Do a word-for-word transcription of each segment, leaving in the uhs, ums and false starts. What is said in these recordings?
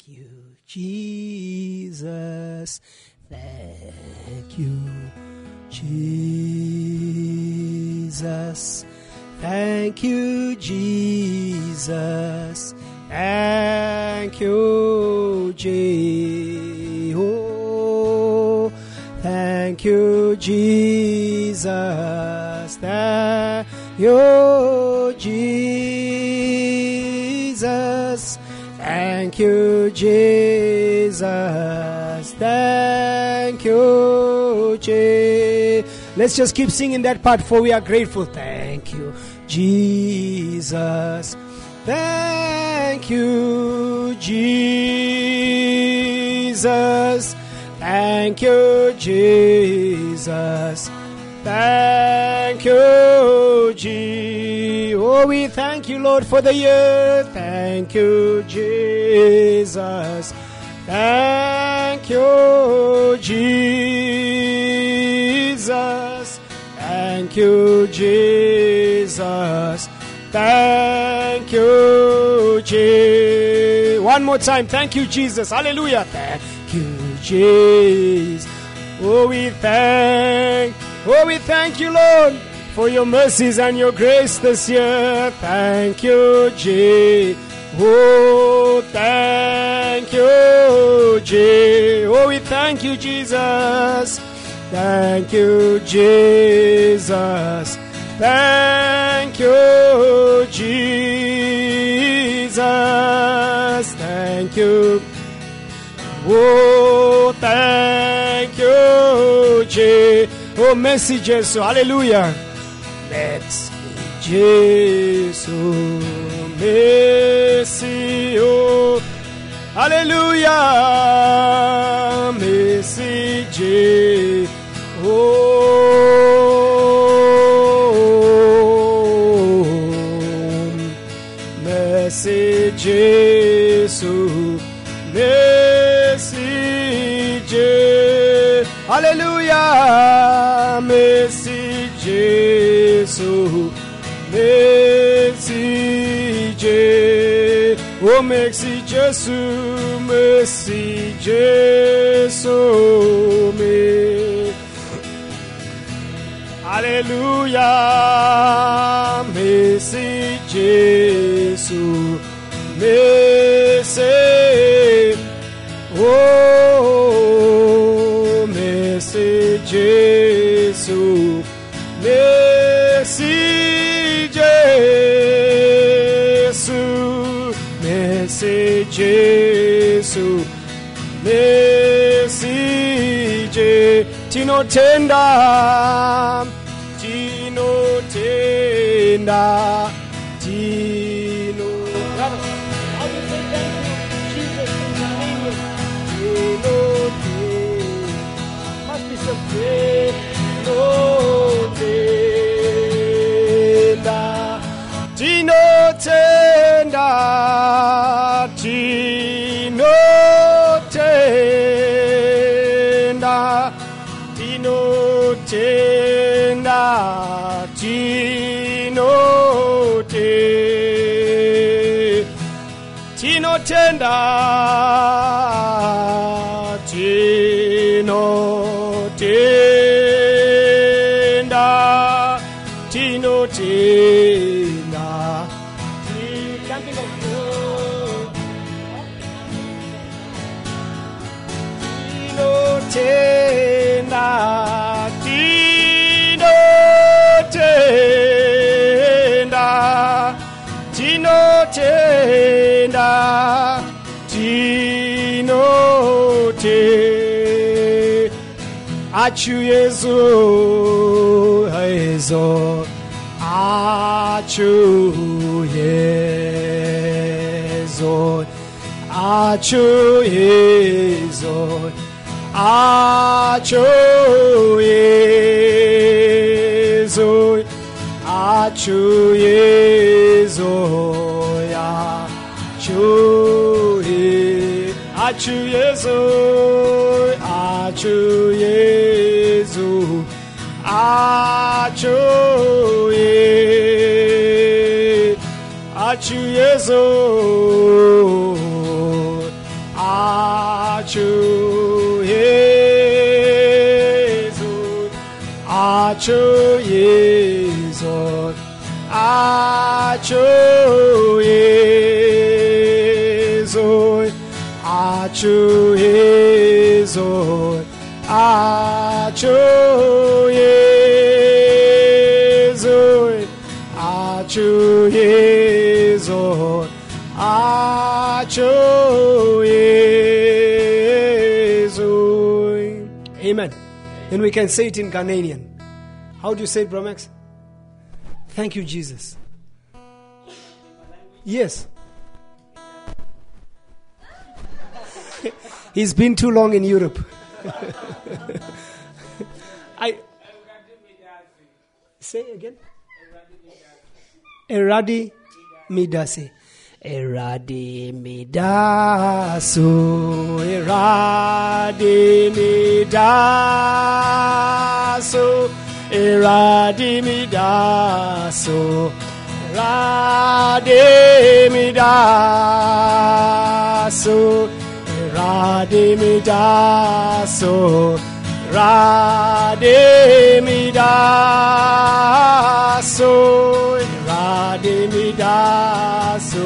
you, Jesus. Thank you, Jesus. Thank you, Jesus. Thank you, Jesus. Thank you, Jesus. Thank you, Jesus. Thank you, Jesus. Thank you, Jesus. Let's just keep singing that part, for we are grateful. Thank you, Jesus. Thank you, Jesus. Thank you, Jesus. Thank you, Jesus. Oh, we thank you, Lord, for the year. Thank you, Jesus. Thank you, Jesus. Thank you, Jesus. Thank you, Jesus. One more time. Thank you, Jesus. Hallelujah. Thank you, Jesus. Oh, we thank, oh, we thank you, Lord, for your mercies and your grace this year. Thank you, Jesus. Oh, thank you, Jesus. Oh, we thank you, Jesus. Thank you, Jesus. Thank you, Jesus. Thank you. Oh, thank you, Jesus. Oh, merci, Jesus. Hallelujah. Merci, Jesus. Merci, oh. Hallelujah. Merci, Jesus. Oh, merci, Jesus. Merci, Jesus. Hallelujah. Merci, Jesus. Merci, Jesus. Oh, merci, Jesus. Merci, Jesus. Merci. Hallelujah. Merci, Jesus. Merci. Oh, merci, Jesus. Merci, Jesus. Merci, Jesus. Merci, Jesus. Tino tenda, Tino tenda, Tino. Must be some faith, no tenda, Tino tenda, Tino tenda, Tino tenda, Tino tenda, Tino tenda, Tino tenda, Tino tenda. Can't think of Tino tenda, Tino tenda, Tino tenda, Tino tenda. Achu Yesu, Yesu, Achu Yesu, Achu Yesu, Achu Yesu, Achu Yesu, Achu Yesu, Achu Yesu, Achu Yesu, Achu Yesu, Acho Yesu, Acho Yesu, Acho Yesu, Acho Yesu, Acho Yesu, Acho Yesu. Amen. Then we can say it in Ghanaian. How do you say it, Bromax? Thank you, Jesus. Yes. He's been too long in Europe. I say again. Eradi midase. Eradi midaso. Eradi midaso. Eradi midaso. Eradi midaso. Radimidaso, Radimidaso, Radimidaso,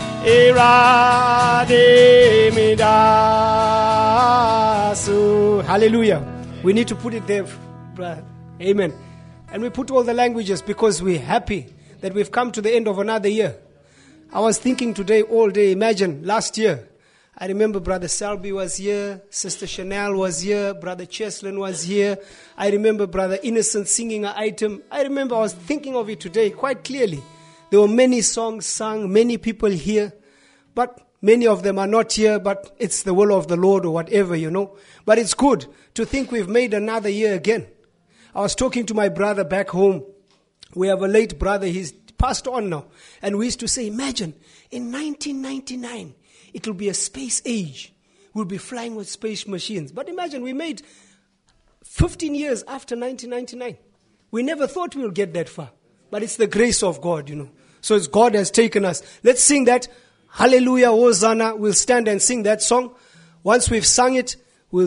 Radimidaso. Hallelujah. We need to put it there, brother. Amen. And we put all the languages because we're happy that we've come to the end of another year. I was thinking today all day, imagine last year. I remember Brother Selby was here, Sister Chanel was here, Brother Cheslin was here. I remember Brother Innocent singing an item. I remember I was thinking of it today quite clearly. There were many songs sung, many people here, but many of them are not here, but it's the will of the Lord or whatever, you know. But it's good to think we've made another year again. I was talking to my brother back home. We have a late brother, he's passed on now. And we used to say, imagine, in nineteen ninety-nine, it will be a space age. We'll be flying with space machines. But imagine, we made fifteen years after nineteen ninety-nine. We never thought we would get that far. But it's the grace of God, you know. So it's God has taken us. Let's sing that. Hallelujah, Hosanna. We'll stand and sing that song. Once we've sung it, we'll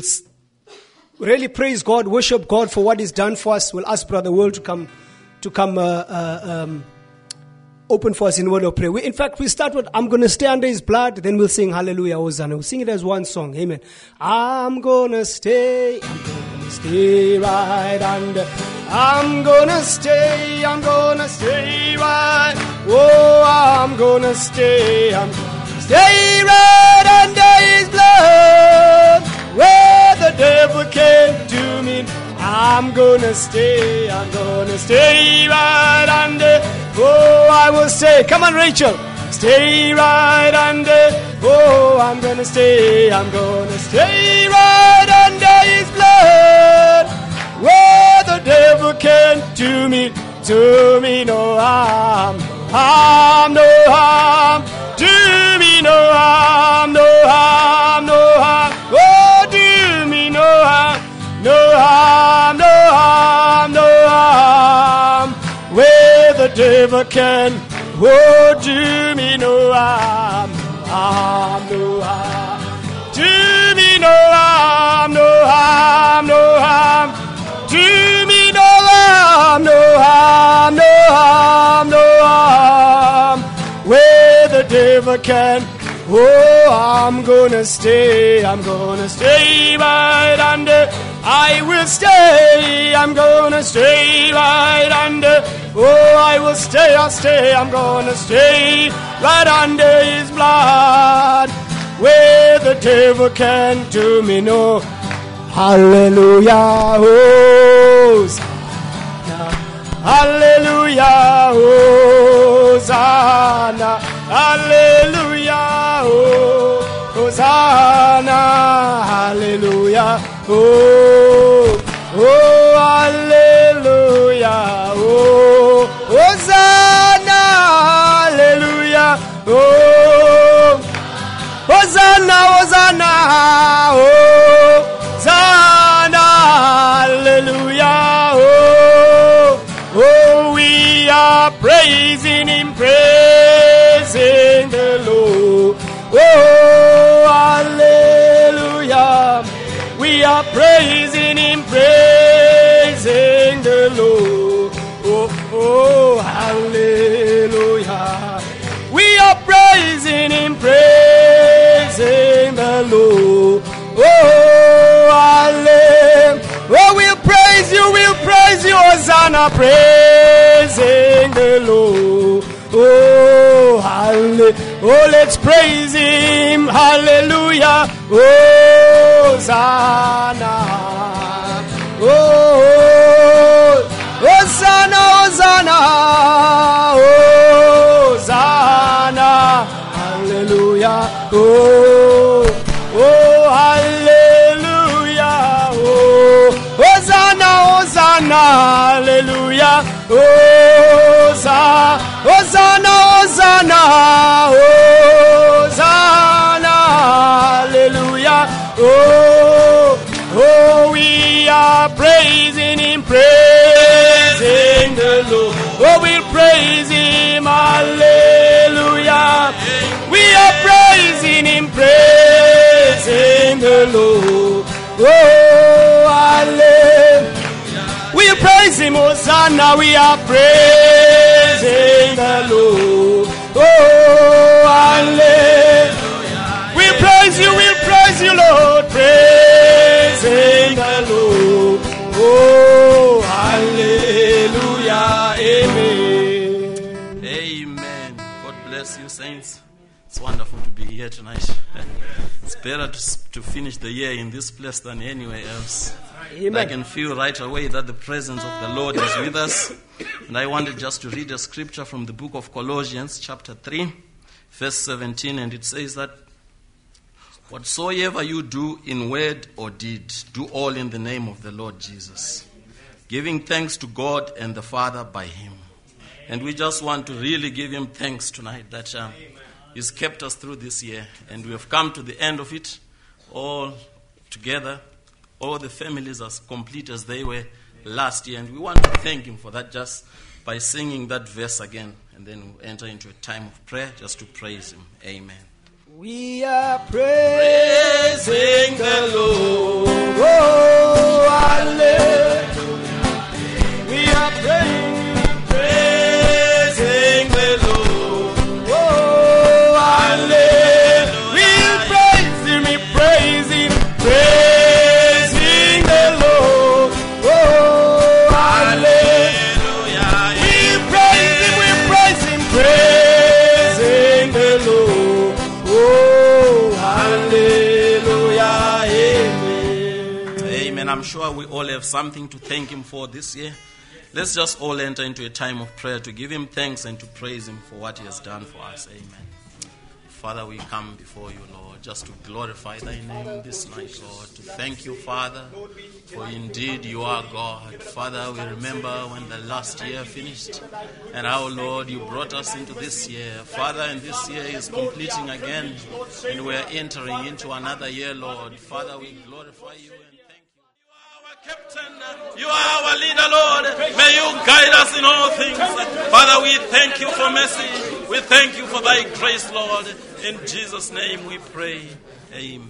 really praise God, worship God for what He's done for us. We'll ask Brother Will to come, to come, uh, uh, um, open for us in word of prayer. We, in fact, we start with, I'm going to stay under His blood, then we'll sing Hallelujah, Hosanna. We'll sing it as one song. Amen. I'm going to stay, I'm going to stay right under. I'm going to stay, I'm going to stay right. Oh, I'm going to stay, I'm going to stay right under His blood. Where the devil can't do me. I'm gonna stay, I'm gonna stay right under. Oh, I will stay. Come on, Rachel. Stay right under. Oh, I'm gonna stay, I'm gonna stay right under His blood. Where the devil can't do me, do me no harm. Harm, no harm. Do me no harm, no harm, no harm. Oh, do me no harm. No harm, no harm, no harm. Where the devil can, oh, do me no harm, harm, no harm. Do me no harm, no harm, no harm. Do me no harm, no harm, no harm, no harm. Where the devil can, oh, I'm gonna stay, I'm gonna stay right under. I will stay, I'm gonna stay right under. Oh, I will stay, I'll stay, I'm gonna stay right under His blood. Where the devil can't do me no. Hallelujah, Hosanna. Hallelujah, Hosanna. Hallelujah, Hosanna. Hallelujah. Oh, oh, hallelujah, oh, Hosanna, hallelujah, oh, Hosanna, Hosanna, oh, Hosanna, hallelujah, oh, oh, we are praising Him, praising the Lord, oh, hallelujah. We are praising Him, praising the Lord. Hosanna, praising the Lord. Oh, hallelujah. Oh, let's praise him. Hallelujah. Hosanna. Oh, Hosanna, Hosanna. Hosanna. Hallelujah. Oh, oh, hallelujah. Oh, Hosanna, Hosanna. Hallelujah. Hosanna, Hosanna, Hosanna. Hosanna. Hallelujah. Oh, oh, we are praising him, praising the Lord. Oh, we'll praise him. Hallelujah. We are praising him, praising the Lord. Oh, hallelujah. We praise him, Hosanna. We are praising the Lord. Oh, hallelujah. We praise you, we praise you, Lord. Praising the Lord. Oh, hallelujah. Amen. Amen. God bless you, saints. It's wonderful to be here tonight. It's better to, to finish the year in this place than anywhere else. Amen. I can feel right away that the presence of the Lord is with us. And I wanted just to read a scripture from the book of Colossians, chapter three, verse seventeen. And it says that, whatsoever you do in word or deed, do all in the name of the Lord Jesus, giving thanks to God and the Father by him. And we just want to really give him thanks tonight that um, he's kept us through this year. And we have come to the end of it all together. All the families as complete as they were last year. And we want to thank him for that just by singing that verse again. And then we'll enter into a time of prayer just to praise him. Amen. We are praising the Lord. Oh, hallelujah. We are praising, praising the Lord. Oh, hallelujah. We praise him, we praise him, praising the Lord. Oh, hallelujah. We praise him, we praise him, praising the Lord. Oh, hallelujah, amen. Amen. I'm sure we all have something to thank him for this year. Let's just all enter into a time of prayer to give him thanks and to praise him for what he has done for us. Amen. Father, we come before you, Lord, just to glorify thy name this night, Lord. To thank you, Father, for indeed you are God. Father, we remember when the last year finished and how, Lord, you brought us into this year. Father, and this year is completing again and we are entering into another year, Lord. Father, we glorify you and thank you. You are our captain. You are our leader, Lord. May you guide us in all things. Father, we thank you for mercy. We thank you for thy grace, Lord. In Jesus' name we pray. Amen.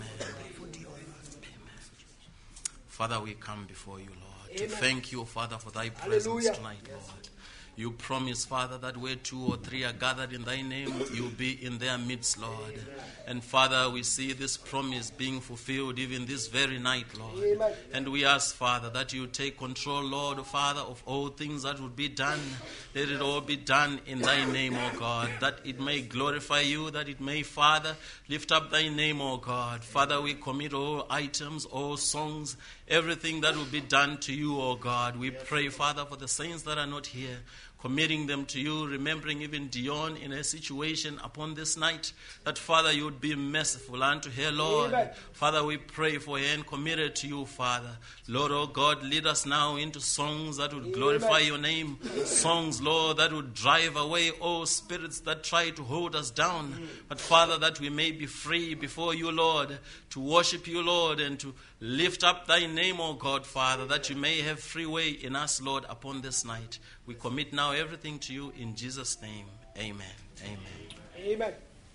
Father, we come before you, Lord, to thank you, Father, for thy presence Hallelujah. tonight, Lord. You promise, Father, that where two or three are gathered in thy name, you'll be in their midst, Lord. And Father, we see this promise being fulfilled even this very night, Lord. Amen. And we ask, Father, that you take control, Lord, Father, of all things that would be done. Let it all be done in thy name, O God, that it may glorify you, that it may, Father, lift up thy name, O God. Father, we commit all items, all songs, everything that will be done to you, O God. We pray, Father, for the saints that are not here, committing them to you, remembering even Dion in a situation upon this night, that, Father, you would be merciful unto her, Lord. Amen. Father, we pray for her and commit her to you, Father. Lord, oh God, lead us now into songs that would glorify Amen. your name. Songs, Lord, that would drive away all spirits that try to hold us down. But, Father, that we may be free before you, Lord, to worship you, Lord, and to lift up thy name, O God, Father, that you may have free way in us, Lord, upon this night. We commit now everything to you in Jesus' name. Amen. Amen. Amen.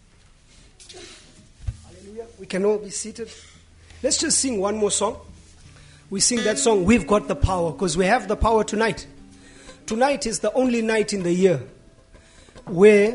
Hallelujah. We can all be seated. Let's just sing one more song. We sing that song, We've Got the Power, because we have the power tonight. Tonight is the only night in the year where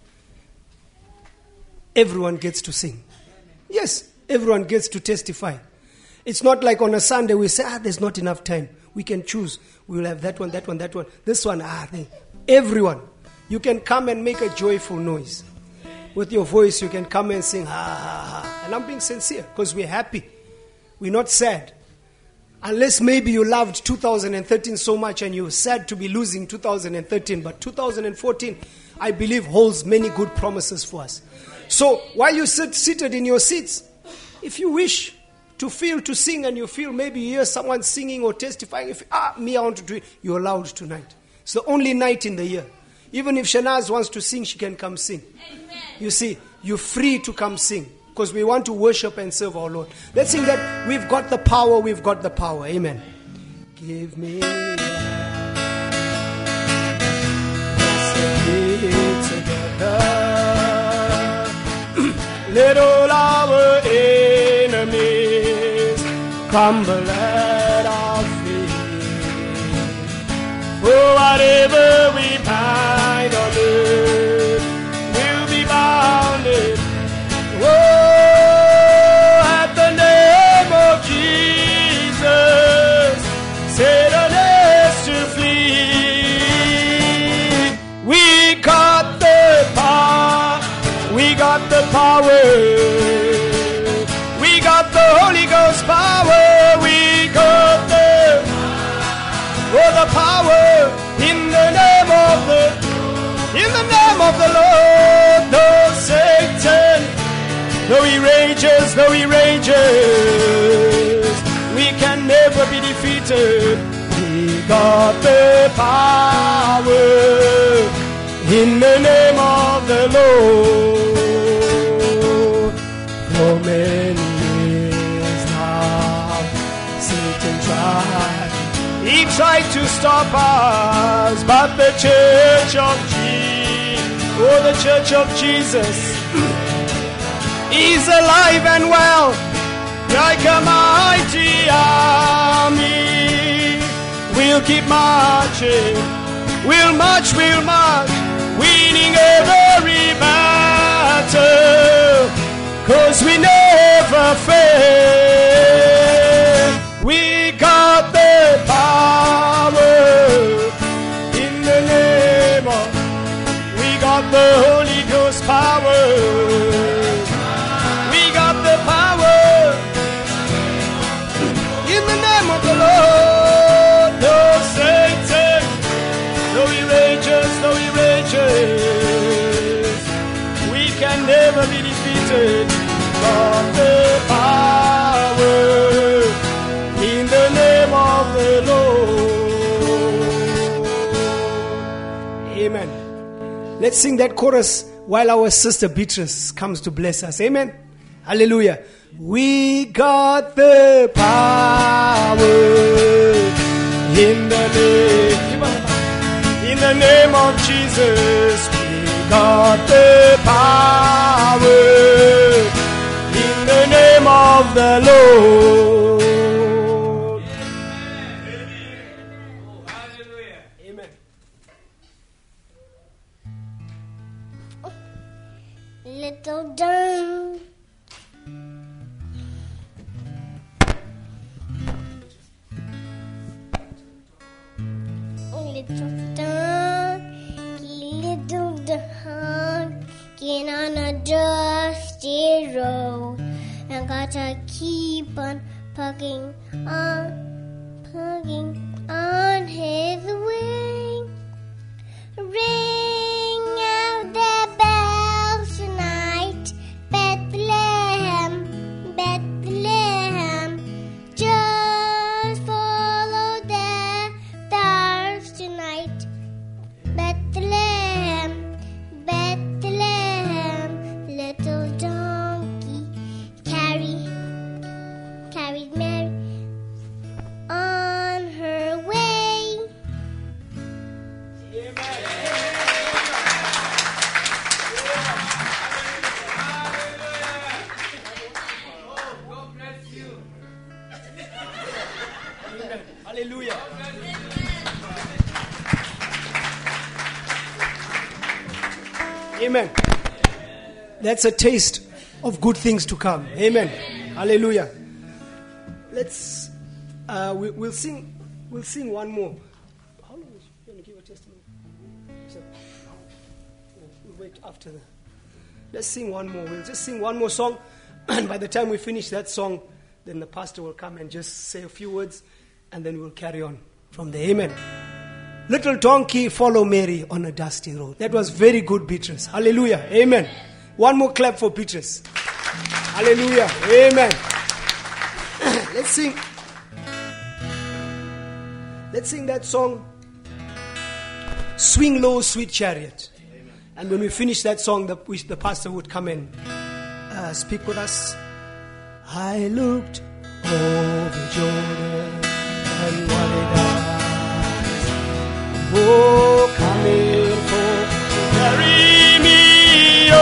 everyone gets to sing. Yes, everyone gets to testify. It's not like on a Sunday we say, ah, there's not enough time. We can choose. We will have that one, that one, that one. This one, ah, they, everyone. You can come and make a joyful noise. With your voice, you can come and sing, ha, ha, ha. And I'm being sincere because we're happy. We're not sad. Unless maybe you loved two thousand thirteen so much and you're sad to be losing two thousand thirteen. But two thousand fourteen, I believe, holds many good promises for us. So while you sit seated in your seats, if you wish to feel, to sing, and you feel maybe you hear someone singing or testifying, if ah, me, I want to do it, you're allowed tonight. It's the only night in the year. Even if Shanaz wants to sing, she can come sing. Amen. You see, you're free to come sing. Because we want to worship and serve our Lord. Let's sing that. We've got the power, we've got the power. Amen. Give me your hand. Let all our enemies crumble at our feet. For whatever we bind on earth will be bounded. Oh, at the name of Jesus, Satan is to flee. We got the power, we got the power, we got the Holy Ghost power, we got the, oh, the power in the name of the, in the name of the Lord. No Satan, though he rages, though he rages, we can never be defeated. We got the power in the name of the Lord. For many years now, Satan tried. He tried to stop us, but the Church of Jesus, oh, the Church of Jesus, is alive and well, like a mighty army. We'll keep marching, we'll march, we'll march, winning every battle, 'cause we never fail. We got the power in the name of, we got the Holy Ghost power. The Lord, no Satan, though he rages, though he rages, we can never be defeated. Got the power in the name of the Lord. Amen. Let's sing that chorus while our sister Beatrice comes to bless us. Amen. Hallelujah. We got the power in the name, in the name of Jesus. We got the power in the name of the Lord. Amen. Little down. Little donkey, little donkey on a dusty road. I gotta keep on pugging on, pugging on his way. Ring out the bells tonight, Bethlehem, Bethlehem. Just follow the stars tonight, Bethlehem, Bethlehem. Little donkey carry, carried Mary on her way. Hallelujah. Amen. That's a taste of good things to come. Amen. Hallelujah. Let's, uh, we, we'll sing We'll sing one more. How long is you going to give a testimony? So, we'll wait after the. Let's sing one more. We'll just sing one more song. And by the time we finish that song, then the pastor will come and just say a few words. And then we'll carry on from there. Amen. Little donkey, follow Mary on a dusty road. That was very good, Beatrice. Hallelujah. Amen. One more clap for Beatrice. Hallelujah. Amen. Let's sing. Let's sing that song, Swing Low, Sweet Chariot. Amen. And when we finish that song, the, we, the pastor would come and uh, speak with us. I looked over Jordan and what it eyes. Oh, coming for to carry me. Oh,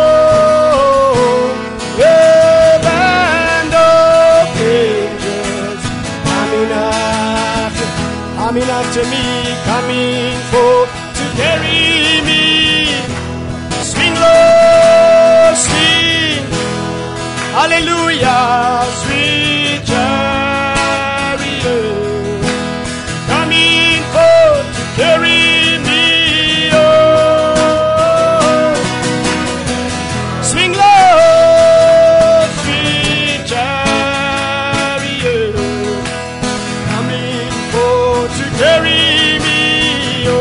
a band of angels coming after, coming after me, coming for to carry me. Swing low, swing, hallelujah, sweet chariot, coming for to carry me. Oh, swing low, sweet chariot, coming for to carry me. Oh,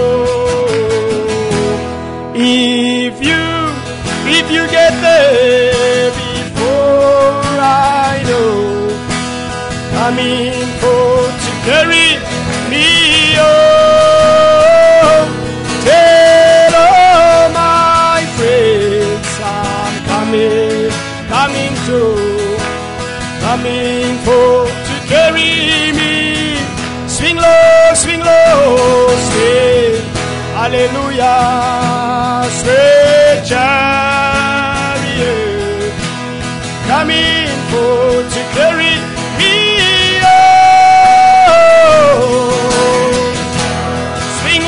if you, if you get there before I know, coming for to carry me. Oh, tell all my friends I'm coming, coming to, coming for to carry me. Swing low, swing low, swing, hallelujah, sweet chariot, coming for to carry me. Oh, swing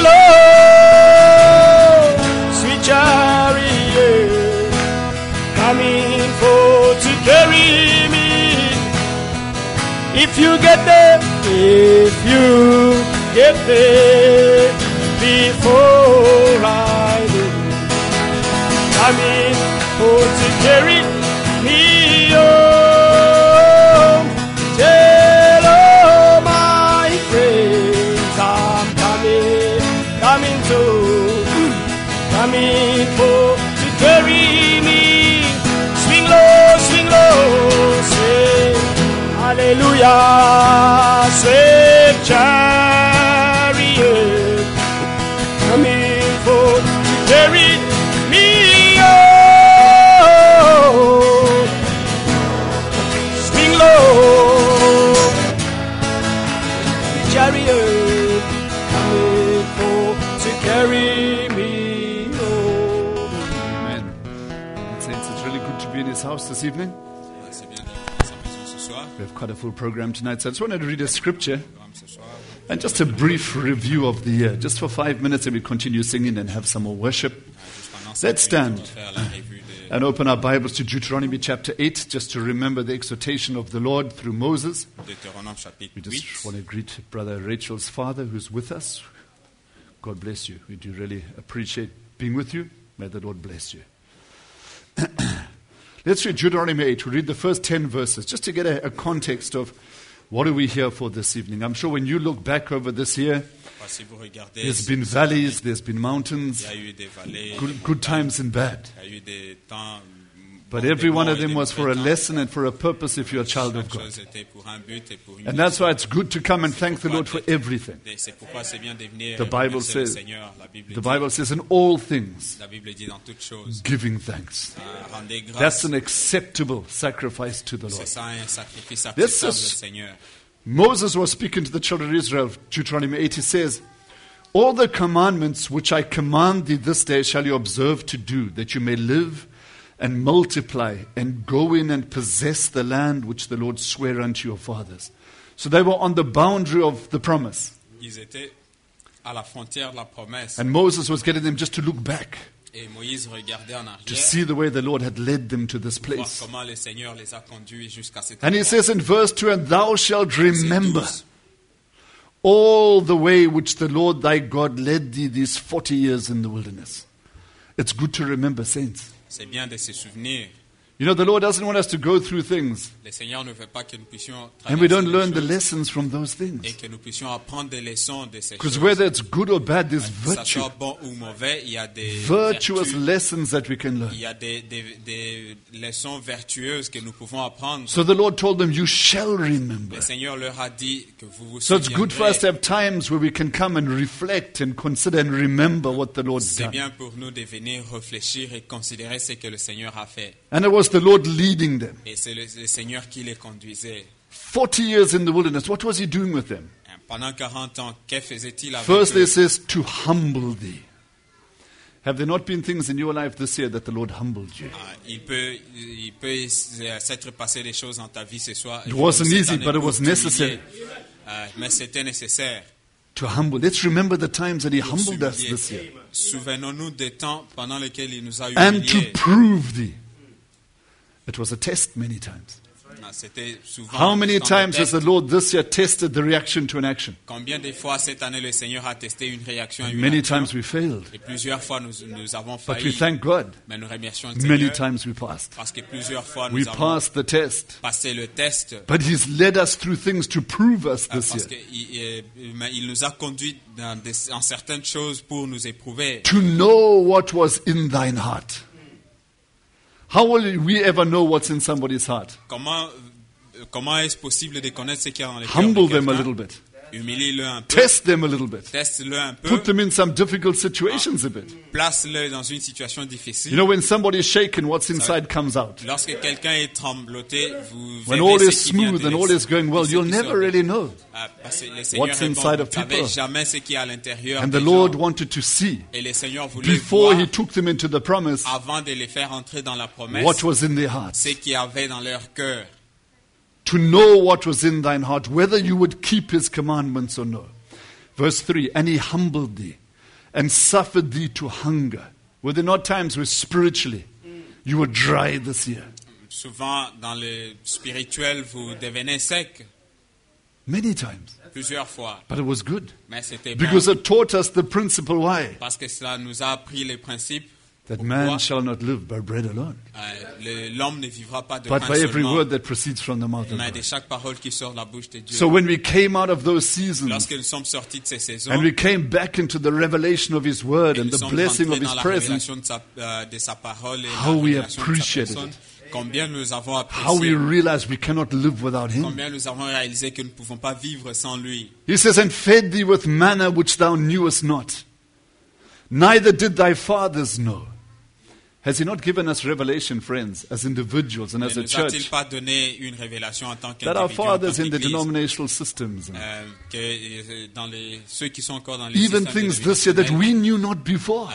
low, sweet chariot, coming for to carry me. If you get there, if you get there before I do, coming for to carry me. Oh, tell all my friends I'm coming, coming to, coming for to carry me. Swing low, swing low, swing, hallelujah, sweet chariot, coming for to carry me. Oh, swing low, chariot, coming for to carry me. Oh. Amen. Saints, it's really good to be in his house this evening. C'est bien d'être dans sa maison ce soir. We have quite a full program tonight, so I just wanted to read a scripture Programme ce soir. and just a brief review of the year, just for five minutes, and we continue singing and have some more worship. Juste pendant Let's cinq minutes, stand on va faire la revue des- and open our Bibles to Deuteronomy chapter eight, just to remember the exhortation of the Lord through Moses. Deutéronome chapitre We just huit. want to greet Brother Rachel's father who's with us. God bless you. We do really appreciate being with you. May the Lord bless you. Let's read Deuteronomy eight. We'll read the first ten verses just to get a, a context of what are we here for this evening. I'm sure when you look back over this year, Enfin, si vous regardez, there's been valleys, there's been mountains, il y a eu des vallées, good, good times and bad. il y a eu des temps. But bons, every des one bons of et them des was for mauvais a temps. lesson and for a purpose if you're a child of Chaque God. chose était pour un but et pour une And that's mission. why it's good to come and thank the Lord for everything. Et c'est pourquoi c'est bien de venir The et Bible remercier le says, Seigneur. La Bible, the dit, Bible says, in all things, la Bible dit dans toutes choses, giving thanks. euh, rendez That's grâce. an acceptable sacrifice to the C'est Lord. ça un sacrifice This acceptable au is- Seigneur. Moses was speaking to the children of Israel, Deuteronomy eight, he says, all the commandments which I command thee this day shall you observe to do, that you may live and multiply and go in and possess the land which the Lord sware unto your fathers. So they were on the boundary of the promise. Ils étaient à la frontière de la promesse. And Moses was getting them just to look back, Et Moïse regardait en to arrière, see the way the Lord had led them to this voir place. comment le Seigneur les a conduits jusqu'à cet And he endroit. says in verse two, and thou shalt remember all the way which the Lord thy God led thee these forty years in the wilderness. It's good to remember, saints. C'est bien de se souvenir. You know, the Lord doesn't want us to go through things Le Seigneur ne veut pas que nous puissions and we traverser don't des learn the choses lessons from those et things. que nous puissions apprendre des leçons de ces Because choses. whether it's good or bad, there's Que ça virtue. soit bon ou mauvais, il y a des Virtuous vertus, lessons that we can il learn. y a des, des, des leçons vertueuses que nous pouvons apprendre. So the Lord told them, you shall remember. Le Seigneur leur a dit que vous vous So it's good for us to souviendrez. have times where we can come and reflect and consider and remember what the Lord's C'est done. bien pour nous de venir réfléchir et considérer ce que le Seigneur a fait. And it was the Lord leading them. Et c'est le, le Seigneur qui les conduisait. forty years in the wilderness. What was he doing with them? Pendant quarante ans, que faisait-il avec First, eux? it says, to humble thee. Have there not been things in your life this year that the Lord humbled you? Ah, Il peut, il peut euh, s'être passé des choses dans ta vie ce soir. It wasn't Cette easy, année but it pour was necessary. t'humilier. Euh, mais c'était nécessaire. To humble. Let's remember the times that he Pour humbled us s'humilier. this year. Souvenons-nous des temps pendant lesquels il nous a And to humiliés. prove thee. It was a test many times. Ah, C'était souvent How many dans times le has the test. Lord this year tested the reaction to an action? Combien de fois cette année le Seigneur a testé une réaction à une Many action? times we failed. Et plusieurs fois nous, nous avons But we failli. thank God. Mais nous remercions le Many Seigneur times we passed. parce que plusieurs fois nous We avons passed the test. passé le test. But he's led us through things to prove us Ah, this Parce year. qu'il il nous a conduits dans, des- en certaines choses pour nous éprouver. To know what was in thine heart. How will we ever know what's in somebody's heart? Comment, euh, comment est-ce possible de connaître ce qu'il y a dans le cœur Humble de them a quelqu'un? little bit. Humilie-le un peu. Test them a little bit. Teste-le un peu. Put them in some difficult situations a bit. Place-le dans une situation difficile. You know, when somebody is shaken, what's inside comes out. Lorsque quelqu'un est trembloté, vous When verrez all ce is qui vient smooth de and all l'ex- is going well, de ce you'll qui never sort. really know. Ah, parce que le Seigneur What's est bon, inside vous of ne savez people. jamais ce qui est à l'intérieur And des the Lord gens. wanted to see, Et le Seigneur voulait before voir, he took them into the promise, avant de les faire entrer dans la promesse, what was in their hearts. ce qu'il y avait dans leur cœur. To know what was in thine heart, whether you would keep his commandments or no. Verse three, and he humbled thee and suffered thee to hunger. Were there not times where spiritually you were dry this year? Souvent, dans le spirituel, vous devenez sec Many times. plusieurs fois. But it was good. Mais c'était Because bon, it taught us the principle why? parce que cela nous a appris les principes. That Pourquoi? man shall not live by bread alone, Euh, le- L'homme ne vivra pas de but pain by every seulement, word that proceeds from the mouth of mais de God. chaque parole qui sort de la bouche de Dieu. So when we came out of those seasons Lorsque nous sommes sortis de ces saisons, and we came back into the revelation of his word et and nous the sommes blessing rentrés of his dans la presence, révélation de sa, euh, de sa parole et How la we révélation de sa appreciated personne, it. combien nous avons how we apprécié, realized we cannot live without him. combien nous avons réalisé que nous ne pouvons pas vivre sans lui. He says, and fed thee with manna which thou knewest not, neither did thy fathers know. Has he not given us revelation, friends, as individuals and Ne as a nous a-t-il church, pas donné une révélation en tant that our qu'individu, en tant fathers in the qu'Église, denominational systems, and euh, que euh, dans les, ceux qui sont encore dans les even systèmes things this year that dénominationnels, we knew not before,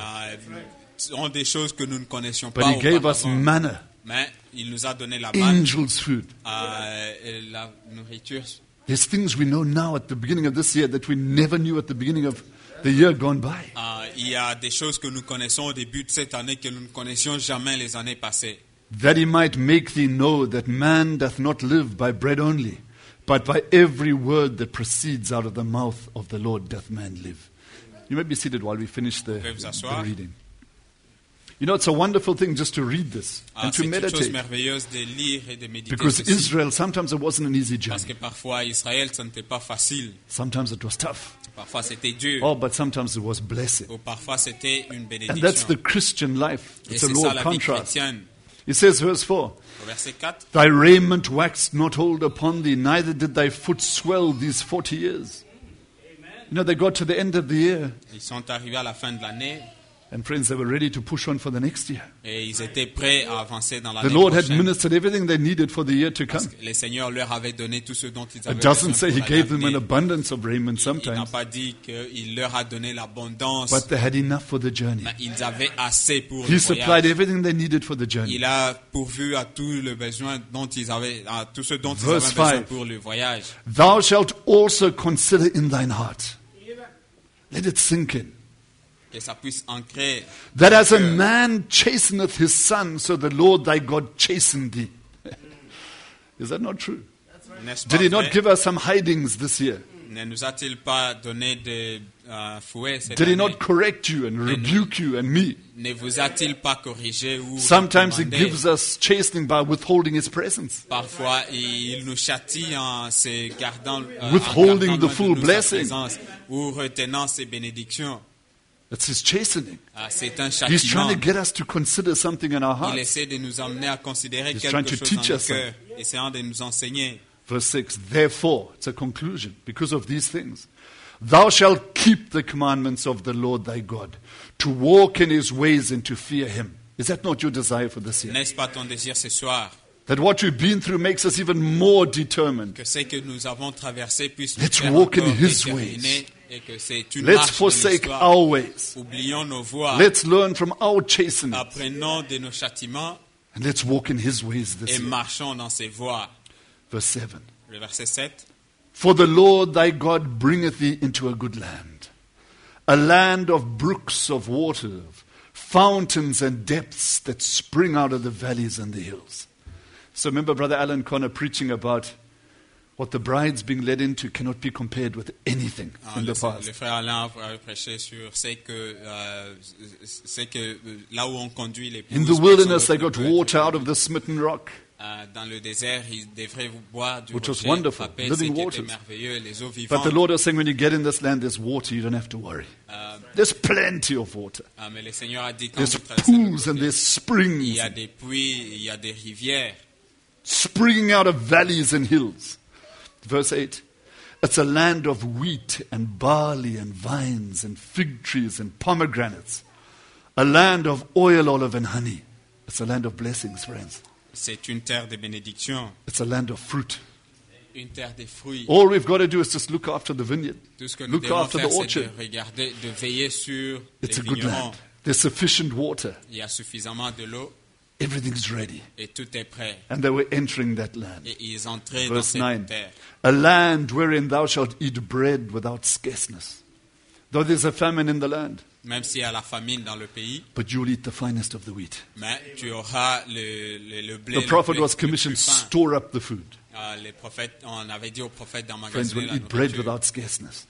euh, ont des choses que nous ne connaissions but pas he gave us auparavant. manna, Mais il nous a donné la manne, angels' food. euh, et la nourriture. There's things we know now at the beginning of this year that we never knew at the beginning of the year gone by. Euh, il y a des choses que nous connaissons au début de cette année que nous ne connaissions jamais les années passées. That he might make thee know that man doth not live by bread only, but by every word that proceeds out of the mouth of the Lord doth man live. You may be seated while we finish the, Pouvez vous the asseoir. reading. You know, it's a wonderful thing just to read this Ah, and to c'est une chose meditate. merveilleuse de lire et de méditer Because ceci. Israel, sometimes it wasn't an easy Parce journey. que parfois, Israël, ça n'était pas facile. Sometimes it was tough. Parfois, c'était dur. Oh, but sometimes it was blessed. Ou parfois, c'était une And that's bénédiction. the Christian life. Et It's a c'est law ça of la vie contrast. chrétienne. He says, verse four, Au verset quatre, thy raiment waxed not old upon thee, neither did thy foot swell these forty years. You know, they got to the end of the year, ils sont arrivés à la fin de l'année and friends, they were ready to push on for the next year. et ils étaient prêts à avancer dans The l'année Lord had prochaine. ministered everything they needed for the year to Parce come. que le Seigneur leur avait donné tout ce dont ils avaient It doesn't besoin say pour he gave them an l'année. abundance of raiment Il n'a sometimes, pas dit qu'il leur a donné l'abondance, but they had enough for the journey. mais ils avaient assez pour He le supplied voyage. everything they needed for the journey. Il a pourvu à tout le besoin dont ils avaient, à tout ce dont ils Verse avaient besoin five. pour le voyage. Thou shalt also consider in thine heart. Let it sink in. Que ça puisse ancrer. That as a cœur. man chasteneth his son, so the Lord thy God chastened thee. Is that not true? N'est-ce pas Did he not vrai? give us some hidings this year? Ne nous a-t-il pas donné de euh, fouet cette Did he année? not correct you and rebuke you and me? Ne vous a-t-il pas corrigé ou Sometimes he recommandé? gives us chastening by withholding his presence. Parfois, il nous châtie en se gardant, euh, Withholding en the gardant full loin de nous sa blessing. présence ou retenant ses bénédictions. It's his chastening. Ah, c'est un He's châtiment. trying to get us to consider something in our Il hearts. essaie de nous emmener à considérer He's quelque trying to chose teach dans le us cœur, essayant de nous enseigner. Verse six, therefore, it's a conclusion, because of these things. Thou shalt keep the commandments of the Lord thy God, to walk in his ways and to fear him. Is that not your desire for this year? N'est-ce pas ton désir ce soir That what we've been through makes us even more determined. que ce que nous avons traversé puisse nous Let's faire walk in encore his déterminer et que c'est une Let's marche de forsake l'histoire. our ways. Oublions nos voies, Let's learn from our chastening. apprenons de nos châtiments And let's walk in his ways this et year. marchons dans ses voies. Verse seven. Le verset sept. For the Lord thy God bringeth thee into a good land, a land of brooks of water, of fountains and depths that spring out of the valleys and the hills. So remember Brother Alan Connor preaching about what the bride's being led into cannot be compared with anything Ah, in le, the le past. frère Alain avait prêché sur c'est que, euh, c'est que euh, là où on conduit les In the wilderness they got water out of the smitten rock. Euh, dans le désert, ils devraient boire du Which was rocher, wonderful, frappé, living ce qui waters. était merveilleux, les eaux But vivantes. the Lord is saying when you get in this land there's water, you don't have to worry. Euh, There's plenty of water. ah, mais le Seigneur a dit quand There's vous traversez le pools and rocher, there's il springs y a des puits, il y a des rivières. springing out of valleys and hills. Verse eight. It's a land of wheat and barley and vines and fig trees and pomegranates. A land of oil, olive, and honey. It's a land of blessings, friends. C'est une terre de bénédiction, It's a land of fruit. une terre de fruits. All we've got to do is just look after the vineyard. Tout ce que nous Look devons after faire, the c'est orchard. de regarder, de veiller sur It's les a good vignerons. land. There's sufficient water. Il y a suffisamment de l'eau Everything's ready. et tout est prêt. And they were entering that land. Et ils entraient dans Verse cette nine. terre. A land wherein thou shalt eat bread without scarceness. Though there's a famine in the land, Même s'il y a la famine dans le pays, but you'll eat the finest of the wheat. mais tu auras le, le, le blé. The le prophet blé was le commissioned, plus fin. store up the food. Euh, les prophètes, on avait dit aux prophètes Friends, d'emmagasiner we'll la eat bread nourriture. without scarceness.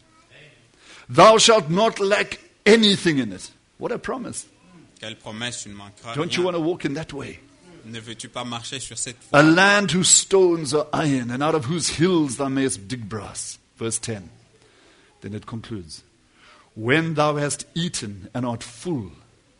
Thou shalt not lack anything in it. What a promise. Quelle promesse, tu ne manqueras Don't you rien. want to walk in that way? Ne veux-tu pas marcher sur cette A voie? land whose stones are iron, and out of whose hills thou mayest dig brass. Verse ten. Then it concludes. When thou hast eaten and art full,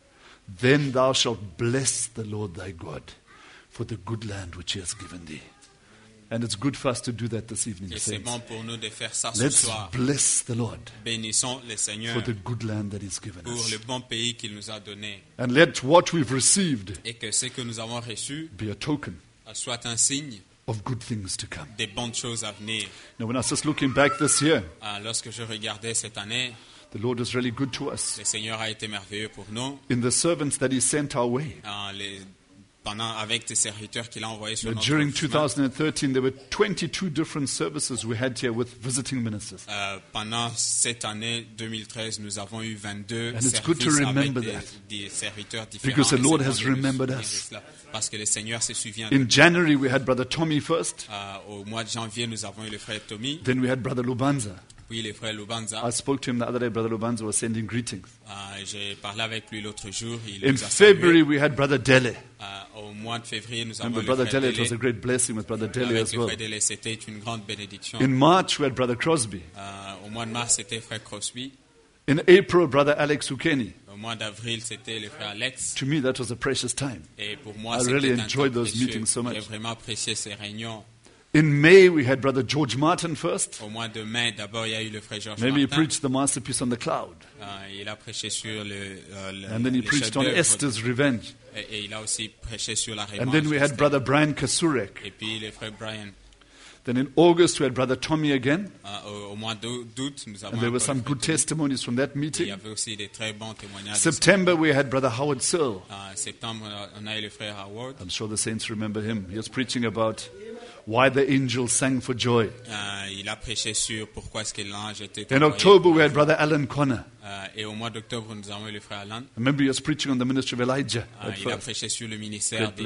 then thou shalt bless the Lord thy God for the good land which he has given thee. And it's good for us to do that this evening. Et c'est saints. bon pour nous de faire ça ce Let's soir. bless the Lord Bénissons le Seigneur for the good land that he's given pour us. le bon pays qu'il nous a donné. And let what we've received Et que ce que nous avons reçu be a token soit un signe of good things to come. des bonnes choses à venir. Now, when I was just looking back this year, Ah, lorsque je regardais cette année, the Lord is really good to us. le Seigneur a été merveilleux pour nous. In the servants that he sent our way. Ah, les- pendant, avec tes serviteurs qu'il a envoyés sur Now, notre during chemin. twenty thirteen, there were twenty-two different services we had here with visiting ministers. Euh, pendant cette année deux mille treize, nous avons eu vingt-deux And it's good to services avec remember des, that. des serviteurs différents. Because the Et Lord c'est has bon de nous remembered souvenir us. de cela, parce que le Seigneur se souvient. de In January, we had Brother Tommy first. Euh, au mois de janvier, nous avons eu le frère Tommy, Then we had Brother Lubanza. puis le frère Lubanza. I spoke to him the other day. Brother Lubanza was sending greetings. Euh, J'ai parlé avec lui l'autre jour. Il In nous a salués. February, we had Brother Dele. Euh, au mois de février, nous avons Remember, eu le Brother frère Dele, it was a Dele. great blessing with Brother Dele Avec as le well. frère Dele, c'était une grande bénédiction. In March, we had Brother Crosby. Euh, au mois de mars, c'était frère Crosby. In April, Brother Alex Ukeni. Au mois d'avril, c'était le frère Alex. To me, that was a precious time. Et pour moi, I c'était really un enjoyed temps those précieux. meetings so much. J'ai vraiment apprécié ces réunions. In May, we had Brother George Martin first. Au mois de mai, d'abord, il y a eu le frère Georges Maybe he Martin. preached the masterpiece on the cloud. Euh, il a prêché sur le, euh, le, And then he le preached on chef-d'œuvre. Esther's revenge. Et, et il a aussi prêché sur la And revanche. then we had d'Esther. Brother Brian Kasurek. Et puis le frère Brian. Then in August, we had Brother Tommy again. Euh, au, au mois d'août, nous avons And there were encore some le frère good Tommy. testimonies from that Et il y meeting. avait aussi des très bons témoignages. September, we had Brother Howard Searle. En septembre, on a eu le frère Howard. I'm sure the saints remember him. He was preaching about why the angels sang for joy. Euh, il a prêché sur pourquoi est-ce que l'ange était In envoyé. October, we had Brother Alan Connor. Euh, et au mois d'octobre, nous avons eu le frère Alan. Remember, he was preaching on the ministry of Elijah Euh, at il a first. prêché sur le ministère Great d'Élie. blessing.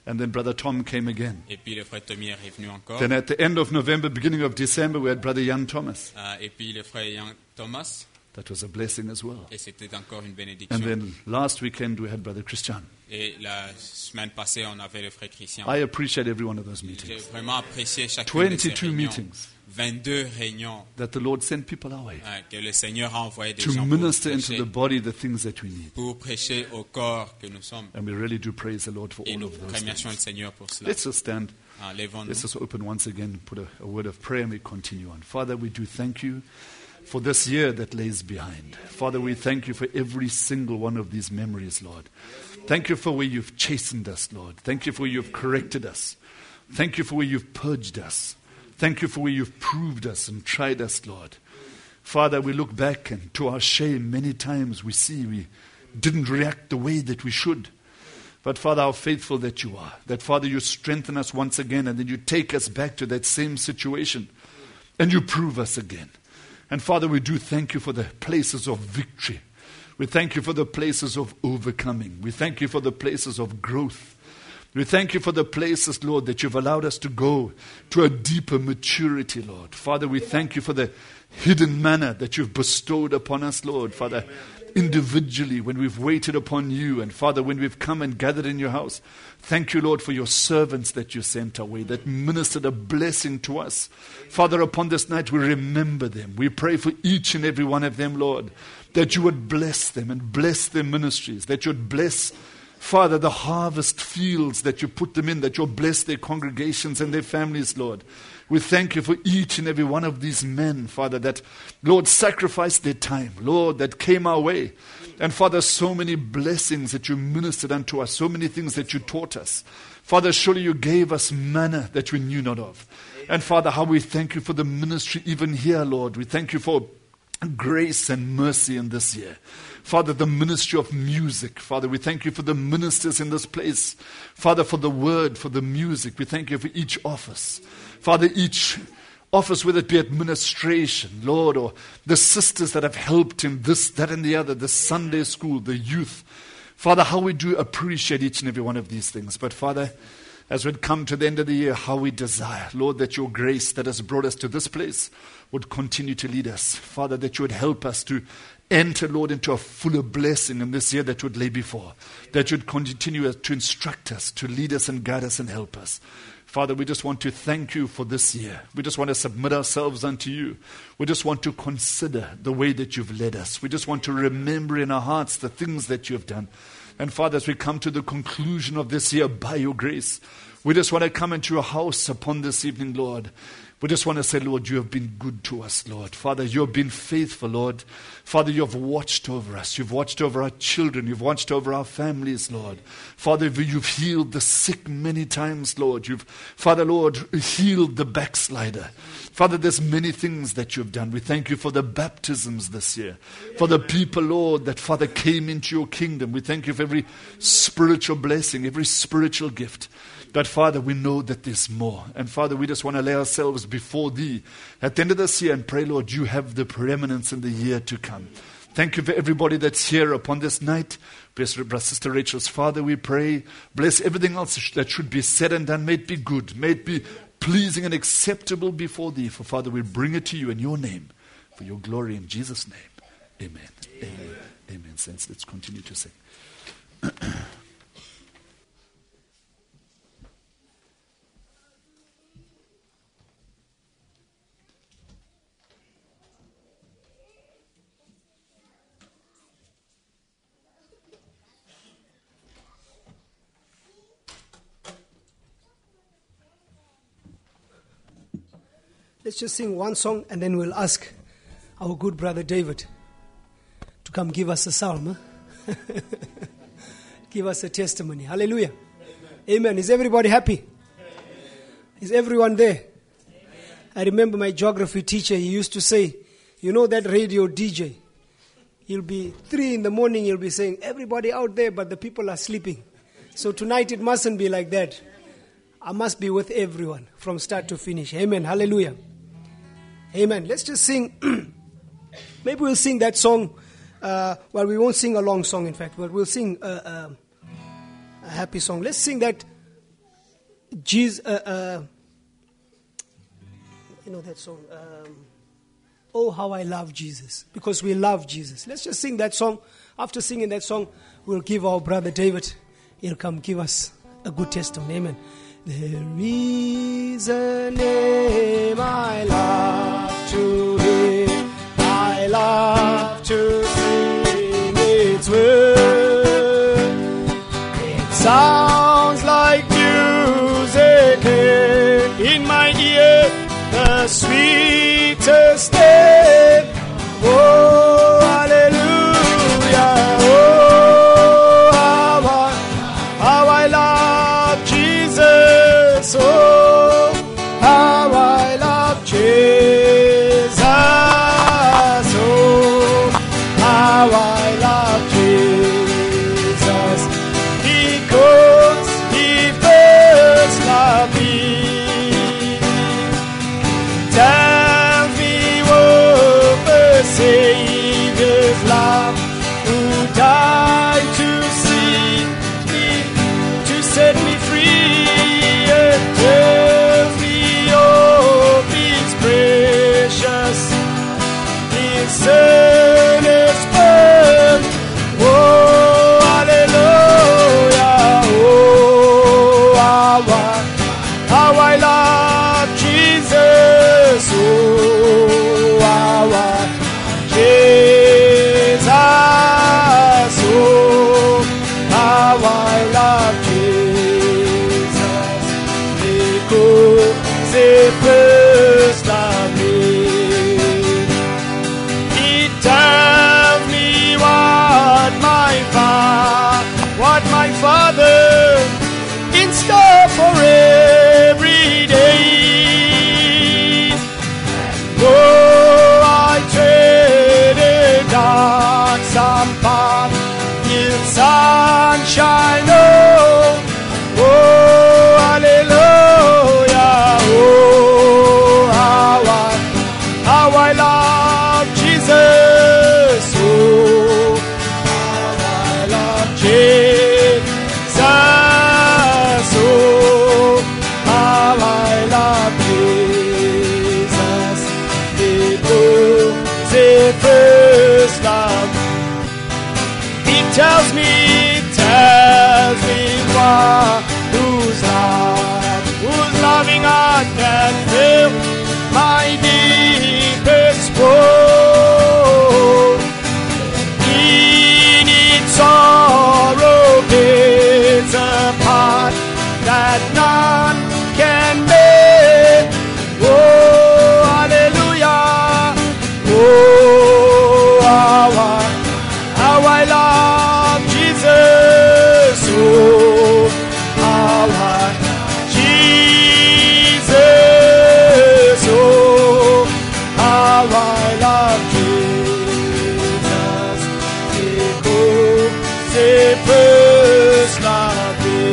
And then Brother Tom came again. Et puis le frère Tommy est revenu encore. Then at the end of November, beginning of December, we had Brother Jan Thomas. Euh, et puis le frère Jan Thomas. That was a blessing as well. Et c'était encore une bénédiction. And then last weekend, we had Brother Christian. Et la semaine passée, on avait le frère Christian. I appreciate every one of those J'ai meetings. vraiment apprécié chacune de ces twenty-two réunions. meetings vingt-deux réunions that the Lord sent people our way hein, que le Seigneur a envoyé des to gens pour minister into prêcher, the body the things that we need. pour prêcher au corps que nous sommes. And we really do praise the Lord for Et all nous of those remercions le things. Seigneur pour cela. Let's just stand. Hein, lèvons-nous. Let's just open once again, put a, a word of prayer, and we continue on. Father, we do thank you for this year that lays behind. Father, we thank you for every single one of these memories, Lord. Thank you for where you've chastened us, Lord. Thank you for where you've corrected us. Thank you for where you've purged us. Thank you for where you've proved us and tried us, Lord. Father, we look back and to our shame, many times we see we didn't react the way that we should. But Father, how faithful that you are. That Father, you strengthen us once again and then you take us back to that same situation and you prove us again. And Father, we do thank you for the places of victory. We thank you for the places of overcoming. We thank you for the places of growth. We thank you for the places, Lord, that you've allowed us to go to a deeper maturity, Lord. Father, we thank you for the hidden manna that you've bestowed upon us, Lord. Father, individually, when we've waited upon you, and Father, when we've come and gathered in your house, thank you, Lord, for your servants that you sent our way, that ministered a blessing to us. Father, upon this night, we remember them. We pray for each and every one of them, Lord, that you would bless them and bless their ministries, that you would bless, Father, the harvest fields that you put them in, that you'll bless their congregations and their families, Lord. We thank you for each and every one of these men, Father, that, Lord, sacrificed their time, Lord, that came our way. And, Father, so many blessings that you ministered unto us, so many things that you taught us. Father, surely you gave us manna that we knew not of. And, Father, how we thank you for the ministry even here, Lord. We thank you for grace and mercy in this year. Father, the ministry of music. Father, we thank you for the ministers in this place. Father, for the word, for the music. We thank you for each office. Father, each office, whether it be administration, Lord, or the sisters that have helped him, this, that, and the other, the Sunday school, the youth. Father, how we do appreciate each and every one of these things. But Father, as we come to the end of the year, how we desire, Lord, that your grace that has brought us to this place would continue to lead us. Father, that you would help us to enter, Lord, into a fuller blessing in this year that would lay before. That you would continue to instruct us, to lead us and guide us and help us. Father, we just want to thank you for this year. We just want to submit ourselves unto you. We just want to consider the way that you've led us. We just want to remember in our hearts the things that you have done. And Father, as we come to the conclusion of this year by your grace, we just want to come into your house upon this evening, Lord. We just want to say, Lord, you have been good to us, Lord. Father, you have been faithful, Lord. Father, you have watched over us. You've watched over our children. You've watched over our families, Lord. Father, you've healed the sick many times, Lord. You've, Father, Lord, healed the backslider. Father, there's many things that you've done. We thank you for the baptisms this year. For the people, Lord, that, Father, came into your kingdom. We thank you for every spiritual blessing, every spiritual gift. But Father, we know that there's more. And Father, we just want to lay ourselves before thee at the end of this year and pray, Lord, you have the preeminence in the year to come. Thank you for everybody that's here upon this night. Bless Sister Rachel's father, we pray. Bless everything else that should be said and done. May it be good. May it be pleasing and acceptable before thee. For Father, we bring it to you in your name. For your glory in Jesus' name. Amen. Amen. Amen. Amen. Saints, let's continue to sing. Let's just sing one song and then we'll ask our good brother David to come give us a psalm. Huh? Give us a testimony. Hallelujah. Amen. Amen. Is everybody happy? Amen. Is everyone there? Amen. I remember my geography teacher, he used to say, you know that radio D J? He'll be three in the morning, he'll be saying, everybody out there, but the people are sleeping. So tonight it mustn't be like that. I must be with everyone from start to finish. Amen. Hallelujah. Amen. Let's just sing. Maybe we'll sing that song. Uh, well, we won't sing a long song, in fact, but we'll sing a, a, a happy song. Let's sing that Jesus, uh, uh, you know that song, um, Oh, how I love Jesus, because we love Jesus. Let's just sing that song. After singing that song, we'll give our brother David, he'll come give us a good testimony. Amen. There is a name I love to hear, I love to sing its word. It sounds like music in my ear, the sweetest name. Oh, hallelujah. Oh, how I, how I love Jesus. Oh, how I love Jesus. Oh, how I love Jesus. Because he first loved me. Tell me what the Savior's love, who died to see me, to set me free, and tells me of His precious, His sinless blood. Oh, hallelujah! Oh, how I, how I love Jesus! Oh, how I Jesus! Oh, how I love Jesus! Because He first loved me. He tells me what my Father, what my Father in store for every day. Oh, I traded dark some path in sunshine. Oh, oh, hallelujah. Oh, how I, how I love Jesus. Oh, how I love Jesus. Oh, how I love Jesus. Because He first loved. He tells me, tells me why, whose love, whose loving heart can fill my deepest woe. In its sorrow bears a part that none can bear. Oh, hallelujah. Oh, how I, how I love Jesus. Oh, how I, Jesus. Oh, how I love Jesus. Because He first loved me.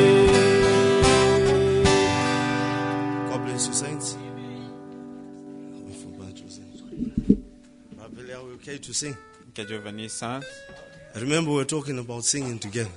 God bless you, saints. I forgot to sing. Are we okay to sing? Que Dieu bénisse, saints. Remember, we're talking about singing together.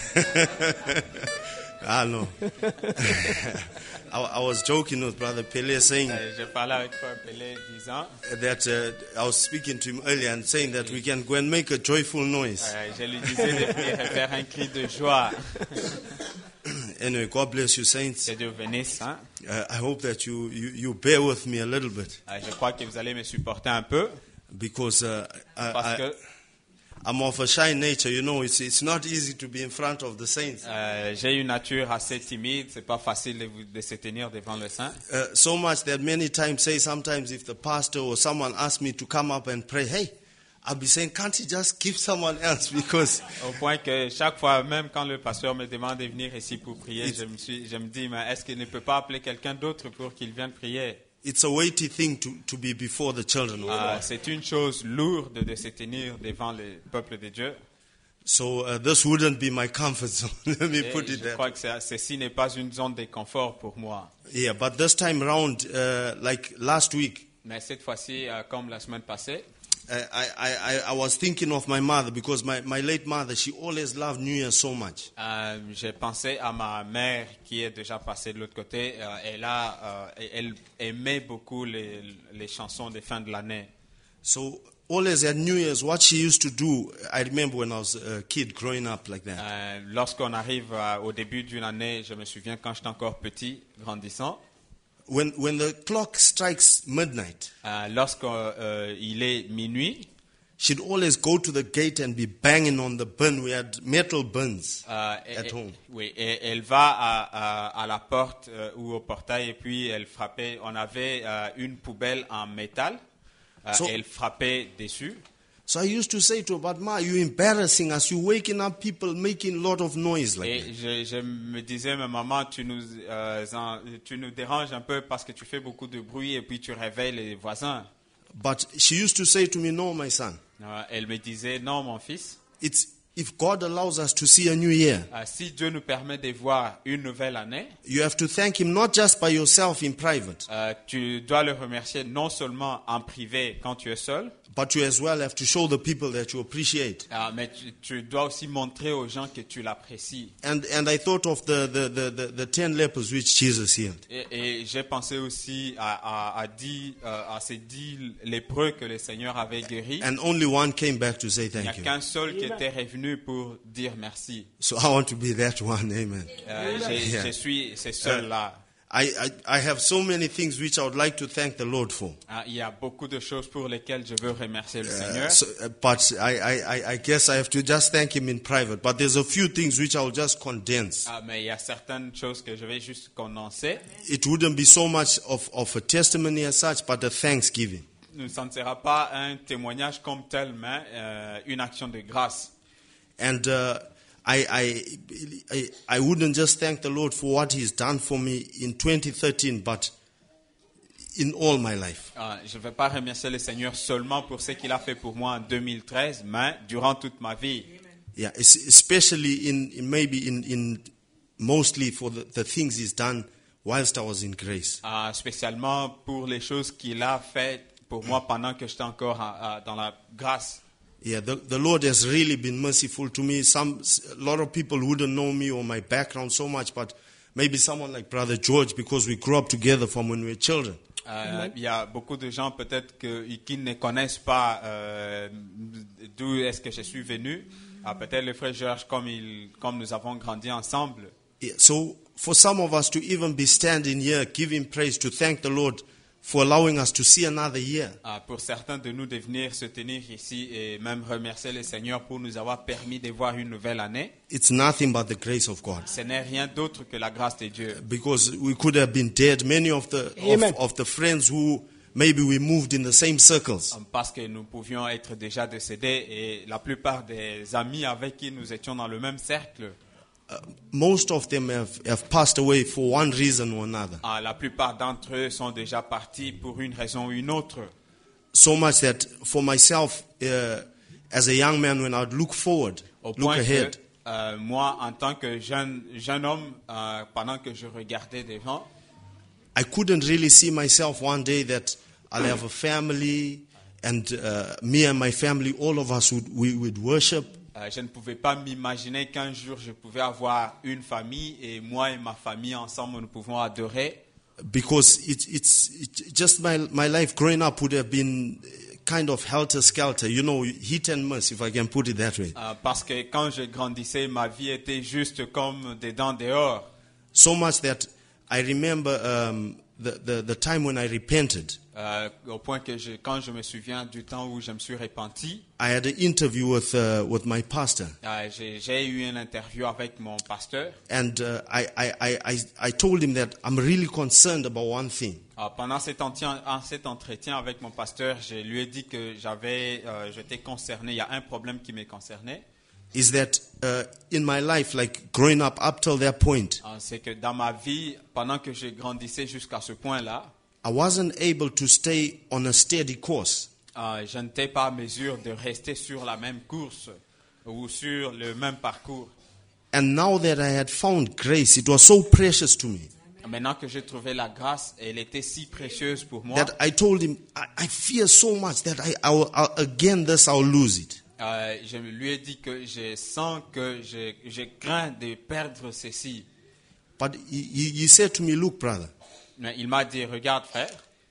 Ah, no. I, I was joking with Brother Pele saying Euh, Je parlais avec Frère Pelé disant, that uh, I was speaking to him earlier and saying that we can go and make a joyful noise. euh, je lui disais de venir faire un cri de joie. Anyway, God bless you, saints. Que Dieu bénisse, saints. Uh, I hope that you, you, you bear with me a little bit Euh, Je crois que vous allez me supporter un peu because uh, I, parce I, que I'm of a shy nature. You know, it's, it's not easy to be in front of the saints. euh, j'ai une nature assez timide. C'est pas facile de, vous- de se tenir devant le saint. Uh, so much that many times say sometimes if the pastor or someone asks me to come up and pray, hey, I'll be saying, can't you just give someone else? Because Au point que chaque fois, même quand le pasteur me demande de venir ici pour prier, je me, suis, je me dis, mais est-ce qu'il ne peut pas appeler quelqu'un d'autre pour qu'il vienne prier? it's a weighty thing to, to be before the children of Ah, God. c'est une chose lourde de se tenir devant le peuple de Dieu. So uh, this wouldn't be my comfort zone. Let me Et put it je that crois way. que c'est- ceci n'est pas une zone de confort pour moi. Yeah, but this time round, uh, like last week, Mais cette fois-ci, euh, comme la semaine passée, uh, I, I, I, I was thinking of my mother because my, my late mother, she always loved New Year so much. Euh, j'ai pensé à ma mère qui est déjà passée de l'autre côté. Euh, elle, a, euh, elle aimait beaucoup les, les chansons de fin de l'année. So always at New Year's, what she used to do, I remember when I was a kid growing up like that. Euh, lorsqu'on arrive euh, au début d'une année, je me souviens quand j'étais encore petit, grandissant, When, when the clock strikes midnight, euh, lorsqu'il euh, est minuit, she'd always go to the gate and be banging on the bin. We had metal bins euh, et- at et- home. oui, et elle va à, à, à la porte euh, ou au portail et puis elle frappait. On avait euh, une poubelle en métal. Euh, So- elle frappait dessus. So I used to say to her, but Ma, you're embarrassing us. You're waking up people making a lot of noise like Et that. je, je me disais, mais maman, tu nous, euh, en- tu nous déranges un peu parce que tu fais beaucoup de bruit et puis tu réveilles les voisins. But she used to say to me, no, my son, Euh, elle me disait, non, mon fils, it's if God allows us to see a new year, euh, si Dieu nous permet de voir une nouvelle année, you have to thank Him not just by yourself in private, euh, tu dois le remercier non seulement en privé quand tu es seul, but you as well have to show the people that you appreciate. euh, mais tu, tu dois aussi montrer aux gens que tu l'apprécies. And and I thought of the the, the, the, the ten lepers which Jesus healed. Et, et j'ai pensé aussi à, à, à, dix, euh, à ces dix lépreux que le Seigneur avait guéris. And only one came back to say Il n'y a thank you. qu'un seul qui était revenu pour dire merci. So I want to be that one, amen. Euh, j'ai- Yeah. Je suis ce seul-là. I, I, I have so many things which I would like to thank the Lord for. Ah, il y a beaucoup de choses pour lesquelles je veux remercier le Uh, Seigneur. so, uh, but I, I, I- I guess I have to just thank Him in private. But there's a few things which I'll just condense. Ah, mais il y a certaines choses que je vais juste condenser. It wouldn't be so much of, of a testimony as such, but a thanksgiving. Ça ne sera pas un témoignage comme tel, mais euh, une action de grâce. And uh, I, I, I, I wouldn't just thank the Lord for what He's done for me in twenty thirteen, but in all my life. Ah, je ne vais pas remercier le Seigneur seulement pour ce qu'il a fait pour moi en deux mille treize, mais durant toute ma vie. Yeah, es- especially in, in maybe in, in mostly for the, the things He's done whilst I was in grace. Ah, spécialement pour les choses qu'il a faites pour moi pendant que j'étais encore ah, ah, dans la grâce. Yeah, the, the Lord has really been merciful to me. Some, a lot of people wouldn't know me or my background so much, but maybe someone like Brother George, because we grew up together from when we were children. Euh, il y a beaucoup de gens peut-être que, qui ne connaissent pas euh, d'où est-ce que je suis venu. Ah, peut-être le frère Georges, comme, il, comme nous avons grandi ensemble. Yeah, so for some of us to even be standing here, giving praise, to thank the Lord for allowing us to see another year. Ah, pour certains de nous de venir se tenir ici et même remercier le Seigneur pour nous avoir permis de voir une nouvelle année, It's nothing but the grace of God. ce n'est rien d'autre que la grâce de Dieu. Because we could have been dead. Many of the Amen. of, of the friends who maybe we moved in the same circles. Parce que nous pouvions être déjà décédés et la plupart des amis avec qui nous étions dans le même cercle, Uh, most of them have, have passed away for one reason or another. ah, la plupart d'entre eux sont déjà partis pour une raison ou une autre. So much that for myself, uh, as a young man, when I'd look forward, Au look point que ahead, euh, moi, en tant que jeune, jeune homme, euh, pendant que je regardais devant, I couldn't really see myself one day that I'll have a family and uh, me and my family, all of us would, we would worship. euh, je ne pouvais pas m'imaginer qu'un jour je pouvais avoir une famille et moi et ma famille ensemble nous pouvons adorer. Because it, it's it, just my, my life growing up would have been kind of helter-skelter, you know, hit and miss, if I can put it that way. Euh, parce que quand je grandissais, ma vie était juste comme dedans dehors. So much that I remember um, the, the, the time when I repented. Euh, au point que je, quand je me souviens du temps où je me suis repenti, I had an interview with, uh, with my pastor. euh, j'ai, j'ai eu une interview avec mon pasteur. And uh, I, I, I, I I told him that I'm really concerned about one thing. Euh, pendant cet entretien, en cet entretien avec mon pasteur, je lui ai dit que j'avais, euh, j'étais concerné. Il y a un problème qui me concernait. Is that uh, in my life, like growing up up till that point, Euh, c'est que dans ma vie, pendant que je grandissais jusqu'à ce point-là, I wasn't able to stay on a steady course. euh, je n'étais pas en mesure de rester sur la même course ou sur le même parcours. And now that I had found grace, it was so precious to me. Maintenant que j'ai trouvé la grâce, elle était si précieuse pour moi. that I told him, I, I fear so much that I, I will, I'll, again this I'll lose it. Euh, je lui ai dit que je sens que je, je crains de perdre ceci. But he, he, he said to me, look, brother, Mais il m'a dit, regarde frère,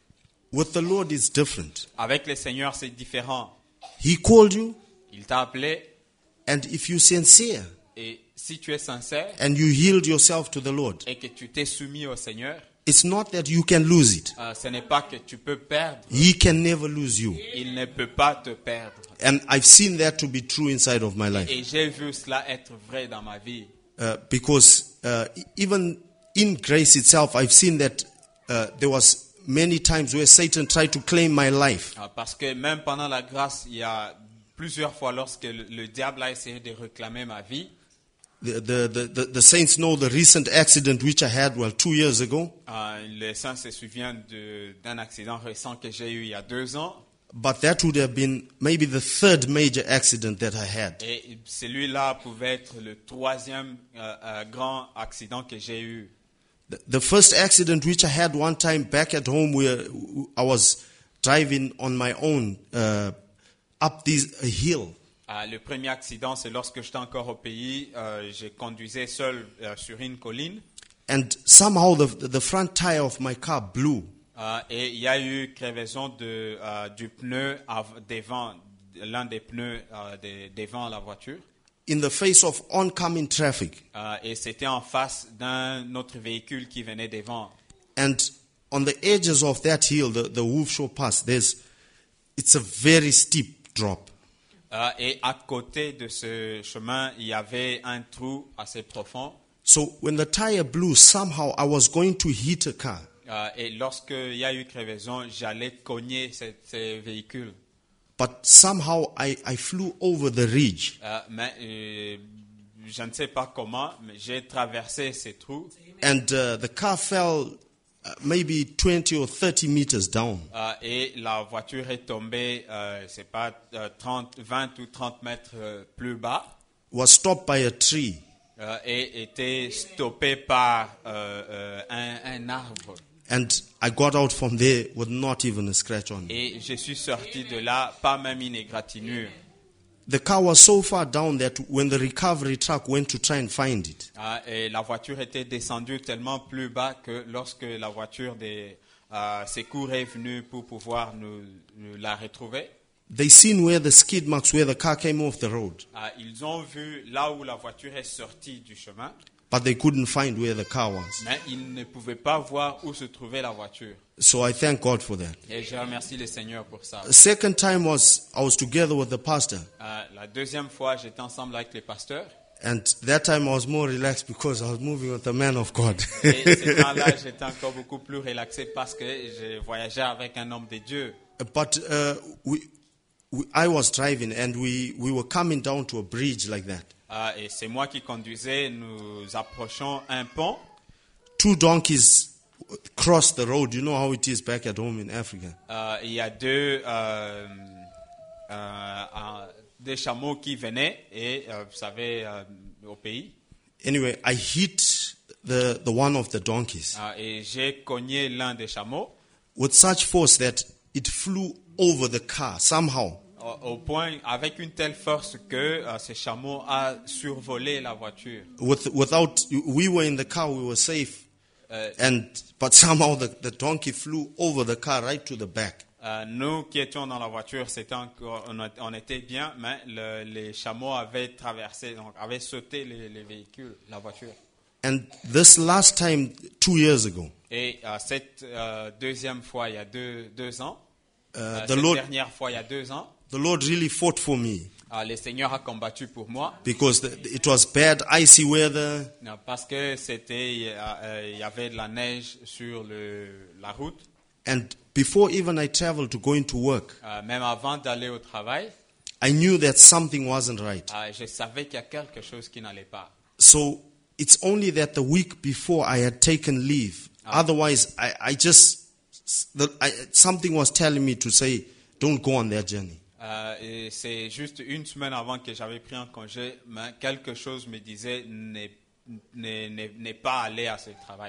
with the Lord it's different. avec le Seigneur c'est différent. He called you, Il t'a appelé and if you're sincere et si tu es sincère and you yield yourself to the Lord, et que tu t'es soumis au Seigneur, it's not that you can lose it. euh, ce n'est pas que tu peux perdre. He can never lose you. Il ne peut pas te perdre. And I've seen that to be true inside of my life. Et j'ai vu cela être vrai dans ma vie. Uh, because uh, even in grace itself, I've seen that uh, there was many times where Satan tried to claim my life. Euh, Parce que même pendant la grâce, il y a plusieurs fois lorsque le, le diable a essayé de réclamer ma vie. The, the, the, the, the saints know the recent accident which I had, well, two years ago. Euh, les saints se souviennent de- d'un accident récent que j'ai eu il y a deux ans. But that would have been maybe the third major accident that I had. Et celui-là pouvait être le troisième euh, euh, grand accident que j'ai eu. The, the first accident which I had one time back at home, where I was driving on my own uh, up this a hill. Euh, le premier accident, c'est lorsque j'étais encore au pays. Euh, je conduisais seul euh, sur une colline. And somehow the, the front tire of my car blew. Euh, et il y a eu crevaison de, euh, du pneu av- devant, l'un des pneus euh, des- devant la voiture. In the face of oncoming traffic. Euh, et c'était en face d'un autre véhicule qui venait devant. And on the edges of that hill, the, the Wolf Shore Pass, there's, it's a very steep drop. Euh, et à côté de ce chemin, il y avait un trou assez profond. So when the tire blew, somehow I was going to hit a car. Euh, et lorsqu'il y a eu crevaison, j'allais cogner ce- ces véhicules. But somehow I, I flew over the ridge. Euh, mais euh, je ne sais pas comment, mais j'ai traversé ces trous. And uh, the car fell uh, maybe twenty or thirty meters down. Euh, et la voiture est tombée, euh, c'est pas euh, trente, vingt ou trente mètres euh, plus bas, Was stopped by a tree. euh, et était stoppée par euh, euh, un, un arbre. And I got out from there with not even a scratch on it. Et je suis sorti de là, pas même une égratignure. The car was so far down that when the recovery truck went to try and find it, Ah, et la voiture était descendue tellement plus bas que lorsque la voiture des euh, secours est venue pour pouvoir nous, nous la retrouver, they seen where the skid marks where the car came off the road, ah, ils ont vu là où la voiture est sortie du chemin, but they couldn't find where the car was. mais ils ne pouvaient pas voir où se trouvait la voiture. So I thank God for that. Et je remercie le Seigneur pour ça. The second time was I was together with the pastor, Ah, la deuxième fois, j'étais ensemble avec les pasteurs. and that time I was more relaxed because I was moving with the man of God. Et ce temps-là, j'étais encore beaucoup plus relaxé parce que je voyageais avec un homme de Dieu. But uh, we, we, I was driving, and we, we were coming down to a bridge like that. Ah, et c'est moi qui conduisais. Nous approchons un pont. Two donkeys crossed the road. You know how it is back at home in Africa. Euh, il y a deux, euh, euh, euh, des chameaux qui venaient, et euh, vous savez, euh, au pays. Anyway, I hit the, the one of the donkeys Euh, et j'ai cogné l'un des chameaux with such force that it flew over the car somehow. au, au point, avec une telle force que euh, ce chameau a survolé la voiture. With, without, we were in the car, we were safe. Euh, And, but somehow the, the donkey flew over the car right to the back. euh, nous qui étions dans la voiture, c'était encore, on, a- on était bien, mais le- les chameaux avaient traversé, donc avaient sauté les, les véhicules, la voiture. And this last time, two years ago, Et euh, cette euh, deuxième fois, il y a deux, deux ans, uh, euh, the, cette Lord, dernière fois, il y a deux ans, the Lord really fought for me euh, le Seigneur a combattu pour moi. because the, it was bad, icy weather. Non, parce que c'était, euh, euh, il y avait de la neige sur le, la route. And before even I traveled to go into work, Euh, même avant d'aller au travail, I knew that something wasn't right. euh, je savais qu'il y a quelque chose qui n'allait pas. So it's only that the week before I had taken leave. Otherwise, I, I just, the, I, something was telling me to say, don't go on that journey. Euh, et c'est juste une semaine avant que j'avais pris un congé, mais quelque chose me disait n'est n'est- n'est- n'est pas aller à ce travail.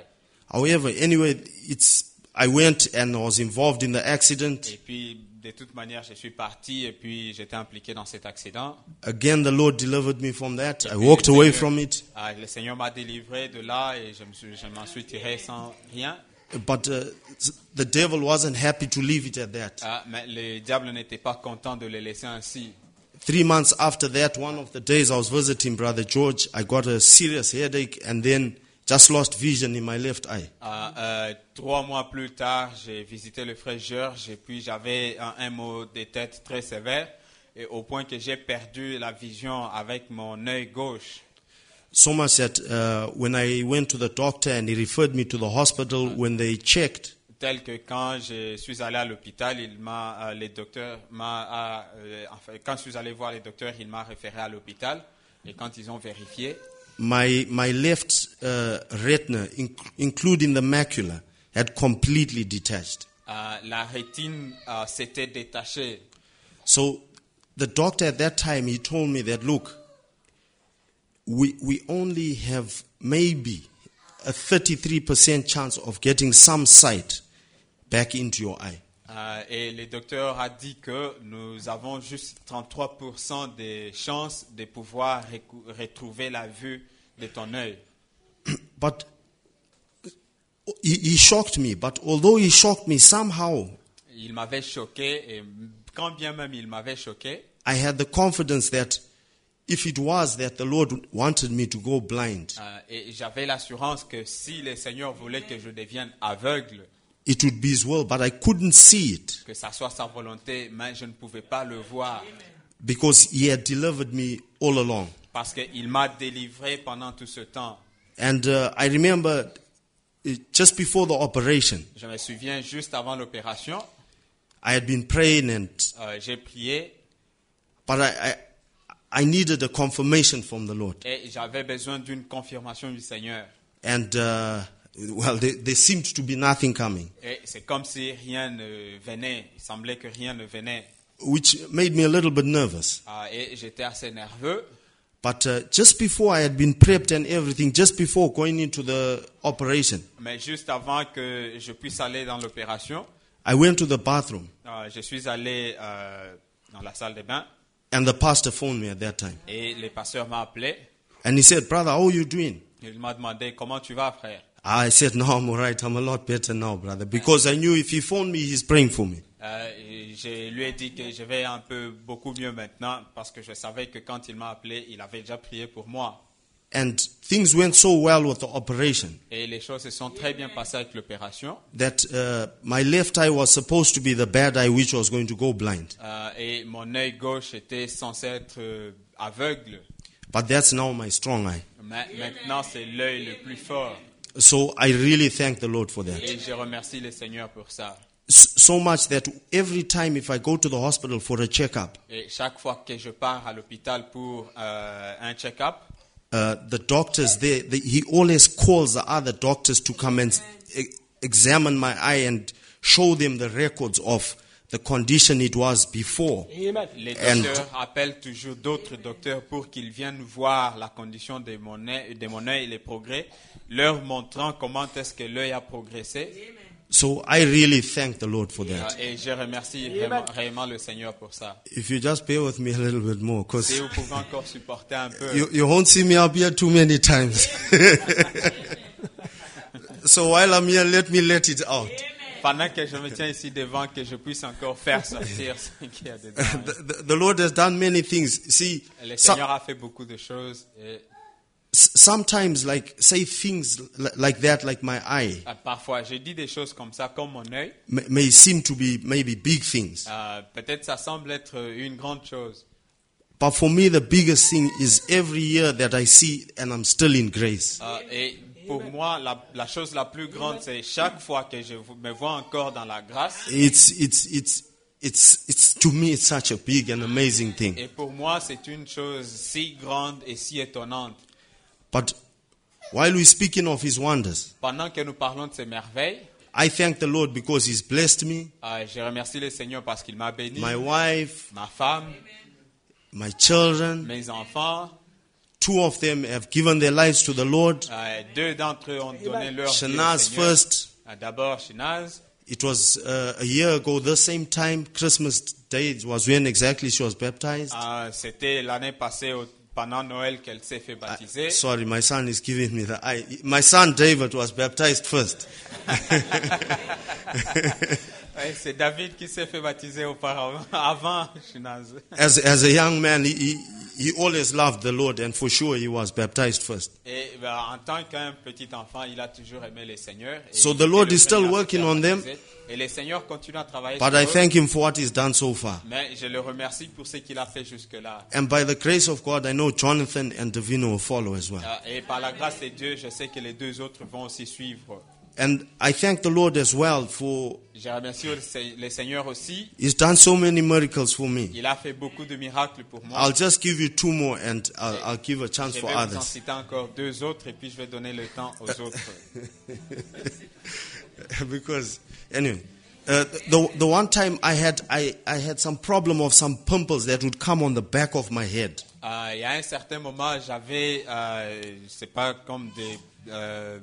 However, anyway, it's I went and was involved in the accident. Et puis, de toute manière, je suis parti et puis j'étais impliqué dans cet accident. Again, the Lord delivered me from that. I Et walked le away Seigneur- from it. Ah, le Seigneur m'a délivré de là et je me suis- je m'en suis tiré sans rien. But uh, the devil wasn't happy to leave it at that. Ah, mais le diable n'était pas content de le laisser ainsi. Three months after that, one of the days I was visiting Brother George, I got a serious headache and then just lost vision in my left eye. Ah, euh, trois mois plus tard, j'ai visité le frère Georges et puis j'avais un, un mot de tête très sévère et au point que j'ai perdu la vision avec mon œil gauche. So much that uh, when I went to the doctor and he referred me to the hospital, when they checked, Tel que quand je suis allé à l'hôpital, il m'a, euh, les docteurs m'a, ah, euh, enfin, quand je suis allé voir les docteurs, il m'a référé à l'hôpital et quand ils ont vérifié, my, my left uh, retina, inc- including the macula, had completely detached. euh, la rétine euh, s'était détachée. So the doctor at that time, he told me that, look, we, we only have maybe a thirty-three percent chance of getting some sight back into your eye. Euh, et le docteur a dit que nous avons juste trente-trois pour cent des chances de pouvoir récou- retrouver la vue de ton œil. But he, he shocked me. But although he shocked me, somehow Il m'avait choqué et quand bien même il m'avait choqué, I had the confidence that if it was that the Lord wanted me to go blind, euh, et j'avais l'assurance que si le Seigneur voulait que je devienne aveugle, it would be His will. But I couldn't see it que ça soit sa volonté, mais je ne pouvais pas le voir because He had delivered me all along. parce qu'il m'a délivré pendant tout ce temps. And uh, I remember uh, just before the operation, Je me souviens juste avant l'opération, I had been praying, and euh, j'ai prié but I, I I needed a confirmation from the Lord. et j'avais besoin d'une confirmation du Seigneur. And uh, well, there, there seemed to be nothing coming, Et c'est comme si rien ne venait. Il semblait que rien ne venait. which made me a little bit nervous. Ah, et j'étais assez nerveux. But uh, just before I had been prepped and everything, just before going into the operation, Mais juste avant que je puisse aller dans l'opération, I went to the bathroom, euh, je suis allé euh, dans la salle de bain and the pastor phoned me at that time. et le pasteur m'a appelé. And he said, "Brother, how are you doing?" Il m'a demandé comment tu vas, frère. I said, "No, I'm all right. I'm a lot better now, brother." Because I knew if he phoned me, he's praying for me. Euh, et je lui ai dit que je vais un peu beaucoup mieux maintenant parce que je savais que quand il m'a appelé, il avait déjà prié pour moi. And things went so well with the operation Et les choses se sont très bien passées avec l'opération. that uh, my left eye was supposed to be the bad eye which was going to go blind. Euh, et mon œil gauche était censé être euh, aveugle. But that's now my strong eye. Mais maintenant, c'est l'œil le plus fort. So I really thank the Lord for that. Et je remercie le Seigneur pour ça. S- So much that every time if I go to the hospital for a checkup, Et chaque fois que je pars à l'hôpital pour euh, un check-up, uh, the doctors there, they, he always calls the other doctors to come and e- examine my eye and show them the records of the condition it was before. Amen. les And- docteurs appellent toujours d'autres docteurs pour qu'ils viennent voir la condition de mon œil, de mon œil et les progrès, leur montrant comment est-ce que l'œil a progressé. So I really thank the Lord for that. Et je remercie vraiment, réellement le Seigneur pour ça. If you just bear with me a little bit more, Si because vous pouvez encore supporter un peu. you, you won't see me up here too many times. So while I'm here, let me let it out. Pendant que je me tiens ici devant, que je puisse encore faire sortir ce qu'il y a dedans. The, the, the Lord has done many things. See, Le so- Seigneur a fait beaucoup de choses. Et s- sometimes, like, say things li- like that, like my eye, euh, parfois, je dis des choses comme ça, comme mon œil. may, may seem to be maybe big things. Euh, peut-être ça semble être une grande chose. But for me, the biggest thing is every year that I see and I'm still in grace. Euh, et pour moi, la, la chose la plus grande, c'est chaque fois que je me vois encore dans la grâce. It's, it's, it's, it's, it's, to me, it's such a big and amazing thing. Et pour moi, c'est une chose si grande et si étonnante. But while we're speaking of his wonders, Pendant que nous parlons de ces merveilles, I thank the Lord because he's blessed me, euh, je remercie le Seigneur parce qu'il m'a béni, my wife, ma femme, my children, mes enfants, two of them have given their lives to the Lord. Euh, deux d'entre eux ont donné leur vie au Shanaz Seigneur. first. Euh, D'abord, Shinaz. It was uh, a year ago, the same time, Christmas Day, it was when exactly she was baptized. Euh, C'était l'année passée, au- pendant Noël, qu'elle s'est fait baptiser. Sorry, my son is giving me the eye. My son David was baptized first. Ouais, c'est David qui s'est fait baptiser auparavant, avant Shinaz. As, as a young man, he, he, he always loved the Lord, and for sure he was baptized first. Et ben, en tant qu'un petit enfant, il a toujours aimé le Seigneur. Et So il the était Lord le is still premier à se working faire on them. baptiser. Et le Seigneur continue à travailler But sur I eux. thank him for what he's done so far. Mais je le remercie pour ce qu'il a fait jusque-là. And by the grace of God, I know Jonathan and Davina will follow as well. Euh, Et par la grâce de Dieu, je sais que les deux autres vont aussi suivre. And I thank the Lord as well for, Je remercie le Se- le Seigneur aussi. he's done so many miracles for me. Il a fait beaucoup de miracles pour moi. I'll just give you two more and I'll, I'll give a chance Je for vais vous en others. citer encore deux autres et puis je vais donner le temps aux autres. Because, anyway, uh, the, the one time I had, I, I had some problem of some pimples that would come on the back of my head. Euh, il y a un certain moment, j'avais, euh, c'est pas comme des, euh,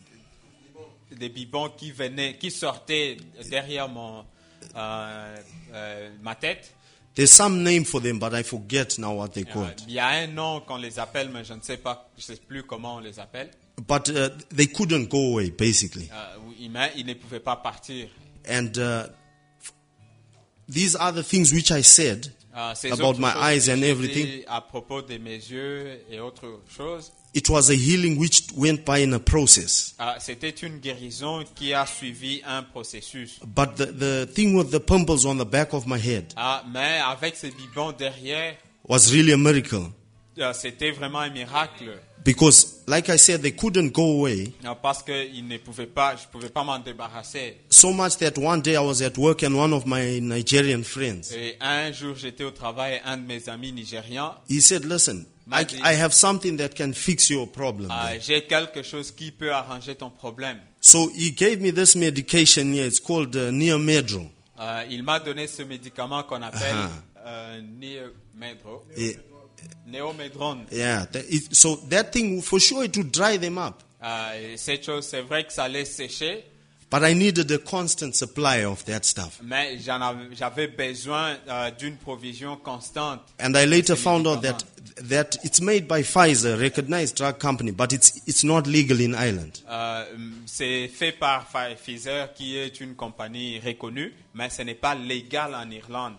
des bibons qui venaient, qui sortaient derrière mon, euh, euh, ma tête. There's some name for them, but I forget now what they Euh, called. il y a un nom qu'on les appelle, mais je ne sais pas, je sais plus comment on les appelle. But uh, they couldn't go away, basically. Euh, oui, mais ils ne pouvaient pas partir. And uh, f- these are the things which I said Euh, ces about autres my choses eyes que and j'ai everything. dit à propos de mes yeux et autres choses. It was a healing which went by in a process. Euh, C'était une guérison qui a suivi un processus. But the, the thing with the pimples on the back of my head Ah, mais avec ces bibons derrière, was really a miracle. euh, c'était vraiment un miracle. Because, like I said, they couldn't go away. Euh, Parce que ils ne pouvaient pas, je ne pouvais pas m'en débarrasser. So much that one day I was at work and one of my Nigerian friends, Et un jour, j'étais au travail, un de mes amis nigérians, he said, listen, I, I have something that can fix your problem. euh, j'ai quelque chose qui peut arranger ton problème. So he gave me this medication here. It's called uh, Neomedro. Euh, il m'a donné ce médicament qu'on appelle Uh-huh. euh, Neomedro, Eh, Néomedrone. Yeah. that- it- so that thing, for sure, it would dry them up. Euh, et cette chose, c'est vrai que ça allait sécher, But I needed a constant supply of that stuff. mais j'en avais- j'avais besoin euh, d'une provision constante. And I later Ces found out that, médicaments. that it's made by Pfizer, recognized drug company, but it's, it's not legal in Ireland. Euh, c'est fait par Pfizer, qui est une compagnie reconnue, mais ce n'est pas légal en Irlande.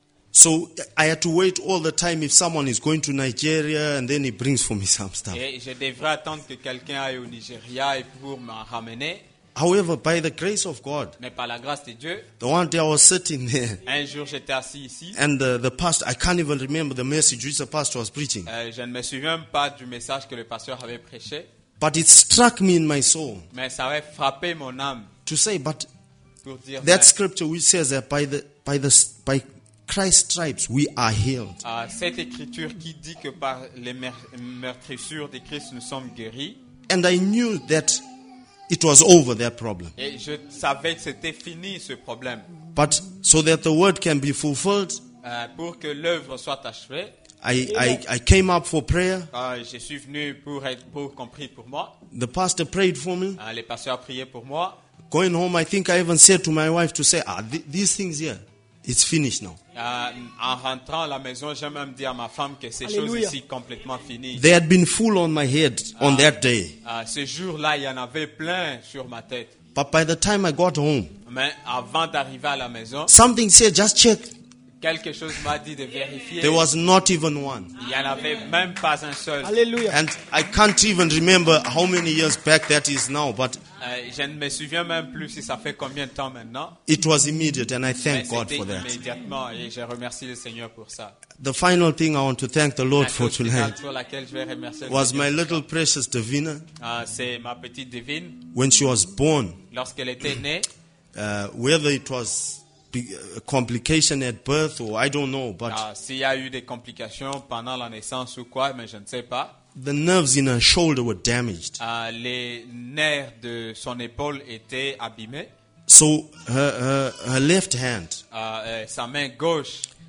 So I had to wait all the time if someone is going to Nigeria and then he brings for me some stuff. Et je devrais attendre que quelqu'un aille au Nigeria et pour m'en ramener. However, by the grace of God, Mais par la grâce de Dieu, the one day I was sitting there un jour j'étais assis ici. and the, the pastor, I can't even remember the message which the pastor was preaching, Euh, je ne me souviens pas du message que le pasteur avait prêché, but it struck me in my soul mais ça avait frappé mon âme to say, but pour dire that mais, scripture which says that by the, by the, by Christ's stripes we are healed. euh, cette écriture qui dit que par les mer- meurtrissures de Christ nous sommes guéris. And I knew that it was over, that problem. Et je savais que c'était fini ce problème. But so that the word can be fulfilled, Euh, pour que l'œuvre soit achevée, I, I, I came up for prayer. euh, je suis venu pour être pour qu'on prie pour moi. The pastor prayed for me. Euh, les pasteurs priaient pour moi. Going home, I think I even said to my wife to say, ah, th- these things here, it's finished now. Euh, en rentrant à la maison, j'ai même dit à ma femme que ces Alléluia. choses ici complètement finies. They had been full on my head on that day. Euh, ce jour-là, il y en avait plein sur ma tête. But by the time I got home, Mais avant d'arriver à la maison, something said, just check. quelque chose m'a dit de vérifier. There was not even one. Il n'y en avait même pas un seul. Hallelujah. And I can't even remember how many years back that is now, but Euh, je ne me souviens même plus si ça fait combien de temps maintenant. it was immediate, and I Mais thank God c'était for that. immédiatement et je remercie le Seigneur pour ça. The final thing I want to thank the La Lord for chose finale tonight pour laquelle je vais remercier le was Seigneur my pour little precious Davina. ça. Euh, c'est ma petite divine. When she was born, Lorsqu'elle était née, uh, whether it was be- a complication at birth or I don't know, but euh, s'il y a eu des complications pendant la naissance ou quoi, mais je ne sais pas. the nerves in her shoulder were damaged. Euh, les nerfs de son épaule étaient abîmés. So her, her, her left hand, Euh, euh, sa main gauche,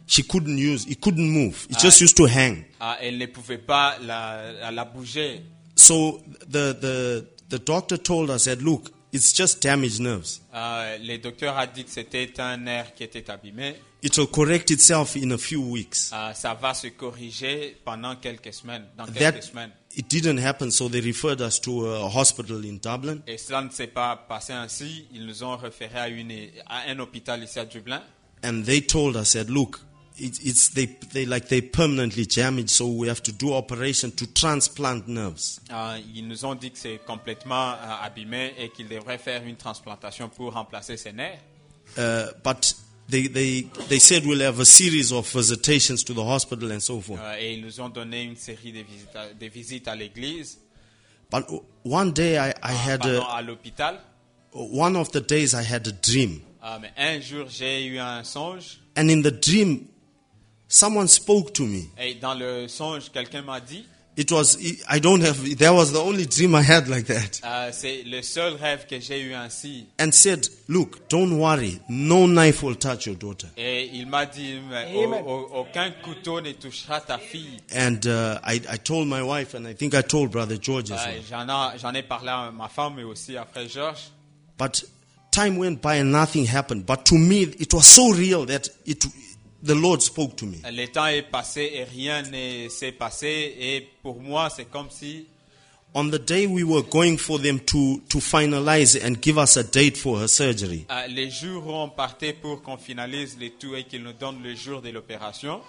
she couldn't use, it couldn't move. It just used to hang. Ah, elle ne pouvait pas la, la bouger. So the, the, the doctor told us that, look, it's just damaged nerves. Ah, le docteur a dit que c'était un nerf qui était abîmé. It will correct itself in a few weeks. Ah, ça va se corriger pendant quelques semaines, dans quelques That, semaines. it didn't happen, so they referred us to a hospital in Dublin. Et cela ne s'est pas passé ainsi. Ils nous ont référé à, une, à un hôpital ici à Dublin. And they told us that, look, it, it's they they like they permanently damaged, so we have to do operation to transplant nerves. Ah, ils nous ont dit que c'est complètement euh, abîmé et qu'ils devraient faire une transplantation pour remplacer ces nerfs. Uh, but they they they said we'll have a series of visitations to the hospital and so forth. Euh, et ils nous ont donné une série de visites à, de visites à l'église. But one day I, I had Pardon, a, à l'hôpital. one of the days I had a dream, Ah, mais un jour, j'ai eu un songe. and in the dream, someone spoke to me. Et dans le songe, quelqu'un m'a dit, It was I don't have that was the only dream I had like that, euh, c'est le seul rêve que j'ai eu ainsi. and said, "Look, don't worry, no knife will touch your daughter." Et il m'a dit, mais Amen. au- au- aucun couteau ne touchera ta fille. And uh, I I told my wife, and I think I told Brother George as Euh, well. j'en, ai, j'en ai parlé à ma femme, mais aussi à frère Georges. But time went by and nothing happened. But to me, it was so real that it, the Lord spoke to me. Le temps est passé et rien ne s'est passé. Et pour moi, c'est comme si, On the day we were going for them to, to finalize and give us a date for her surgery, euh, les jours où on partait pour qu'on finalise le tout et qu'ils nous donnent le jour de l'opération,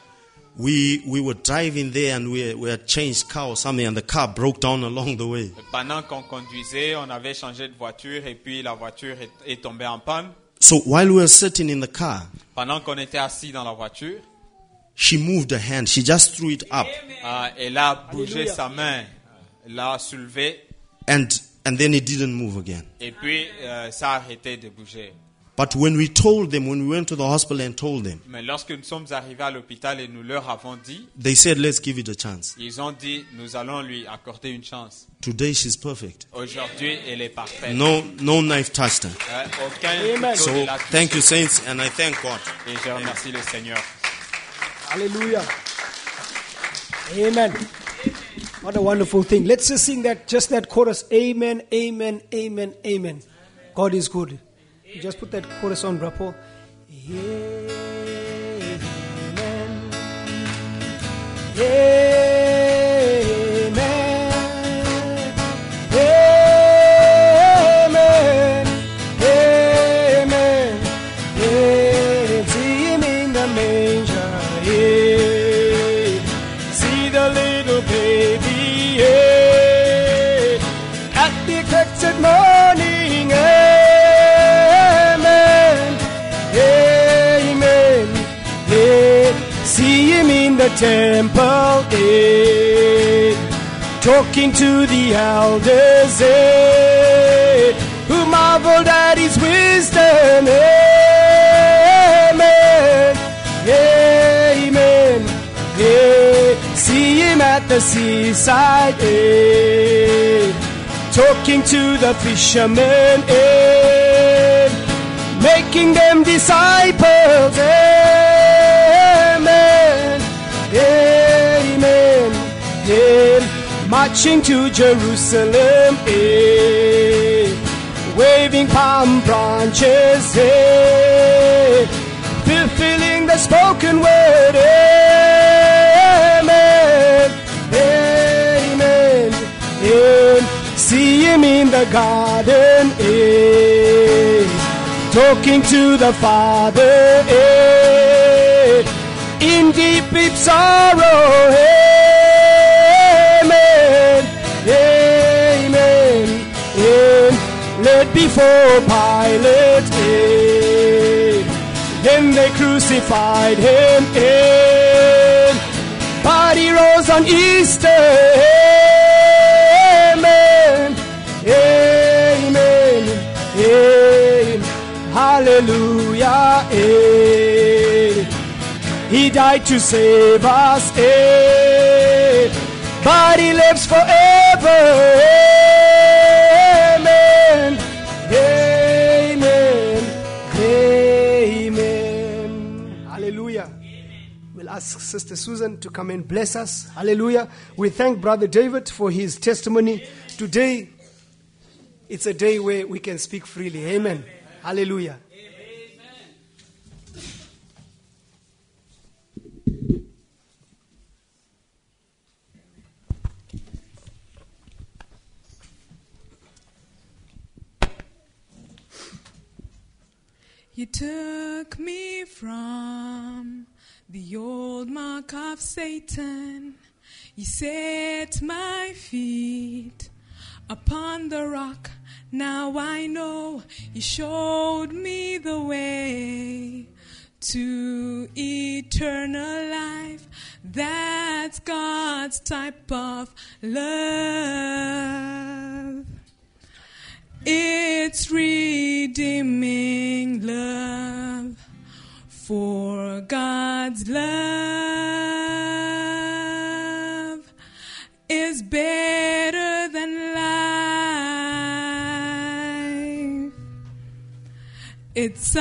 we we were driving there and we, we had changed car or something, and the car broke down along the way. pendant qu'on conduisait, on avait changé de voiture et puis la voiture est, est tombée en panne. So while we were sitting in the car, Pendant qu'on était assis dans la voiture, she moved her hand. She just threw it up, euh, elle a bougé Alléluia. sa main, l'a soulevée and and then it didn't move again. et puis euh, ça a arrêté de bouger. But when we told them, when we went to the hospital and told them, Mais lorsque nous sommes arrivés à l'hôpital et nous leur avons dit, they said, "Let's give it a chance." ils ont dit, nous allons lui accorder une chance. Today she's perfect. Aujourd'hui, elle est parfaite. No no knife touched her. Euh, aucun Amen. couteau So ne l'a touché. thank you, saints, and I thank God. Et je remercie le Seigneur. Hallelujah. Amen. What a wonderful thing. Let's just sing that, just that chorus. Amen, amen, amen, amen. God is good. You just put that chorus on, Brapo. Amen. Amen. Amen. Amen. Amen. See him in the manger. Yeah. See the little baby. Yeah. At the expected morning. Amen. Amen. Yeah. See him in the temple. Yeah. Talking to the elders. Yeah. Who marveled at his wisdom. Amen. Amen. Yeah. See him at the seaside. Yeah. Talking to the fishermen. Yeah. Making them disciples. Amen. Amen. Yeah. Marching to Jerusalem. Yeah. Waving palm branches. Yeah. Fulfilling the spoken word. Amen. Amen. Amen. See him in the garden. Amen. Talking to the Father. Amen. In deep, deep sorrow. Amen. Amen. Amen. Led before Pilate. Amen. Then they crucified him. Amen. But he rose on Easter. Amen. Amen. Amen. Hallelujah. Amen. He died to save us. Amen. But he lives forever. Amen. Amen. Amen. Hallelujah. ask Sister Susan to come and bless us. Hallelujah. We thank Brother David for his testimony. Today, it's a day where we can speak freely. Amen. Hallelujah. You took me from the old mark of Satan. You set my feet upon the rock. Now I know you showed me the way to eternal life. That's God's type of love. It's redeeming love, for God's love is better than life. It's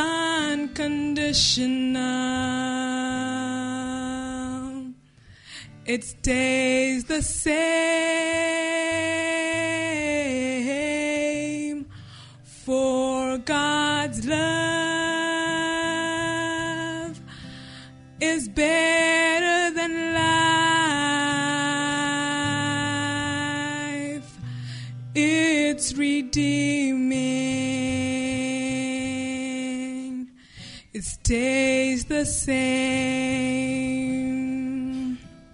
unconditional. It stays the same. For God's love is better than life. It's redeeming. It stays the same.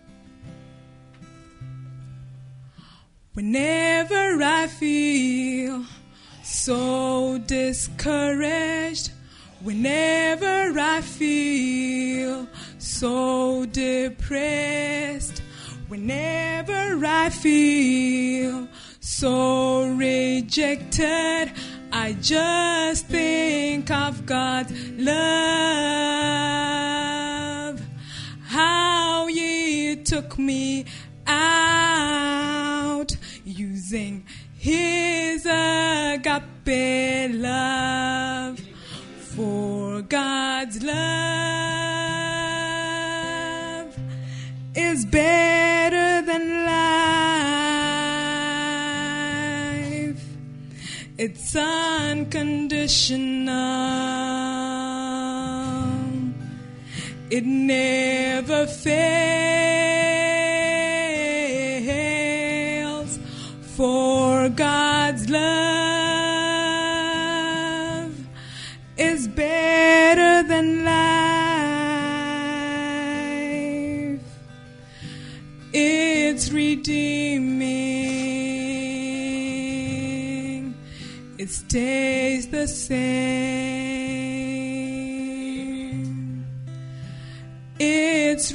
Whenever I feel so discouraged, whenever I feel so depressed, whenever I feel so rejected, I just think of God's love. How you took me out using His agape love. For God's love is better than life. It's unconditional. It never fails. For God's love is better than life. It's redeeming. It stays the same. It's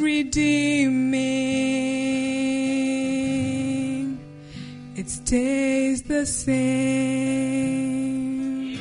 redeeming. It stays the same.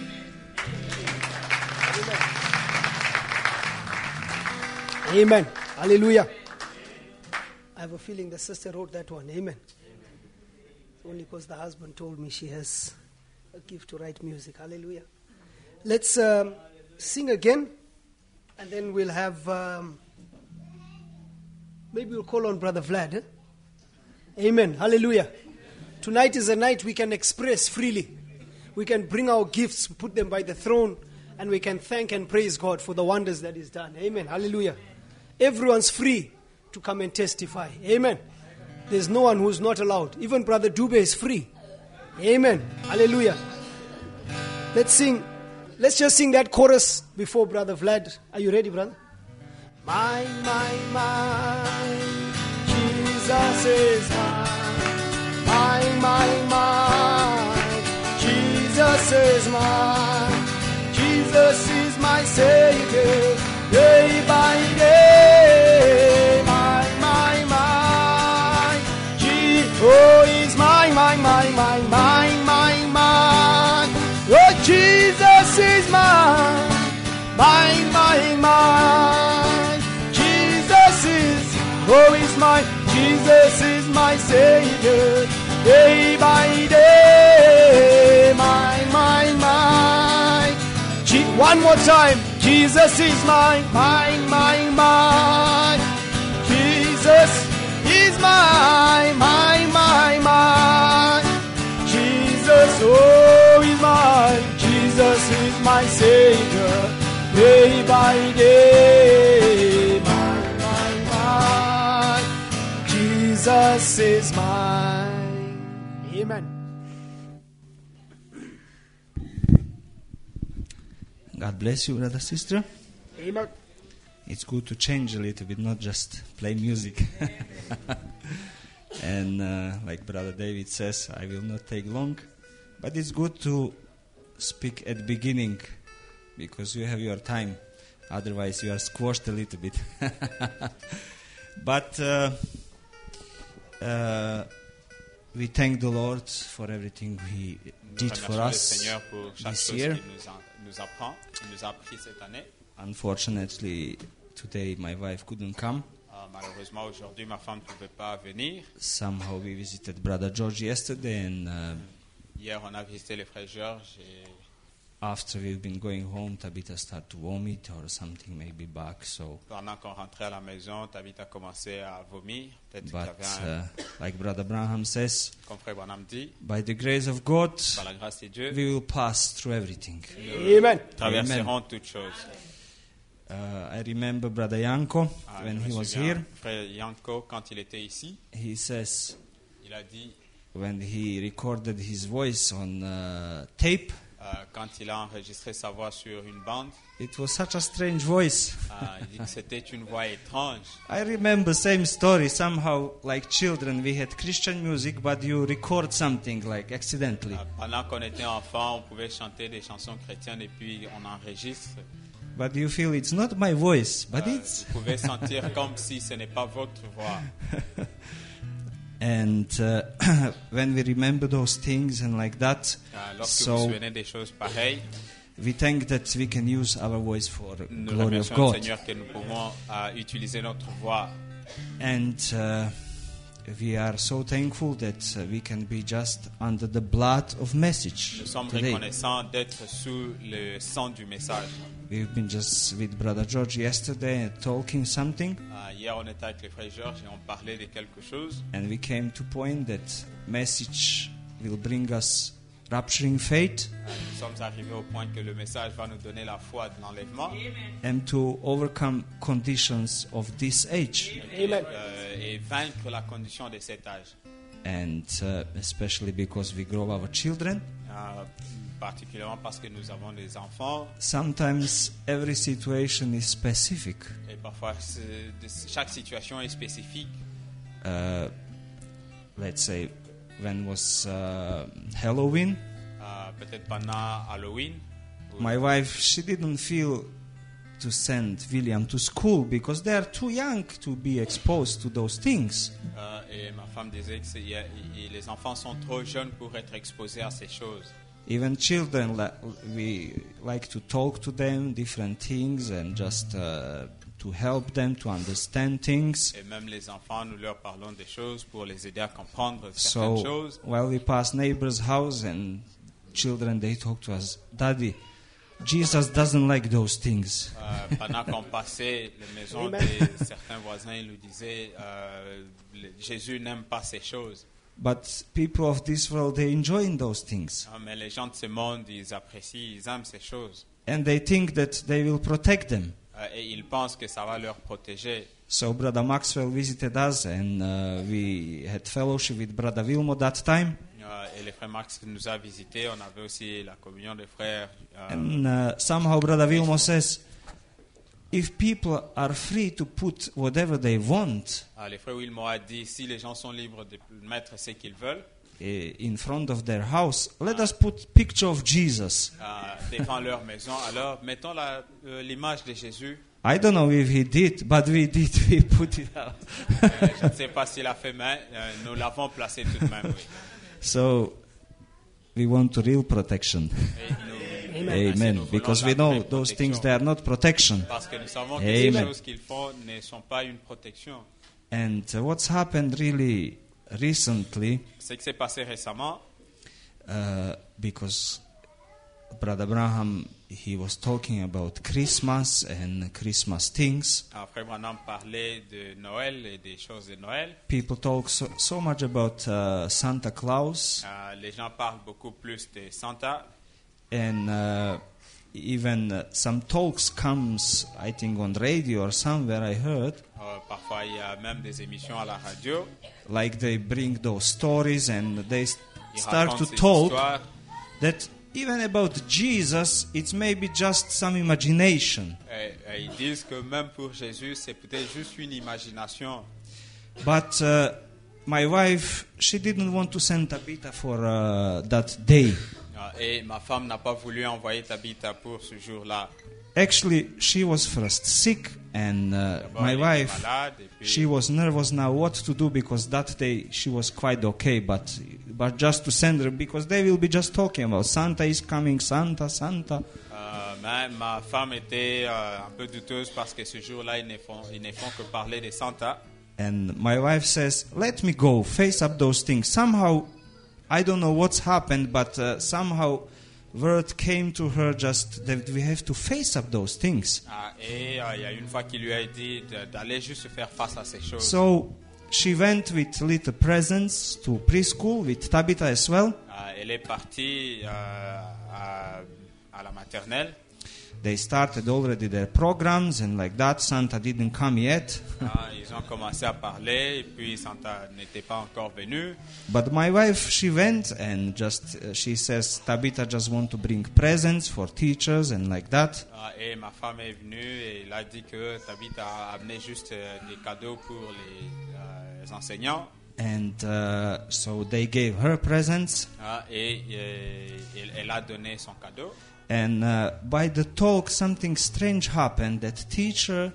Amen. Hallelujah. I have a feeling the sister wrote that one. Amen. It's only because the husband told me she has a gift to write music. Hallelujah. Let's um, sing again, and then we'll have, um, maybe we'll call on Brother Vlad. Eh? Amen. Hallelujah. Tonight is a night we can express freely. We can bring our gifts, put them by the throne, and we can thank and praise God for the wonders that He's done. Amen. Hallelujah. Everyone's free to come and testify. Amen. There's no one who's not allowed. Even Brother Dube is free. Amen. Hallelujah. Let's sing. Let's just sing that chorus before Brother Vlad. Are you ready, brother? My, my, my, Jesus is mine. My, my, my, Jesus is mine. Jesus is my Savior, day by day. My, my, my, Je- oh, He's mine, mine, mine, mine, mine, mine, mine. Oh, Jesus is mine, mine, mine, mine. Jesus is, oh, He's mine. Jesus is my Savior, day by day. My, my, my. Je- One more time. Jesus is mine, mine, mine, mine. mine, mine, mine, mine. Jesus, oh, is mine. Jesus is my Savior, day by day. Mine, mine, mine. Jesus is mine. Amen. God bless you, brother, sister. Amen. It's good to change a little bit, not just play music. And uh, like Brother David says, I will not take long. But it's good to speak at the beginning, because you have your time. Otherwise, you are squashed a little bit. But uh, uh, we thank the Lord for everything He did for Remercions le us Seigneur pour chaque this chose year. qu'il nous, en- nous apprend, qu'il nous a appris cette année. Unfortunately, today my wife couldn't come. Euh, malheureusement, aujourd'hui, ma femme ne pouvait pas venir. Somehow we visited Brother George yesterday, and uh, Hier, on a visité les frères Georges et after we've been going home, Tabitha started to vomit or something, maybe back. So, pendant qu'on rentrait à la maison, Tabitha a commencé à vomir. Peut-être qu'il y but avait un, uh, like Brother Branham says, comme frère Branham dit, by the grace of God, par la grâce de Dieu, we will pass through everything. Amen. traverserons toutes choses. Uh, I remember Brother Yanko Ah, when je he me was souviens, here. frère Yanko, quand il était ici, He says il a dit, when he recorded his voice on uh, tape, euh, quand il a enregistré sa voix sur une bande, it was such a strange voice. euh, il dit que c'était une voix étrange. I remember same story. Somehow, like children, we had Christian music, but you record something like accidentally. Euh, Pendant qu'on était enfant, on pouvait chanter des chansons chrétiennes et puis on enregistre. But you feel it's not my voice, but Euh, it's. vous pouvez sentir comme si ce n'est pas votre voix. And uh, when we remember those things and like that, Euh, lorsque vous so vous souvenez des choses pareilles, we think that we can use our voice for nous glory of remercions le God. Seigneur que nous pouvons euh, utiliser notre voix. And uh, we are so thankful that uh, we can be just under the blood of message Nous sommes today. reconnaissants d'être sous le sang du message. We've been just with Brother George yesterday talking something, Euh, hier, on était avec les frères Georges et on parlait de quelque chose. and we came to point that message will bring us rapturing faith Euh, nous sommes arrivés au point que le message va nous donner la foi de l'enlèvement and to overcome conditions of this age. Amen. euh, et vaincre la condition de cet âge. And uh, especially because we grow our children, Euh, particulièrement parce que nous avons des enfants sometimes every situation is specific. et parfois c'est- de- chaque situation est spécifique. Uh, let's say when was uh, Halloween, Euh, peut-être pendant Halloween, où- my wife, she didn't feel to send William to school because they are too young to be exposed to those things. euh, et ma femme disait que c'est- y a- y- les enfants sont trop jeunes pour être exposés à ces choses. Even children, li- we like to talk to them different things and just uh, to help them to understand things. Et même les enfants, nous leur parlons des choses pour les aider à comprendre certaines So choses. while we pass neighbor's house and children, they talk to us, Daddy, Jesus doesn't like those things. Euh, pendant qu'on passait les maisons Amen. de certains voisins, ils nous disaient euh, le- Jésus n'aime pas ces choses. But people of this world, they enjoy those things. Ah, mais les gens de ce monde, ils apprécient, ils aiment ces choses. And they think that they will protect them. Euh, et ils pensent que ça va leur protéger. So Brother Maxwell visited us and uh, we had fellowship with Brother Wilmo that time. Euh, et le frère Max nous a visités. On avait aussi la communion des frères. Euh, And uh, somehow Brother Wilmo says, if people are free to put whatever they want ah, le frère Wilmore a dit si les gens sont libres de mettre ce qu'ils veulent eh, in front of their house, let us put picture of Jesus. euh, devant leur maison, alors mettons la- euh, l'image de Jésus. I don't know if he did, but we did. We put it out. Euh, je ne sais pas s'il a fait, mais euh, nous l'avons placé tout de même. Oui. So we want to real protection. Et nous- Amen. nous voulons Because la we know vraie those protection. things, they are not protection. Parce que nous savons que Amen. ces choses qu'ils font ne sont pas une protection. And uh, what's happened really recently, Ce qui s'est passé récemment, uh, because Brother Abraham he was talking about Christmas and Christmas things. Alors, Frère Branham parlait de Noël et des choses de Noël. People talk so, so much about uh, Santa Claus, Euh, les gens parlent beaucoup plus de Santa. and uh, even uh, some talks comes, I think, on radio or somewhere I heard, Euh, parfois, il y a même des émissions à la radio. like they bring those stories and they s- Ils start to racontent ces talk histoires. that even about Jesus, it's maybe just some imagination. Et, et ils disent que même pour Jésus, c'est peut-être juste une imagination. But uh, my wife, she didn't want to send Tabitha for uh, that day. Euh, Et ma femme n'a pas voulu envoyer Tabitha pour ce jour-là. Actually, she was first sick, and uh, D'abord, my elle était wife, malade, et puis she was nervous now what to do, because that day she was quite okay, but but just to send her, because they will be just talking about Santa is coming, Santa, Santa. euh, mais ma femme était euh, un peu douteuse parce que ce jour-là, ils ne font, ils ne font que parler de Santa. And my wife says, let me go, face up those things. Somehow, I don't know what's happened, but uh, somehow word came to her just that we have to face up those things. Ah, et euh, il y a une fois qu'il lui a dit de- d'aller juste faire face à ces choses. So she went with little presents to preschool with Tabitha as well. Euh, elle est partie euh, à, à la maternelle. They started already their programs and like that. Santa didn't come yet. Ah, ils ont commencé à parler et puis Santa n'était pas encore venu. But my wife, she went and just, uh, she says, Tabitha just want to bring presents for teachers and like that. Ah, et ma femme est venue et elle a dit que Tabitha a amené juste euh, des cadeaux pour les, euh, les enseignants. And uh, so they gave her presents. Ah, et euh, elle, elle a donné son cadeau. And uh, by the talk, something strange happened. That teacher,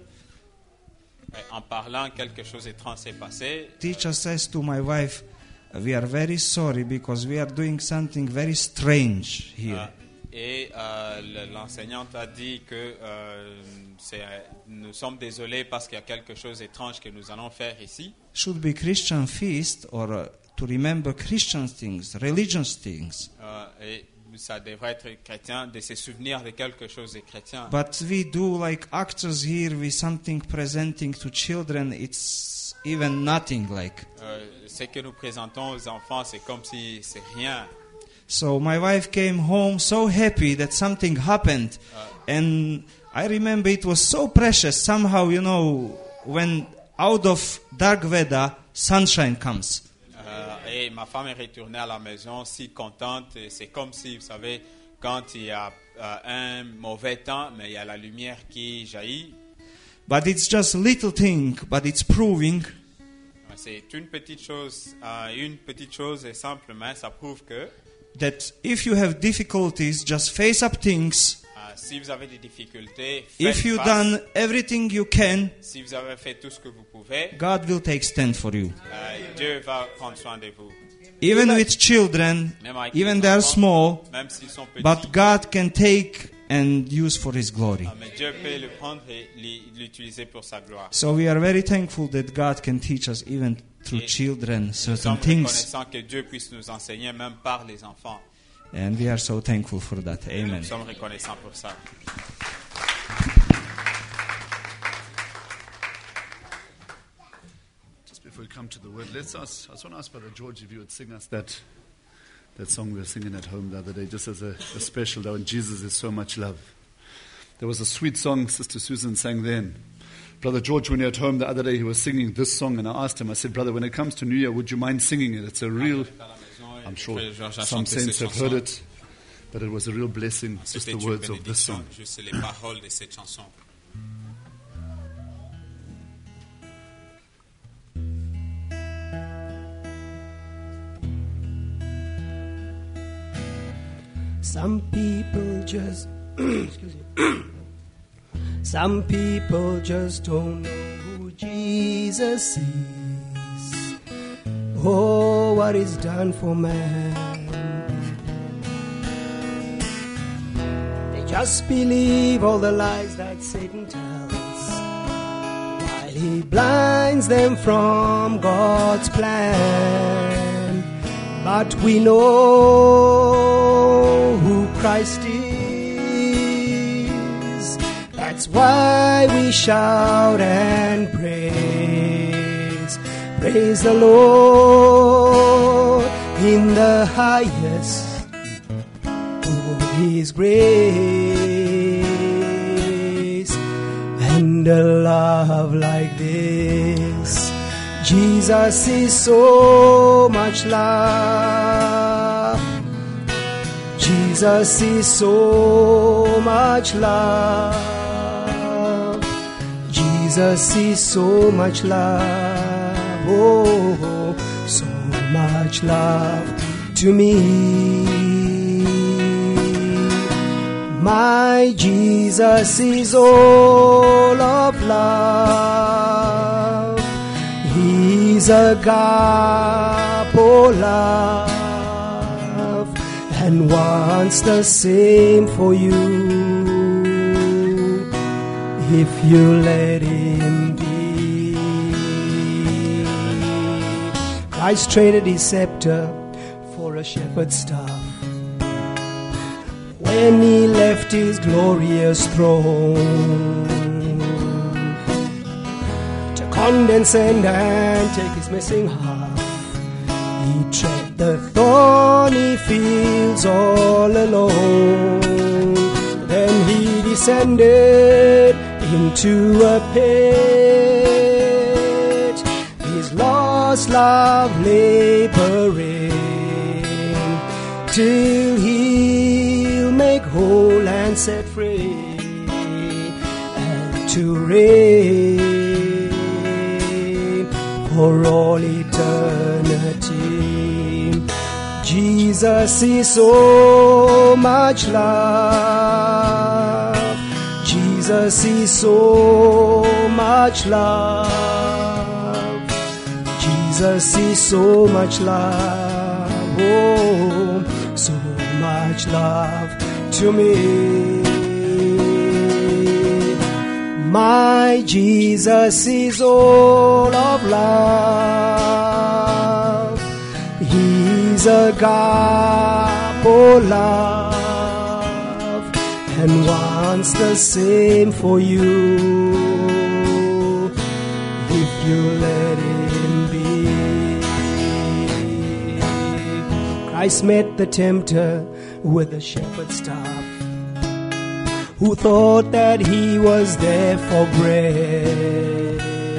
Et en parlant, quelque chose d'étrange s'est passé. teacher says to my wife, we are very sorry because we are doing something very strange here. Ah, et euh, le- l'enseignante a dit que euh, c'est, euh, nous sommes désolés parce qu'il y a quelque chose d'étrange que nous allons faire ici. Should be Christian feast or uh, to remember Christian things, religious things. Euh, et ça devrait être chrétien, de se souvenir de quelque chose de chrétien. But we do like actors here with something presenting to children. It's even nothing like. Euh, ce que nous présentons aux enfants, c'est comme si c'est rien. So my wife came home so happy that something happened. And I remember it was so precious. Somehow, you know, when out of dark weather, sunshine comes. Euh, et ma femme est retournée à la maison si contente. Et c'est comme si, vous savez, quand il y a euh, un mauvais temps, mais il y a la lumière qui jaillit. But it's just a little thing, but it's proving C'est une petite chose, euh, une petite chose et simplement, ça prouve que that if you have difficulties, just face up things. euh, si vous avez des difficultés, faites If you've face. done everything you can, Si vous avez fait tout ce que vous pouvez, God will take stand for you. euh, Dieu va prendre soin de vous. Even with children, Même avec even les they are enfants, small, même s'ils sont petits, but God can take and use for His glory. ah, mais Dieu peut le prendre et l'y- l'utiliser pour sa gloire. So we are very thankful that God can teach us even through Et children Nous certain sommes things. reconnaissants que Dieu puisse nous enseigner même par les enfants. And we are so thankful for that. Amen. Nous sommes reconnaissants pour ça. Just before we come to the word, let's ask, I just want to ask Brother George if you would sing us that, that song we were singing at home the other day, just as a, a special, though, and Jesus is so much love. There was a sweet song Sister Susan sang then. Brother George, when he was at home the other day, he was singing this song, and I asked him, I said, Brother, when it comes to New Year, would you mind singing it? It's a real, I'm sure some saints have heard it, but it was a real blessing, just the words of this song. Juste les paroles de cette chanson. Some people just, excuse me. Some people just don't know who Jesus is. Oh, what He's done for man. They just believe all the lies that Satan tells, while he blinds them from God's plan. But we know who Christ is. That's why we shout and praise. Praise the Lord in the highest for His grace. And a love like this, Jesus is so much love. Jesus is so much love. Jesus is so much love. Oh, so much love to me. My Jesus is all of love. He's agape love and wants the same for you if you let Him be. Christ traded His scepter for a shepherd's staff when He left His glorious throne to condescend and take His missing half. He tread the thorny fields all alone. Then He descended into a pit, His lost love laboring till He'll make whole and set free and to reign for all eternity. Jesus is so much love. Jesus is so much love. Jesus is so much love. Oh, so much love to me. My Jesus is all of love. He's agape love and wants the same for you if you let Him be. Christ met the tempter with a shepherd's staff, who thought that He was there for bread.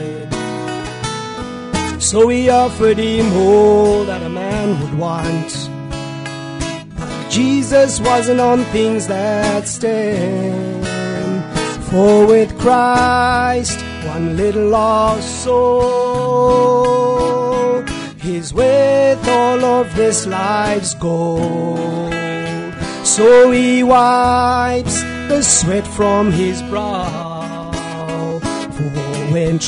So He offered Him all that a man would want. But Jesus wasn't on things that stand. For with Christ, one little lost soul is worth all of this life's gold. So He wipes the sweat from His brow, for when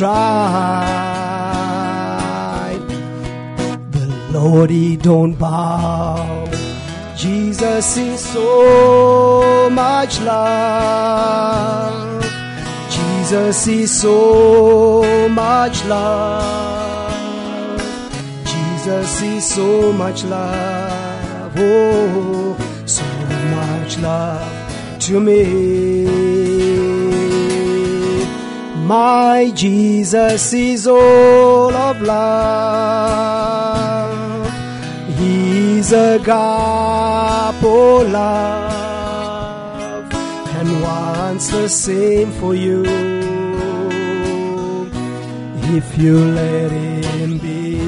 tried, the Lord He don't bow. Jesus is so much love. Jesus is so much love. Jesus is so much love. Oh, so much love to me. My Jesus is all of love. He's agape love and wants the same for you if you let Him be.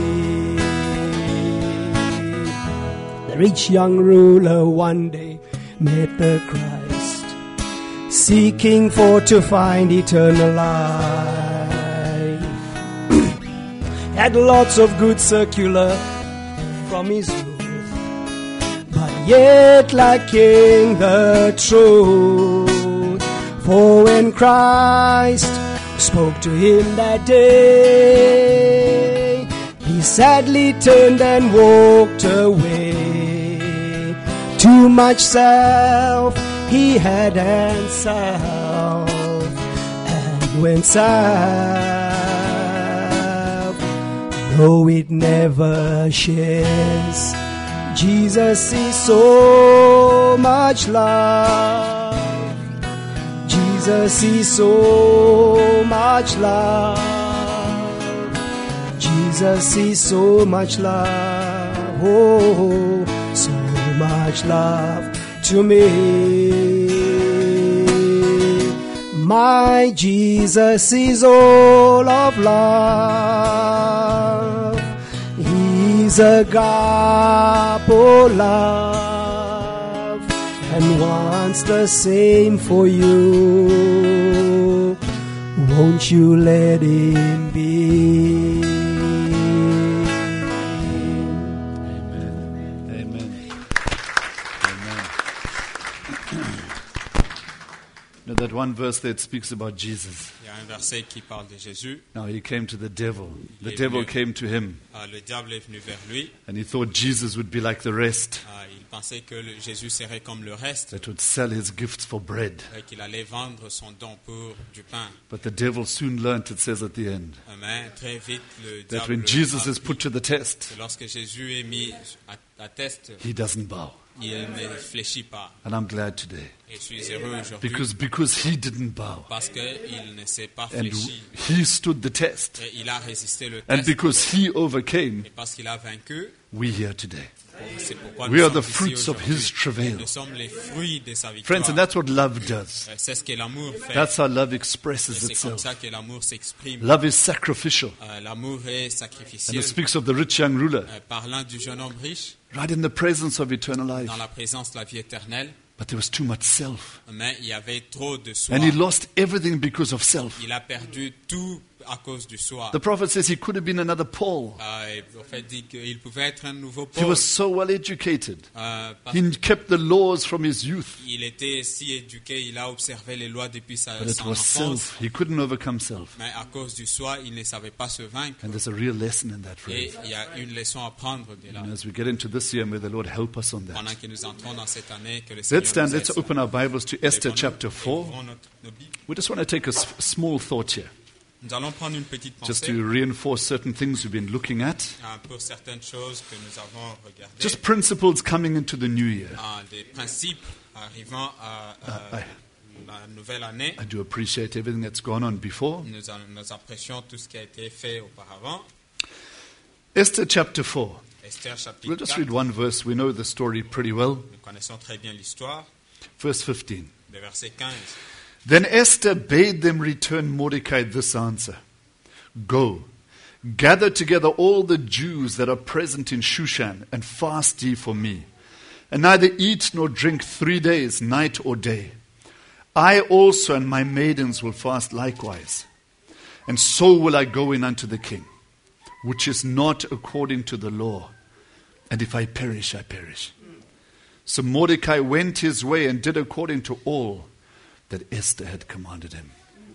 The rich young ruler one day met the Christ, seeking for to find eternal life. Had lots of good circular from his youth, but yet lacking the truth. For when Christ spoke to him that day, he sadly turned and walked away. Too much self he had and self, and when self, though it never shares, Jesus is so much love. Jesus Jesus is so much love. Jesus is so much love. Oh, so much love to me. My Jesus is all of love. He's agape love and wants the same for you. Won't you let him be? That one verse that speaks about Jesus. Il y a un verset qui parle de Jésus. Now he came to the devil. The Il est devil venu- came to him, Ah, le diable est venu vers lui. and he thought Jesus would be like the rest, Ah, il pensait que le- Jésus serait comme le reste, that would sell his gifts for bread. et qu'il allait vendre son don pour du pain. But the devil soon learnt, it says at the end, Mais très vite, le that diable when Jesus a is put to the test, que lorsque Jésus est mis à, à test, he doesn't bow. il ne fléchit pas. And I'm glad today. Et je suis heureux aujourd'hui Because, because he didn't bow. parce qu'il ne s'est pas And fléchi. he stood the test. Et il a résisté le And test. because he overcame, Et parce qu'il a vaincu, we here today. c'est pourquoi We nous are sommes the ici fruits of aujourd'hui. his travail. Nous sommes les fruits de sa victoire. Friends, and that's what love does. Euh, C'est ce que l'amour fait. That's how love Et expresses c'est comme itself. ça que l'amour s'exprime. Love is sacrificial. Euh, L'amour est And sacrificiel. it speaks of the rich young ruler, Euh, Parlant du jeune homme riche, right in the presence of eternal life. dans la présence de la vie éternelle, But there was too much self. mais il y avait trop de soi. And he lost everything because of self. Il a perdu tout à cause du soi. The prophet says he could have been another Paul. Euh, et le prophète dit qu'il pouvait être un nouveau He Paul. was so well educated. Euh, parce He kept the laws from his youth. qu'il était si éduqué, il a observé les lois depuis sa, But it son was enfance. self. He couldn't overcome self. Mais à cause du soi, il ne savait pas se vaincre. And there's a real lesson in that, Et friends. il y a une leçon à prendre de là. And as we get into this year, may the Lord help us on Pendant that. que nous entrons dans cette année, que le Seigneur Let's stand. nous aide. Let's open our Bibles to Esther Lèvons-nous chapter et four. ouvrons notre- nos Bibles. We just want to take a s- small thought here, Nous allons prendre une petite just pensée to reinforce certain things we've been looking at. hein, pour certaines choses que nous avons regardées. Just principles coming into the new year. hein, des principes arrivant à, à Ah, la nouvelle année. I do appreciate everything that's gone on before. Nous, en- nous apprécions tout ce qui a été fait auparavant. Esther chapter four. Esther chapitre We'll just quatre, read one verse. We know the story pretty well. nous connaissons très bien l'histoire, Verse fifteen. le verset quinze. Then Esther bade them return Mordecai this answer: Go, gather together all the Jews that are present in Shushan, and fast ye for me, and neither eat nor drink three days, night or day. I also and my maidens will fast likewise, and so will I go in unto the king, which is not according to the law. And if I perish, I perish. So Mordecai went his way and did according to all that Esther had commanded him.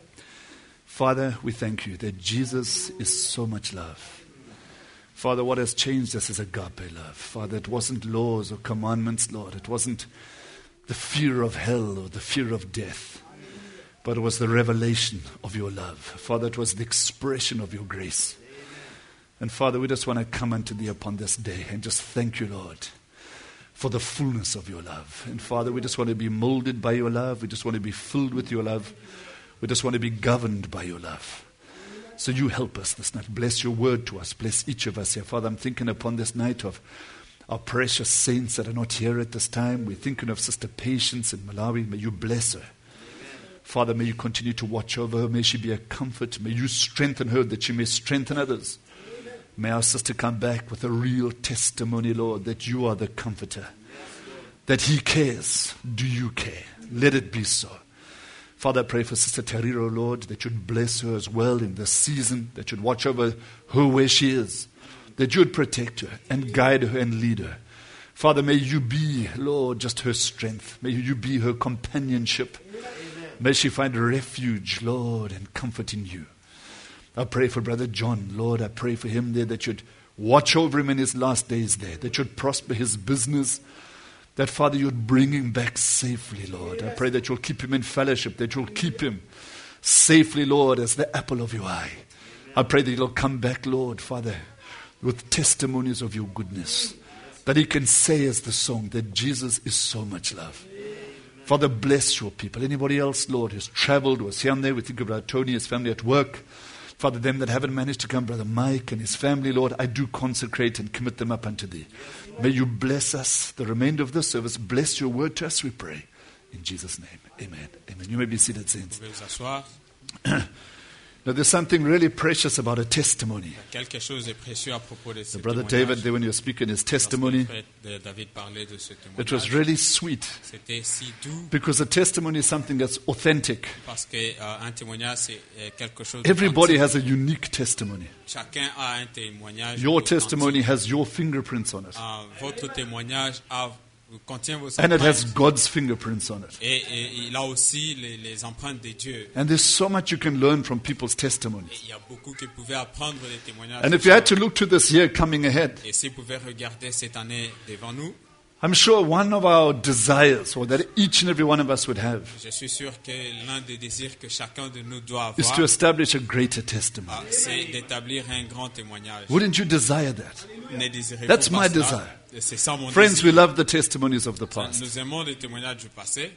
Father, we thank you that Jesus is so much love. Father, what has changed us is agape love. Father, it wasn't laws or commandments, Lord. It wasn't the fear of hell or the fear of death, but it was the revelation of your love. Father, it was the expression of your grace. And Father, we just want to come unto thee upon this day and just thank you, Lord, for the fullness of your love. And Father, we just want to be molded by your love. We just want to be filled with your love. We just want to be governed by your love. So you help us this night. Bless your word to us. Bless each of us here. Father, I'm thinking upon this night of our precious saints that are not here at this time. We're thinking of Sister Patience in Malawi. May you bless her. Father, may you continue to watch over her. May she be a comfort. May you strengthen her that she may strengthen others. May our sister come back with a real testimony, Lord, that you are the comforter. That he cares. Do you care? Let it be so. Father, I pray for Sister Tariro, Lord, that you'd bless her as well in this season, that you'd watch over her where she is, that you'd protect her and guide her and lead her. Father, may you be, Lord, just her strength. May you be her companionship. May she find refuge, Lord, and comfort in you. I pray for Brother John, Lord, I pray for him there, that you'd watch over him in his last days there, that you'd prosper his business, that, Father, you'd bring him back safely, Lord. I pray that you'll keep him in fellowship, that you'll keep him safely, Lord, as the apple of your eye. I pray that he'll come back, Lord, Father, with testimonies of your goodness, that he can say as the song that Jesus is so much love. Father, bless your people. Anybody else, Lord, who's traveled, was here and there. We think of Brother Tony, his family at work. Father, them that haven't managed to come, Brother Mike and his family, Lord, I do consecrate and commit them up unto Thee. May You bless us, the remainder of this service. Bless Your word to us, we pray. In Jesus' name, amen. Amen. You may be seated, saints. Vous pouvez vous asseoir. Now, there's something really precious about a testimony. Quelque chose de précieux à propos de ce The Brother témoignage. David, there when you were speaking his testimony, Lorsque le frère David parlait de ce it was témoignage, really sweet. c'était si doux Because a testimony is something that's authentic. parce que euh, un témoignage c'est euh, quelque chose. Everybody d'authentique. has a unique testimony. Chacun a un témoignage. Your authentique. testimony has your fingerprints on it. Euh, votre témoignage a, contient vos And it has empreintes God's fingerprints on it. et, et il a aussi les, les empreintes de Dieu. And there's so much you can learn from people's Et testimonies. il y a beaucoup que vous pouvez apprendre des témoignages. And if you had to look to this year coming ahead, Et si vous pouvez regarder cette année devant nous, I'm sure one of our desires, or that each and every one of us would have, je suis sûr que l'un des désirs que chacun de nous doit is avoir, to establish a greater testimony. ah, c'est d'établir un grand témoignage. Wouldn't you desire that? Ne désirez-vous That's pas my cela? desire. C'est ça mon Friends, we désir. love the testimonies of the past, Nous aimons les témoignages du passé,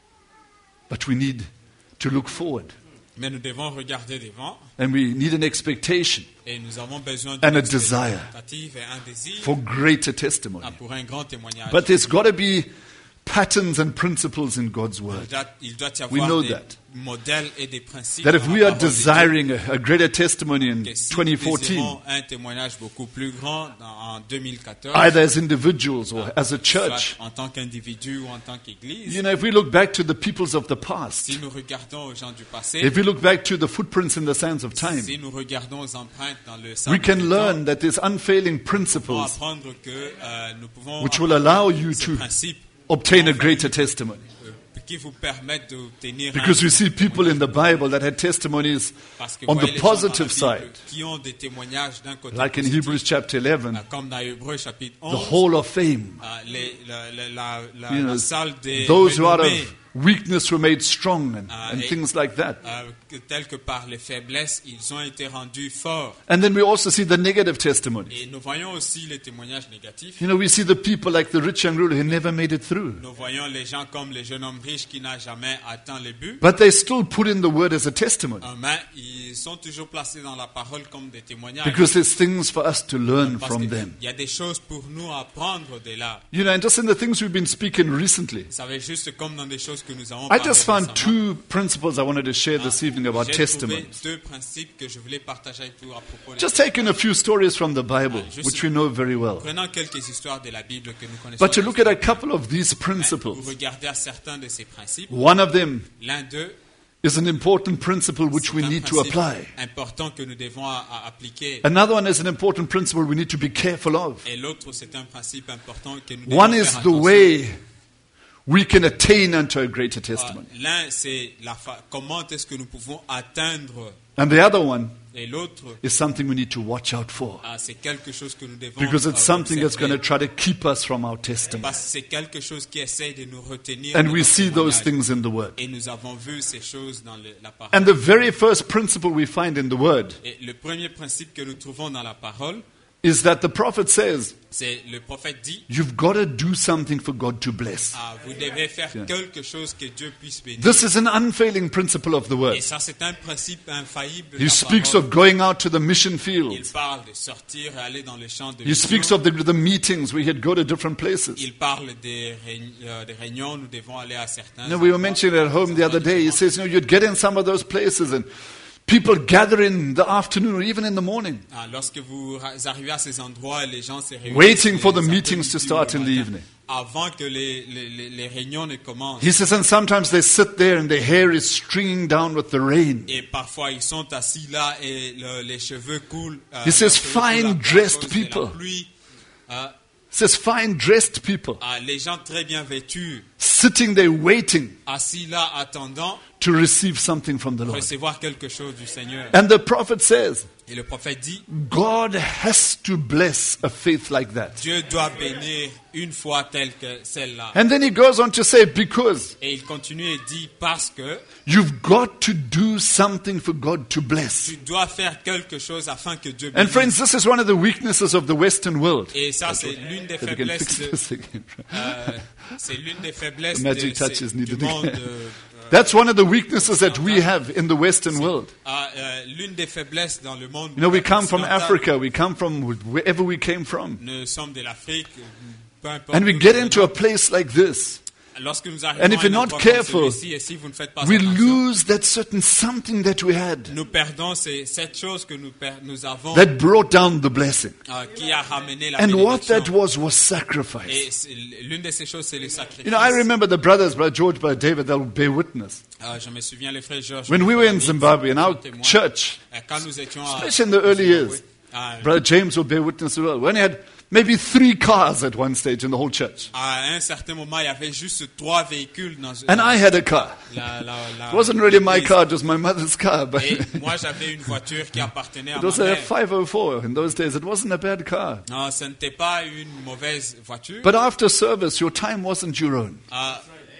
but we need to look forward. mais nous devons regarder devant And we need an expectation et nous avons besoin And d'une a desire expectative et un désir for greater testimony. ah, pour un grand témoignage. But there's got to be patterns and principles in God's Il word. doit, il doit y We avoir know des that. modèles et des principes. That if dans we la are parole de Dieu. desiring a, a greater testimony in Que si nous twenty fourteen, désirons un témoignage beaucoup plus grand dans- en deux mille quatorze, either as individuals or as a soit church, en tant qu'individu ou en tant qu'église, you know, if we look back to the peoples of the past, si nous regardons aux gens du passé, if we look back to the footprints in the sands of time, si nous regardons aux empreintes dans le we sable can du temps, learn that there's unfailing nous pouvons principles apprendre que euh, nous pouvons which will allow you ces to principes obtain a greater testimony. euh, qui vous permettent d'obtenir Because un we see people in the Bible that had testimonies parce que on voyez the les gens dans la positive Bible side, qui ont des témoignages d'un côté like in positif, Hebrews chapter eleven, euh, comme dans Hébreux chapitre the onze, hall of fame. euh, les- la, la- la- la- You know, la salle des those who out renommés, of weakness were made strong and, Ah, and et- things like that. euh, que- tels que par les faiblesses, ils ont été rendus forts. And then we also see the negative testimonies. Et nous voyons aussi les témoignages négatifs. You know, we see the people like the rich young ruler who never made it through. Nous voyons les gens comme le jeune homme riche qui n'a jamais atteint les buts. But they still put in the word as a testimony. Euh, Mais ils sont toujours placés dans la parole comme des témoignages. Because there's things for us to learn Parce from qu'il them. y a des choses pour nous à apprendre de là. You know, and just in the things we've been speaking recently, Vous savez, juste comme dans des choses que nous avons I parlé just found récemment. two principles I wanted to share this evening about J'ai trouvé testimonies. deux principes que je voulais partager avec vous à propos de Just taking a few stories from the Bible, Ah, juste- which we know very well. Prenons quelques histoires de la Bible que nous connaissons. But to look at a tous. couple of these Vous principles, regardez à certains de ces principes. one of them L'un d'eux, is an important principle which we c'est un need to principe apply. important que nous devons à- à appliquer. Another one is an important principle we need to be careful of. Et l'autre, c'est un principe important que nous devons One faire is the attention. way we can attain unto a greater Ah, testimony. L'un, c'est la fa- comment est-ce que nous pouvons atteindre. And the other one Et l'autre, is something we need to watch out for. ah, c'est quelque chose que nous devons Because it's euh, something that's observer. going to try to keep us from our testimony. Parce que c'est quelque chose qui essaie de nous retenir. And de we notre see those témoignage. things in the Word. Et nous avons vu ces choses dans le- la parole. And the very first principle we find in the Word Et le premier principe que nous trouvons dans la parole, is that the prophet says, c'est le prophète dit, you've got to do something for God to bless. ah, vous devez faire Yeah. quelque chose que Dieu puisse bénir. This is an unfailing principle of the Word. Et ça, c'est un principe infaillible. de He la speaks parole. of going out to the mission Il fields. parle de sortir et aller dans les champs de He speaks mission. of the, the meetings we had go to different places. Il parle des, réun- euh, des réunions, nous devons aller à certains. You know, we were endroits. mentioning at home the other day, he says, you know, you'd get in some of those places and people gather in the afternoon or even in the morning, Ah, lorsque vous ra- arrivez à ces endroits, les gens se réunissent. waiting for the les meetings to après-midi start ou in le the matin, evening. Avant que les, les, les, les réunions ne commencent. He says, and sometimes they sit there and their hair is stringing down with the rain. Et parfois, ils sont assis là et le- les cheveux coulent. euh, He says, leurs cheveux coulent à fine cause dressed de la people. pluie. Ah, He says, fine dressed people ah, les gens très bien vêtus, sitting there waiting assis là, attendant to receive something from the Lord. recevoir quelque chose du Seigneur. And the prophet says, Et le prophète dit, God has to bless a faith like that. Dieu doit bénir une foi telle que celle-là. And then he goes on to say, because Et il continue et dit parce que you've got to do something for God to bless. tu dois faire quelque chose afin que Dieu And bénisse. friends, this is one of the weaknesses of the Western world. Et ça, c'est l'une des If we can faiblesses fix de, this again. euh, c'est l'une des faiblesses The magic de- touch c'est- is du needed monde. again. euh, That's one of the weaknesses that we have in the Western world. ah, euh, l'une des faiblesses dans le monde. You know, we come from occidental. Africa, we come from wherever we came from. Nous sommes de l'Afrique, peu importe. And we où get nous into a venons. place like this. Lorsque nous And arrivons if à you're un not endroit comme careful, celui-ci, et si vous ne faites pas We attention, lose that certain something that we had nous perdons ces- cette chose que nous, per- nous avons that brought down the blessing. euh, qui a ramené la And what bénédiction. that was was sacrifice. Et c'est- l'une de ces choses, c'est le sacrifice. You know, I remember the brothers, Brother George, Brother David, they'll bear witness. Euh, je me souviens, les frères Georges. When we were in Zimbabwe, in our témoins, church, euh, quand nous étions à- especially in the early years, à, Brother James will bear witness as well. We only had maybe three cars at one stage in the whole church. à un certain moment, il y avait juste trois véhicules dans And I had a car. la, la, la, It wasn't really my l'église. car, just my mother's car. But Et it moi, j'avais une voiture qui appartenait à ma was a mère. five oh four in those days. It wasn't a bad car. Non, ce n'était pas une mauvaise voiture. But after service, your time wasn't your own. Euh,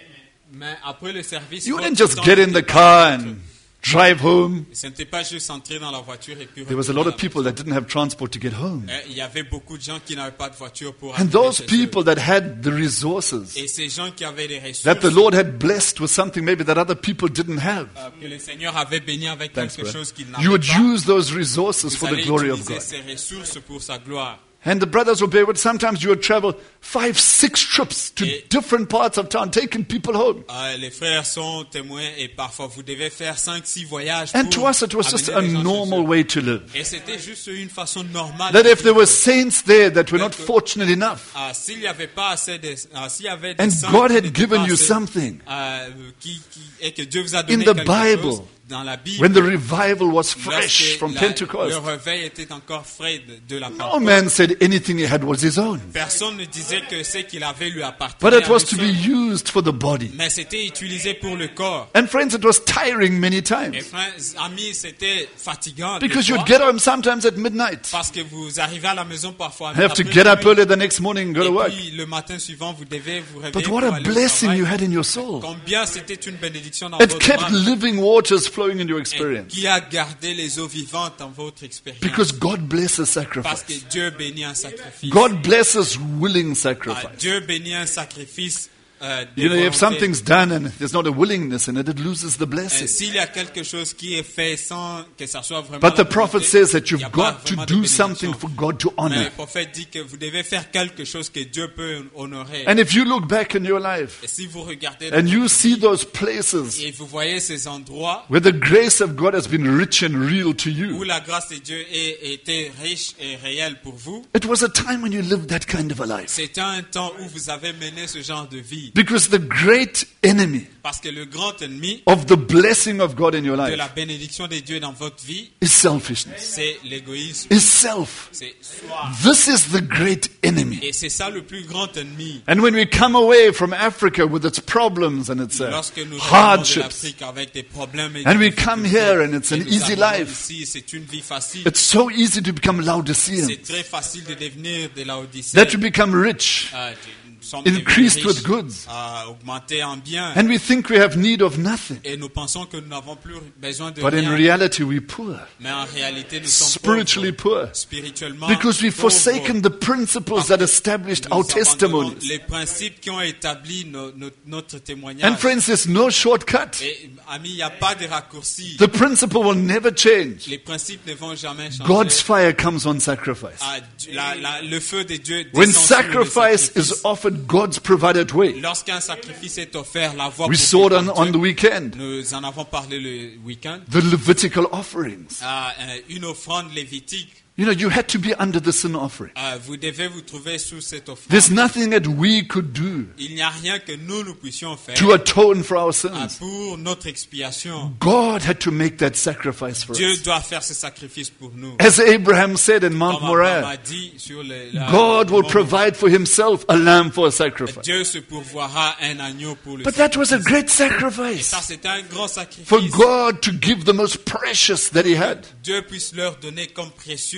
mais après le service, You votre didn't just temps get in n'était the pas car votre. and drive home. Ce n'était pas juste entrer dans la voiture et puis There was a retourner lot à of la people maison. that didn't have transport to get home. Euh, Il y avait beaucoup de gens qui n'avaient pas de voiture pour And arriver those chez eux. people that had the resources Et ces gens qui avaient des ressources that the Lord had blessed with something maybe that other people didn't have. euh, que le Seigneur avait béni avec Thanks, quelque brother. chose qu'il You n'avait would pas, use those resources vous for the allez glory of utiliser God. ces ressources pour sa gloire. And the brothers will bear with sometimes you would travel five, six trips to Et- different parts of town, taking people home. Euh, les frères sont témoins et parfois vous devez faire cinq, six voyages And pour to us it was just amener a les gens chez normal eux. way to live. Et c'était juste une façon normale. That de if there vivre. were saints there that were not fortunate enough, Ah, s'il n'y avait pas assez de, ah, s'il y avait des and saints God qui had n'étaient given pas you assez, something, euh, qui, qui, et que Dieu vous a in donné the quelque Bible, chose dans la Bible, when the revival was fresh lorsque from la- Pentecost, le réveil était encore frais de, de la no Pentecôte, man said anything he had was his own. personne ne disait que ce qu'il avait lui appartenait But it à was lui to seul. be used for the body. Mais c'était utilisé pour le corps. And friends, it was tiring many Et times frères, amis, c'était fatigant. des because fois, you'd get home sometimes at midnight. parce que vous arrivez à la maison parfois. You have to après get up minuit, early the next morning and go to et work. puis le matin suivant, vous devez vous réveiller But pour what a aller au blessing travail. you had in your soul. Combien c'était une bénédiction dans It votre kept âme. living waters flowing in your Et experience qui a gardé les eaux vivantes dans votre expérience. because God blesses Parce que sacrifice. Dieu bénit un sacrifice. God blesses willing Ah, sacrifice. Dieu bénit un sacrifice. euh, de You know, if volonté. something's done and there's not a willingness in it, it loses the Euh, blessing. S'il y a quelque chose qui est fait sans que ça soit vraiment But la the prophet volonté, says that il y you've a pas got to vraiment de do bénédiction. something for God to Mais honor. le prophète dit que vous devez faire quelque chose que Dieu peut honorer. And if you look back in your life Et si vous regardez and dans you votre see vie those places et vous voyez ces endroits where the grace of God has been rich and real to où you, la grâce de Dieu est- était riche et réelle pour vous, it was a time when you lived that kind of a life. c'était un temps où vous avez mené ce genre de vie. Because the great enemy Parce que le grand ennemi of the blessing of God in your de life la bénédiction de Dieu dans votre vie, is selfishness, c'est l'égoïsme. is self. C'est soi. This is the great enemy. Et c'est ça le plus grand ennemi. And when we come away from Africa with its problems and its uh, Lorsque nous revenons de hardships, l'Afrique avec des problèmes et and des we come difficultés, here and it's et an nous easy arrivons life. ici, c'est une vie facile. it's so easy to become Laodicean, C'est très facile de devenir de Laodicée. that you become rich, Euh, nous sommes increased devenus with riches, goods. euh, augmentés en biens. and we think we have need of nothing. Et nous pensons que nous n'avons plus besoin de But in rien. reality, we're poor, Mais en réalité, nous sommes spiritually pauvres, poor, spirituellement because we've pauvres. forsaken the principles that established Nous our abandonnons testimonies. les principes qui ont établi no- no- notre témoignage. And friends, there's no shortcut. Et amis, il n'y a pas de raccourci. The principle will never change. Les principes ne vont jamais changer. God's fire comes on sacrifice. Ah, la- la- le feu de Dieu When descend sur le sacrifice is sacrifice. offered God's provided way, Lorsqu'un sacrifice est offert, la voie we pour saw it par on, on Dieu, the weekend, nous en avons parlé le week-end, the Levitical offerings. Ah, euh, une offrande lévitique. You know, you had to be under the sin offering. Ah, vous devez vous trouver sous cette offrande. There's nothing that we could do Il n'y a rien que nous, nous puissions faire to atone for our ah, sins. pour notre expiation. God had to make that sacrifice for Dieu us. doit faire ce sacrifice pour nous. As Abraham said in Mount Comme Abraham Moriah, a dit sur le- la- God will le- provide for himself a lamb for a sacrifice. Dieu se pourvoira un agneau pour le But that was a great Et ça, sacrifice c'était un grand sacrifice. for God to give the most precious that he had, Dieu puisse leur donner comme précieux, to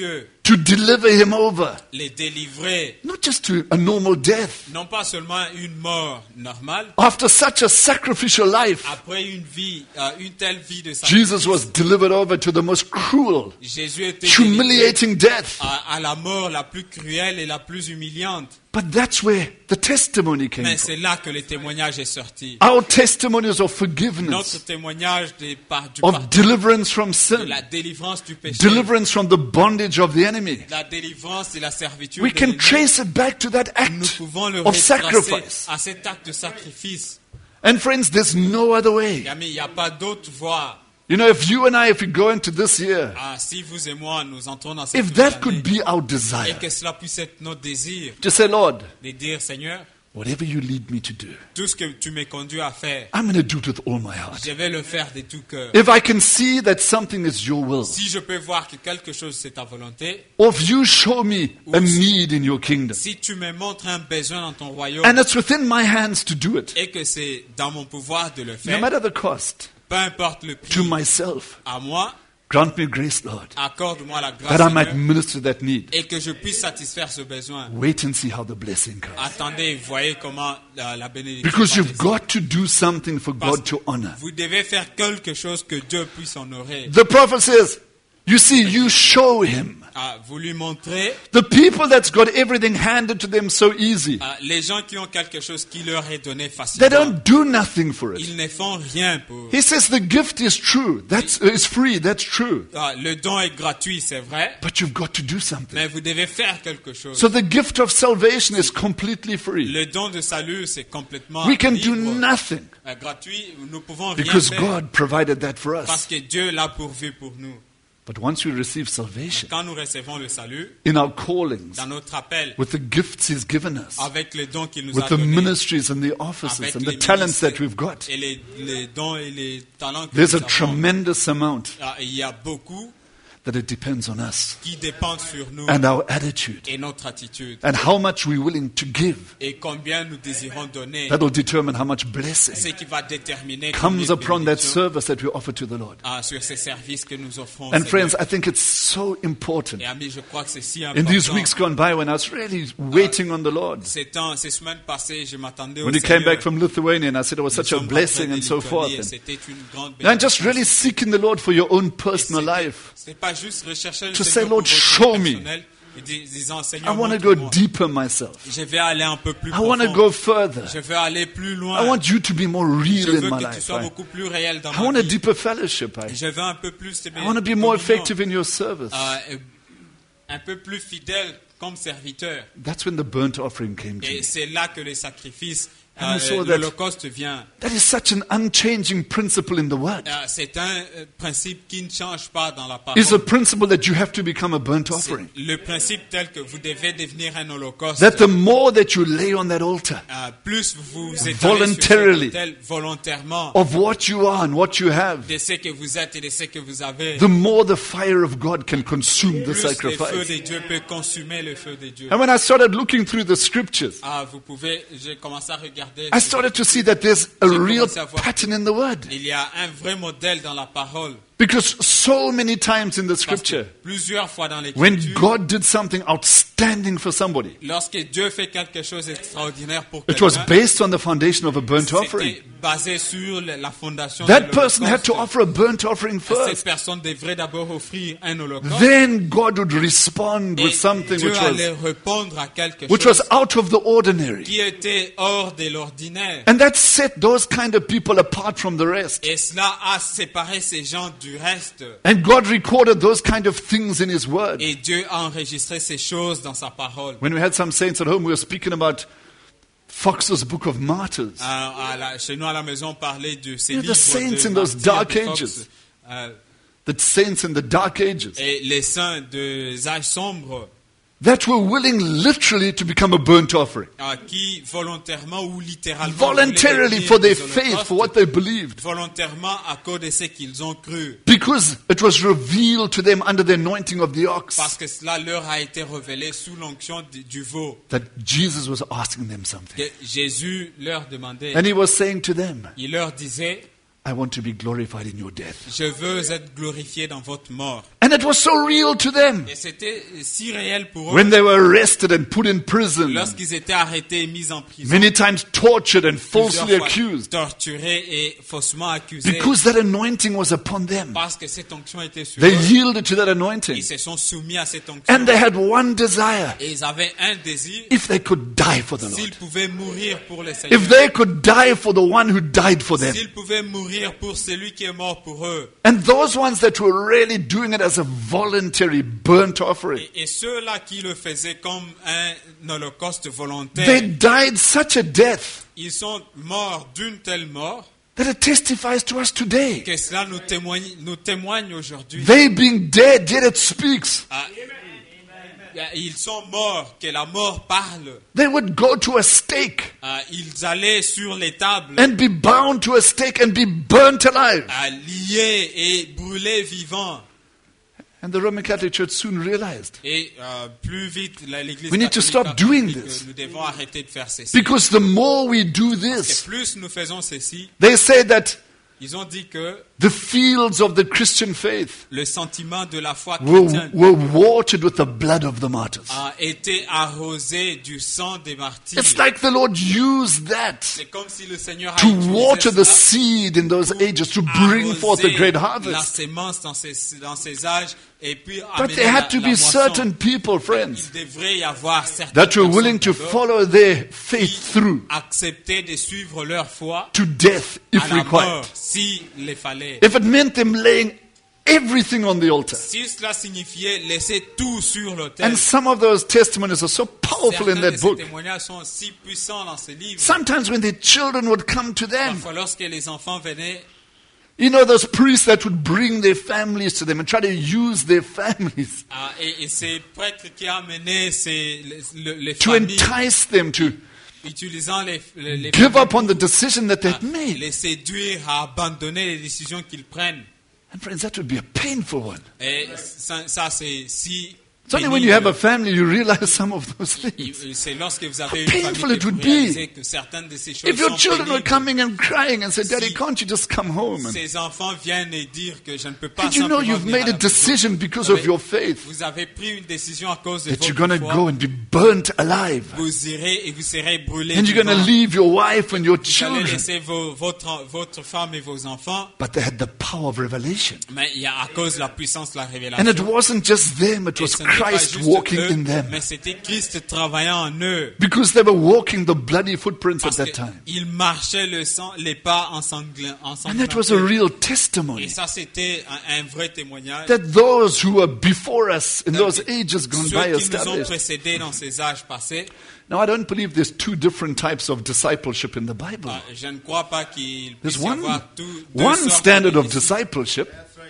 to deliver him over, les délivrer, not just to a normal death. non pas seulement une mort normale, After such a sacrificial life, après une vie, euh, une telle vie de sacrifice, Jesus was delivered over to the most cruel, Jésus était délivré humiliating death. à, à la mort la plus cruelle et la plus humiliante. But that's where the testimony came Mais from. c'est là que le témoignage est sorti. Our testimonies of Notre forgiveness, témoignage des par, du of pardon, deliverance from de sin, la délivrance du péché, deliverance from the bondage of the enemy. de la délivrance de la servitude We de can l'ennemi. trace it back to that Nous act pouvons le of retracer sacrifice. à cet acte de sacrifice. And friends, there's no other way. Et amis, il n'y a pas d'autre voie. You know, if you and I, if we go into this year, Ah, si vous et moi, nous entrons dans cette if nouvelle that could année, be our et desire, que cela puisse être notre désir, to say, Lord, de dire, Seigneur, whatever you lead me to do, tout ce que tu m'es conduit à faire, I'm going to do it with all my heart. je vais le faire de tout cœur. If I can see that something is your will, Si je peux voir que quelque chose c'est ta volonté, or if you show me a need in your kingdom, si tu me montres un besoin dans ton royaume, and it's within my hands to do it, et que c'est dans mon pouvoir de le no faire, matter the cost, peu importe le to prix, myself, à moi, grant me grace, Lord, accorde-moi la grâce, that I might Seigneur, minister that need. et que je puisse satisfaire ce besoin. Wait and see how the blessing comes. Attendez, voyez comment la, la bénédiction Because va you've descendre. got to do something for Parce God to honor. Vous devez faire quelque chose que Dieu puisse honorer. The prophet says, you see, you show him. Ah, vous lui montrez, The people that's got everything handed to them so easy, ah, les gens qui ont quelque chose qui leur est donné they facilement, don't do nothing for it. ils ne font rien pour. He says the gift is true. That's is free. That's true. Ah, le don est gratuit, c'est vrai, But you've got to do something. mais vous devez faire quelque chose. So the gift of salvation is completely free. Le don de salut, c'est complètement We can do libre, nothing ah, gratuit. Nous pouvons rien because faire God provided that for parce us. que Dieu l'a pourvu pour nous. But once we receive salvation Quand nous recevons le salut, in our callings, dans notre appel, with the gifts He's given us, avec les dons qu'il nous with a the donnés, ministries and the offices avec and les the talents ministères that we've got, et les, les dons et les talents que there's nous a avons, tremendous amount ah, il y a beaucoup that it depends on us qui dépendent sur nous and our attitude et notre attitude and how much we're willing to give. et combien nous désirons donner. That will determine how much Ce blessing qui va déterminer comes combien de upon that bénédictions, service that we offer to the Lord. ah, sur ces services que nous offrons. au And friends, Seigneur. I think it's so important. Et amis, je crois que c'est si In important. these weeks gone by, when I was really waiting on the Lord, Ces temps, ces semaines passées, je m'attendais au when he came Seigneur. back from Lithuania, and I said it was Nous such a sommes blessing rentrés and de so Lituanie forth. et And, C'était une grande and I'm just bénédiction. really seeking the Lord for your own Et personal c'était- life. c'était pas juste rechercher le To Seigneur say, pour Lord, votre show me. personnel, et dis- disant, I Seigneur, want to go montre-moi. deeper myself. Je vais aller un peu plus I want to profond. go further. Je veux aller plus loin. I want you to be more Je real veux in my que tu life. sois I, beaucoup plus réel dans I ma want a vie. deeper fellowship. I, Je veux un peu plus I want to be more effective in your service. euh, un peu plus fidèle comme serviteur. That's when the burnt offering came to Et me. c'est là que les sacrifices, And I euh, saw that- l'Holocauste vient. That is such an unchanging principle in the Word. Euh, C'est un euh, principe qui ne change pas dans la parole. It's a principle that you have to become a burnt C'est offering. le principe tel que vous devez devenir un holocauste. That the more that you lay on that altar Euh, plus vous vous étalez Voluntarily. sur cet autel volontairement of what you are and what you have, de ce que vous êtes et de ce que vous avez, the more the fire of God can consume the plus le feu sacrifice. de Dieu peut consumer le feu de Dieu. And when I started looking through the scriptures, Ah, vous pouvez, j'ai commencé à regarder. I started to see that there's a J'ai real commencé à voir. pattern in the Word. Il y a un vrai modèle dans la parole. Because so many times in the Parce que scripture, plusieurs fois dans when l'écriture, God did something outstanding for somebody, lorsque Dieu fait quelque chose d'extraordinaire pour it was quelqu'un, based on the foundation of a burnt offering. c'était basé sur le- la fondation de That person had l'Holocauste. to offer a burnt offering Cette first. personne devrait d'abord offrir un holocauste. Then God would respond Et with something Dieu which allait was, répondre à quelque which chose was out of the ordinary. qui était hors de l'ordinaire. And that set those kind of people apart from the rest. Et cela a séparé ces gens du reste. And God recorded those kind of things in His Word. Et Dieu a enregistré ces choses dans sa parole. When we had some saints at home, we were speaking about Fox's Book of Martyrs. À- à la- chez nous à la maison, on parlait de ces Yeah, the livres saints de in those martyrs dark de Fox, ages. euh, The saints in the dark ages et les saints des âges sombres that were willing literally to become a burnt offering. euh, qui volontairement ou littéralement Voluntarily voulaient for their devenir des faith, holocaustes, for what they believed. volontairement à cause de ce qu'ils ont cru, Because it was revealed to them under the anointing of the parce ox que cela leur a été révélé sous l'onction du, du veau, that Jesus was asking them something. que Jésus leur demandait. And He was saying to them, Il leur disait, I want to be glorified in your death. Je veux être glorifié dans votre mort. And it was so real to them. Et c'était si réel pour eux. When they were arrested and put in prison, Lorsqu'ils étaient arrêtés et mis en prison, many times tortured and falsely plusieurs fois accused, torturés et faussement accusés, because that anointing was upon them. parce que cette onction était sur They eux, yielded to that anointing. ils se sont soumis à cette onction. And they had one desire. Et ils avaient un désir, If they could die for the Lord. s'ils pouvaient mourir pour le Seigneur, If they could die for the one who died for them. s'ils pouvaient mourir pour celui qui est mort pour eux. And those ones that were really doing it as a voluntary burnt offering, Et, et ceux-là qui le faisaient comme un holocauste they volontaire, died such a death ils sont morts d'une telle mort that it testifies to us today. que cela nous témoigne, nous témoigne aujourd'hui. They being dead, yet it speaks. Ah, ils sont morts, que la mort parle. They would go to a stake Ah, ils allaient sur les tables, and be bound to a stake and be burnt alive. ah, liés et brûlés vivants. And the Roman Catholic Church soon realized, Et euh, plus vite, la- l'Église We need to catholique stop a doing compris que this. nous devons arrêter de faire ceci. because the more we do Et this, plus nous faisons ceci, they say that ils ont dit que the fields of the Christian faith le sentiment de la foi were, chrétienne were watered with the blood of the martyrs. a été arrosé du sang des martyrs. It's like the Lord used that C'est comme si le Seigneur a to utilisé water the cela seed in those pour ages, to bring forth a arroser great la harvest. sémence dans ces, dans ces âges et puis But amener there la, had to la be moisson. certain people, friends, Il devrait y avoir certaines that were personnes willing to d'abord follow their faith qui through acceptaient de suivre leur foi to death if à la required. mort s'il le fallait. If it meant them laying everything on the altar. Si cela signifiait laisser tout sur l'autel. And some of those testimonies are so powerful in Certains de that ces book. témoignages sont si puissants dans ce livre. Sometimes when their children would come to them, Parfois, lorsque les enfants venaient, you know, those priests that would bring their families to them and try to use their families ah, et, et ces prêtres qui amenaient ces, les, les to familles, entice them to utilisant les, les, les give familles up on the pour, decision that ah, they'd made. les séduire à abandonner les décisions qu'ils prennent. And friends, that would be a painful one. Et ça, ça, c'est si It's only when you have a pénible. family you realize some of those things. Et C'est lorsque vous avez How une painful famille it que vous would be. réalisez que certaines de ces choses If your sont children were pénibles. coming and crying and said, Daddy, Si- can't you just come home? And Ces enfants viennent et dire que je ne peux pas did you know simplement you've venir made à a la maison. decision because Vous of avez- your faith Vous avez pris une décision à cause de that you're votre going to foi. go and be burnt alive? Vous irez et vous serez brûlés. And you're going to vivants. leave your wife and your Vous allez children. laisser vos- votre, votre femme et vos enfants. But they had the power of revelation. Mais il y a à cause de la puissance de la And révélation. it wasn't just them, it Et was ce n'était pas Christ juste walking eux, in them. mais c'était Christ travaillant en eux. Because they were walking the bloody footprints at Parce that time. qu'ils marchaient le sang, les pas ensangla- And that was a ensanglantés. real Et testimony ça, c'était un, un vrai témoignage. that those who were before us in those Que ages gone Ceux by qui nous ont established. précédés dans ces âges passés, Now, I don't believe there's two different types of discipleship in the Bible. ah, je ne crois pas qu'il There's puisse y one, avoir tout, deux one sortes standard de of disciples. discipleship.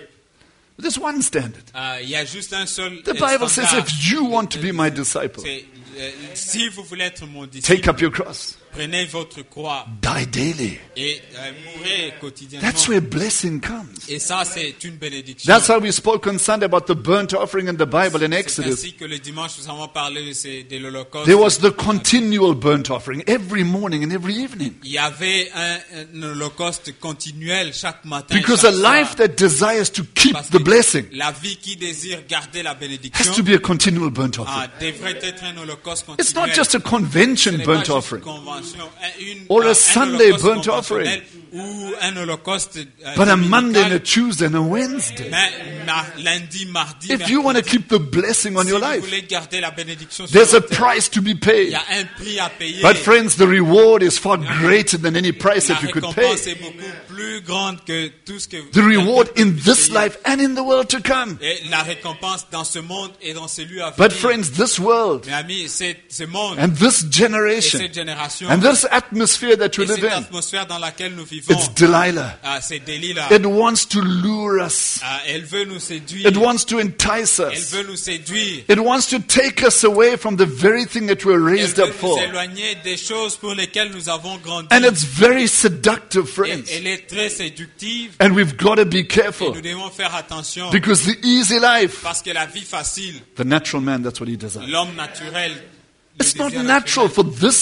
There's one standard. Ah, il y a juste un seul The euh, Bible says, standard. if you want to be my disciple, C'est, euh, si vous voulez être mon take disciple, up your cross, prenez votre croix die daily. et euh, mourrez quotidiennement. That's where blessing comes. Et ça, c'est une bénédiction. That's how we spoke on Sunday about the burnt offering in the Bible in C'est Exodus. ainsi que le dimanche, nous avons parlé de, ces- de l'Holocauste. There was the continual burnt offering every morning and every evening. Il y avait un, un holocauste continuel chaque matin. Because chaque a life soir. that desires to keep Parce the que blessing la vie qui désire garder la has bénédiction to be a continual burnt ah, offering. devrait être un holocauste continuel. It's not just a Ce convention n'est pas burnt juste offering, une convention, un- une- Or a un Sunday holocauste burnt conventionnel ou un holocauste euh, but a Monday and a dominical, Tuesday and a Wednesday. mais ma- lundi, mardi, If you want to mercredi. keep the blessing on Si your vous life, voulez garder la bénédiction sur there's a votre terre, price to be il paid. y a un prix à payer. But friends, the reward is far greater than any price La that we could récompense pay. est beaucoup plus grande que tout ce que vous The reward in pouvez this payer. life and in the world to come. Et la récompense dans ce monde et dans celui à venir. But friends, this world Mes amis, c'est ce monde and this et generation cette génération and this atmosphere that we et cette live in, atmosphère dans laquelle nous vivons, it's Delilah. ah, c'est Delilah. It wants to lure us. Ah, elle veut nous séduire. It wants to entice Elle us. veut nous séduire. It wants to take us away from the very thing that we're Elle raised veut up nous for. éloigner des choses pour lesquelles nous avons grandi. And it's very seductive, Et friends. elle est très séductive. And we've got to be Et careful nous devons faire attention. because the easy life, Parce que la vie facile, the natural man, that's what he desires. l'homme naturel, le It's not désir natural naturel, for this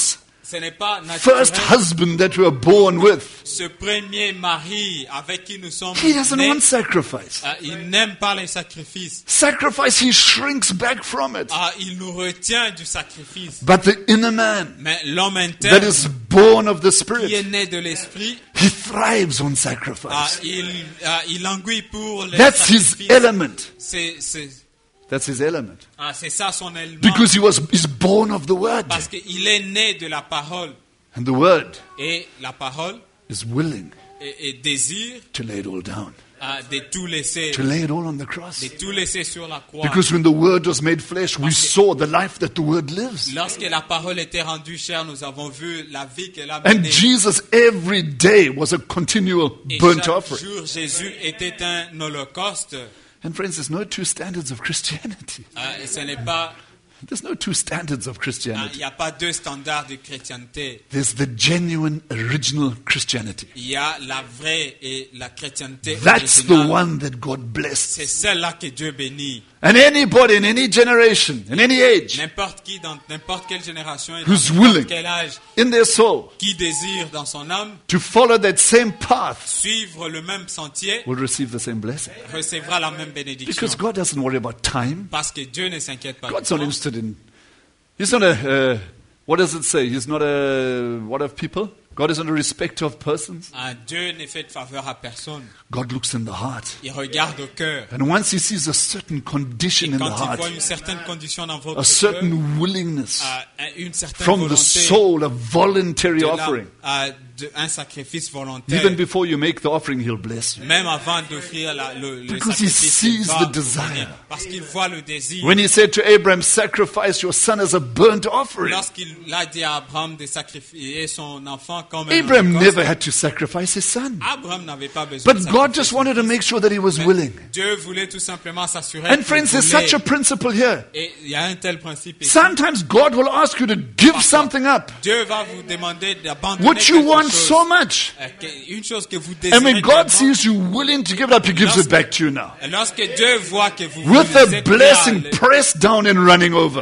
Ce n'est pas first naturel. husband that we were born with, Ce premier mari avec qui nous sommes he doesn't nés, want sacrifice. euh, il n'aime pas les sacrifices. Sacrifice, he shrinks back from it. Ah, il nous retient du sacrifice. But the inner man Mais l'homme that interne is born of the qui est Spirit, né de l'esprit, he thrives on ah, sacrifice. il, ah, il languit pour les That's his sacrifices. element. C'est, c'est, That's his element. ah, c'est ça son élément. Because he was he's born of the word. Parce qu'il est né de la parole. And the word Et la parole is willing et, et désire to lay it all down. ah, de tout laisser, To lay it all on the cross. de tout laisser sur la croix. Because when the word was made flesh, we saw the life that the word lives. Lorsque la parole était rendue chère, nous avons vu la vie qu'elle a And menée. Jesus every day was a continual Et burnt chaque offering. jour, Jésus était un holocauste. And friends, there's no two standards of Christianity. Ah, et ce n'est pas, There's no two standards of ah, il Christianity. n'y a pas deux standards de chrétienté. There's the genuine, original Christianity. Il y a la vraie et la chrétienté That's the originale. one that God C'est blessed. celle-là que Dieu bénit. And anybody in any generation, in any age, N'importe qui, dans n'importe quelle génération et dans Who's n'importe willing. quel âge, in their soul, qui désire dans son âme to follow that same path, suivre le même sentier, will receive the same blessing. recevra la même bénédiction. Because God doesn't worry about time. Parce que Dieu ne s'inquiète pas. God's du not temps. interested in. He's not a. Uh, what does it say? He's not a. What of people? God is not a respecter of persons. Ah, Dieu ne fait de faveur à personne. God looks in the heart. Il regarde au cœur. And once he sees a certain condition Et in the quand il heart, voit une certaine condition dans votre a cœur, certain willingness ah, une certaine from the volonté soul, a voluntary de la- offering. ah, de- un sacrifice volontaire. Even before you make the offering, he'll bless you. Même avant d'offrir la- le, le Because he sacrifice, il sees va the vous desire. bénir. Parce qu'il voit le désir. When he said to Abraham, sacrifice your son as a burnt offering, Lorsqu'il a dit à Abraham de sacrifier son enfant comme un Abraham holocauste, never had to sacrifice his son. Abraham n'avait pas besoin But de God sacrifier just son wanted to fils. make sure that he was willing. Dieu voulait tout simplement s'assurer And qu'il friends, there's voulait. such a principle here. Et il y a un tel principe ici. Sometimes God will ask you to give something up, Dieu va vous demander d'abandonner which you quelque want chose. so much. Euh, que- Une chose que vous And désirez when God tellement. sees you willing to give it up, he gives it back to you now. Et lorsque Dieu voit que vous, With vous a êtes prêt à blessing le- pressed down and running over.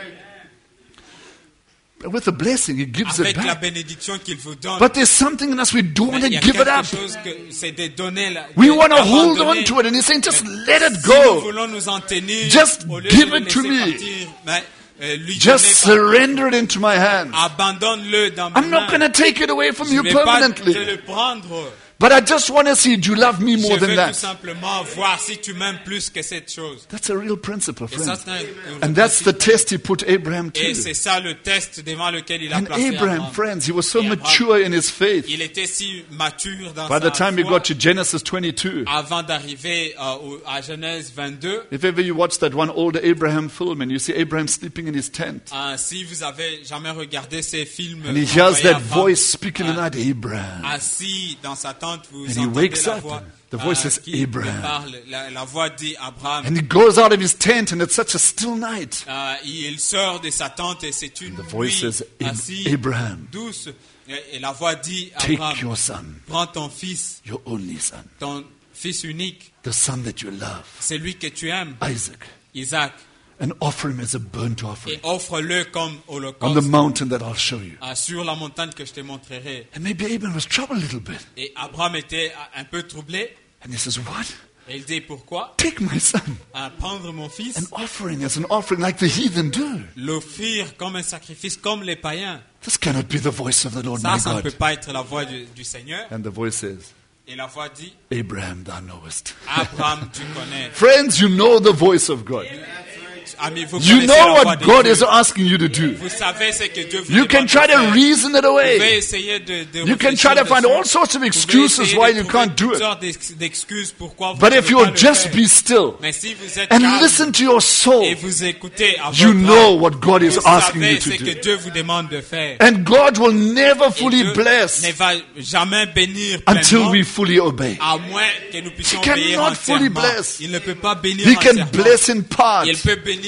But with a blessing, he gives it avec la back. bénédiction qu'il vous donne. But there's something in us, we don't Mais want il y to a give it quelque up. chose que c'est de donner la, We de- want to hold d'abandonner. on to it. And he's saying, just let it Si nous go. voulons nous en tenir, Just au lieu give de le it to laisser me. partir, mais, euh, lui Just donner par- surrender it into my hands. abandonne-le dans mes I'm not mains. going to take it away from Je you ne vais pas permanently. te le prendre. But I just want to see, do you love me more Je veux than tout that? simplement voir si tu m'aimes plus que cette chose. That's a real principle, Et ça, friends. c'est un- un And that's the principe. test he put Abraham Et to. c'est ça le test devant lequel il a And placé Abraham, Abraham. friends, he was so Et Abraham, mature in his faith. il était si mature dans By the sa time we foi got to Genesis twenty-two, avant d'arriver euh, au- à Genèse vingt-deux. if ever you watch that one older Abraham film and you see Abraham sleeping in his tent, Euh, si vous avez jamais regardé ces films, and he hears envoyés that à Abraham, voice speaking in euh, the night, Abraham. assis dans sa tente, vous And he entendez wakes la up voix, and the voice euh, says, qui lui Abraham. parle. La, la voix dit Abraham. And he goes out of his tent and it's such a still night. Euh, il sort de sa tente et c'est une The voice nuit says, Ab- assis, Abraham, douce. Et, et la voix dit take Abraham, your son, prends ton fils, your only son, ton fils unique, the son that you love, celui que tu aimes, Isaac, Isaac, and offer him as a burnt et offering offre-le comme on holocauste the mountain that I'll show you. euh, sur la montagne que je te montrerai. And maybe Abraham was troubled a little bit. Et Abraham était un peu troublé. And he says, what? Et il dit pourquoi Take my son. à prendre mon fils, An offering as an offering like the heathen do. l'offrir comme un sacrifice, comme les païens. This cannot be the voice of the Lord Ça, my ça ne peut God. pas être la voix du, du Seigneur. And the voice says, Et la voix dit, Abraham, thou knowest. Abraham, tu connais. Friends, you know the voice of God. Amis, vous You connaissez know la voix what de God Dieu. is asking you to do. Vous savez ce que Dieu vous You can demande try de to faire. reason it Vous pouvez away. essayer de, de You can réfléchir try to find dessus. all sorts of Vous pouvez excuses essayer why de you trouver can't do toutes it. sortes d'ex- d'excuses pourquoi vous But ne if pouvez you'll pas le just faire. be still Mais si vous êtes and calme listen to your soul, et vous écoutez à you votre know âme, what God is vous asking savez you ce to que do. Dieu vous demande de faire. And God will never Et fully Dieu bless ne va jamais bénir until pleinement we fully obey. à moins que nous puissions He cannot bénir fully entièrement. bless. Il ne peut pas bénir He can entièrement. bless in part. Il peut bénir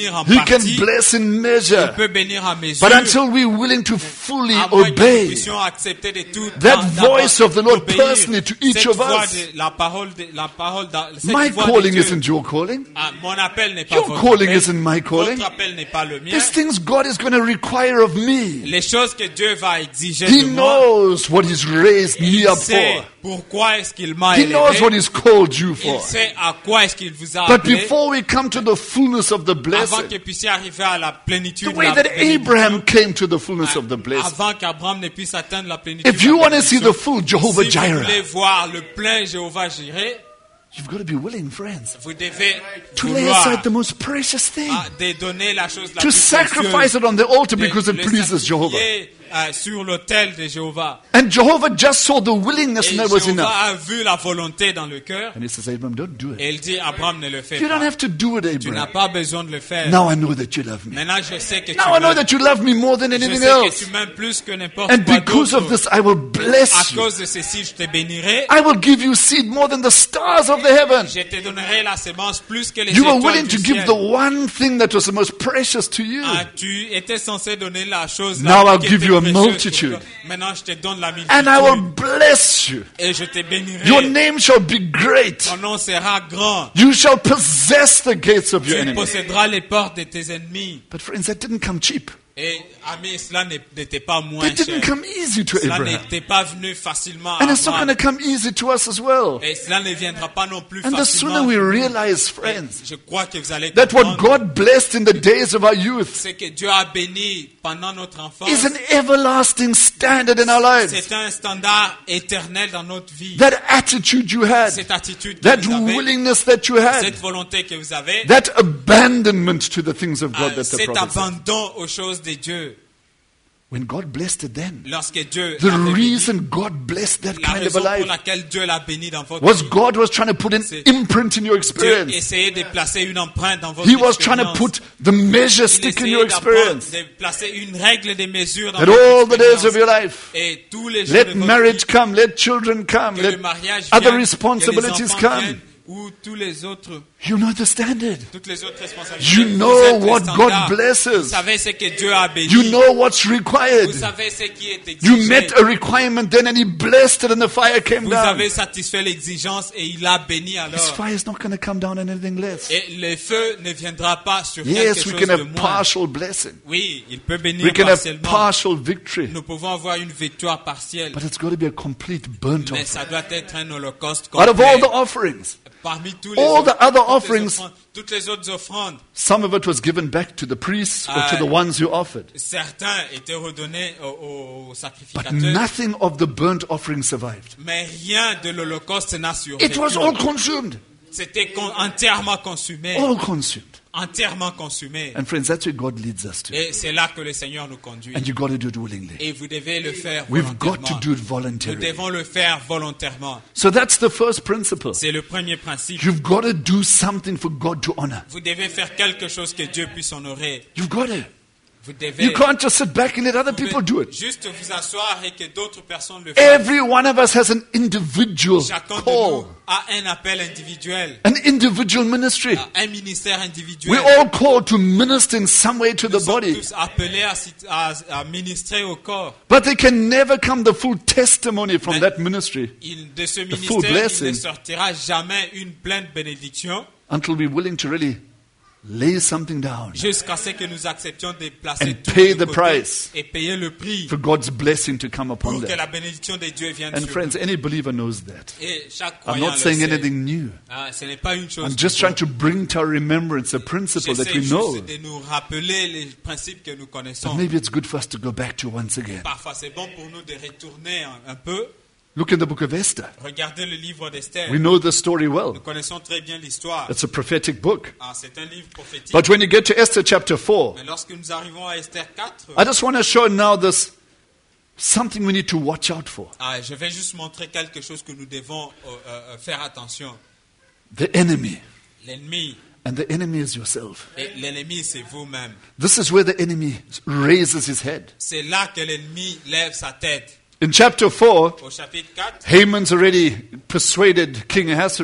bénir en He can partie, bless in il measure. peut bénir en mesure. But until we're willing to fully À moins que nous obey, puissions accepter de tout that d'abord voice of the Lord obéir. personally to each Cette of voix us. de la parole de, la parole de, cette My voix de calling Dieu. isn't your calling. Ah, mon appel n'est pas Your votre calling appel. isn't my calling. Votre appel n'est pas le mien. These things God is going to require of me. Les choses que Dieu va exiger He de moi, knows what He's raised me il up sait for. pourquoi est-ce qu'il m'a He knows what élevé. He's called you Il for. sait à quoi est-ce qu'il vous a But appelé. before we come to the fullness of the Avant blessing, qu'il puisse arriver à la plénitude the de way la that bénédiction, Abraham came to the fullness of the blessing, avant qu'Abraham ne puisse atteindre la plénitude if de you la want to see bénédiction, the full Jehovah si vous voulez Jireh, voir le plein Jéhovah Jireh, you've got to be willing, friends, vous devez to lay vouloir aside the most precious thing, ah, de donner la chose la to plus sacrifice précieuse, it on the altar de because it le pleases Jehovah. sacrifier, euh, sur l'autel de Jéhovah. And Jehovah just saw the willingness Et and that was Jéhovah enough. a vu la volonté dans le cœur. And he says, Abraham, don't do it. Et il dit, Abraham ne le fait You don't pas. have to do it, Tu n'as Abraham. pas besoin de le faire. Now I know that you love me. Maintenant, je sais que tu Now I know m'aimes. that you love me more than Je anything sais que else. tu m'aimes plus que n'importe And quoi because of d'autre. this, I will À bless you. cause de ceci, je te bénirai. I will give you seed more than the stars of the heaven. Je te donnerai la sémence plus que les You were étoiles willing du to give ciel. the one thing that was the most precious to you. Ah, tu étais censé donner la chose Now la I'll qui give était you a précieuse pour multitude. toi. Maintenant, je te donne la And I will multitude. bless you. Et je te bénirai. Your name shall be great. Ton nom sera grand. You shall possess the gates of your Tu enemies. posséderas les portes de tes ennemis. But friends, that didn't come cheap. Et, amis, cela n'était pas moins That didn't cher. come easy to Cela Abraham. n'était pas venu facilement à And it's not going to Abraham. come easy to us as well. Et cela ne viendra pas non plus And the sooner facilement. we realize, friends, Je crois que vous allez that what comprendre God blessed in the days of our youth ce que Dieu a béni pendant notre enfance. is an everlasting standard in our lives. C'est un standard éternel dans notre vie. That attitude you had, Cette attitude que that vous avez, willingness that you had, cette volonté que vous avez, that abandonment to the things of God euh, that the cet prophet said. abandon aux choses de Dieu. When God blessed it then, Lorsque Dieu the l'avait béni, reason God blessed that la kind of a raison pour life laquelle Dieu l'a béni dans votre was vie, God was trying to put an C'est- imprint in your Dieu experience. essayait de placer une empreinte dans votre He was trying to expérience. put the measure Il stick in essayait your d'apprendre, experience. de placer une règle de mesure dans That votre all the days expérience. of your life, Et tous les jours let de votre marriage vie, come, let children come, que le let mariage other vienne, responsibilities que les enfants come. viennent, ou tous les autres, You know the standard. toutes les autres responsabilités. You Vous know êtes le what standard. God blesses. Vous savez ce que Dieu a béni. You know what's required. Vous savez ce qui est exigé. You met a requirement then and He blessed it and the fire came Vous down. avez satisfait l'exigence et il a béni His alors. fire is not going to come down on anything less. Et le feu ne viendra pas sur quelque Yes, we chose can de have moins. partial blessing. Oui, il peut bénir We can have partiellement. partial victory. Nous pouvons avoir une victoire partielle. But it's got to be a complete burnt Mais offering. ça doit être un holocauste Out of complet. all the offerings, Parmi tous les all autres, the other toutes les offerings, offrandes, toutes les autres offrandes, some of it was given back to the priests or to Uh, the ones who offered. certains étaient redonnés aux, aux But sacrificateurs. nothing of the burnt offering survived. Mais rien de l'holocauste n'a survécu. It was all consumed. C'était con- entièrement consumé. All consumed. Entièrement consumé. And friends, that's where God leads us to. Et c'est là que le Seigneur nous conduit. And you got to do it willingly. Et vous devez le faire We've got to volontairement. do it Nous voluntarily. devons le faire volontairement. So that's the first principle. C'est le premier principe. You've got to do something for God to honor. Vous devez faire quelque chose que Dieu puisse honorer. You've got to. Vous devez You can't just sit back and let other people do it. juste vous asseoir et que d'autres personnes le fassent. Every one of us has an individual Chacun de call, nous a un appel individuel, an individual ministry. un ministère individuel. We're all called to minister in some way to Nous the sommes body. tous appelés à, sit- à- à ministrer au corps. But there can never come the full testimony from Mais- that ministry Il, de ce The full ministère, il blessing. ne sortira jamais une pleine bénédiction until we're willing to really lay something down jusqu'à ce que nous acceptions de placer And tout pay de the côté price et payer le prix for God's blessing to come upon pour que that. la bénédiction de Dieu vienne And sur friends, nous. any believer knows that. Et chaque I'm croyant not le saying sait. anything new. Ah, ce n'est pas une chose I'm just nouvelle. trying to bring to our remembrance a principle that J'essaie we know. juste de nous rappeler les principes que nous But connaissons. maybe it's good for us to go back to once again. Parfois, c'est bon pour nous de retourner un, un peu. Look in the book of Esther. Regardez le livre d'Esther. We know the story well. Nous connaissons très bien l'histoire. It's a prophetic book. Ah, c'est un livre prophétique. But when you get to Esther chapter four, Mais lorsque nous arrivons à Esther quatre, I just want to show now this something we need to watch out for. ah, je vais juste montrer quelque chose que nous devons euh, euh, faire attention. The enemy. L'ennemi, And the enemy is yourself. et l'ennemi, c'est vous-même. This is where the enemy raises his head. C'est là que l'ennemi lève sa tête. In chapter four, Au chapitre quatre, Haman's already persuaded King Ahasuerus.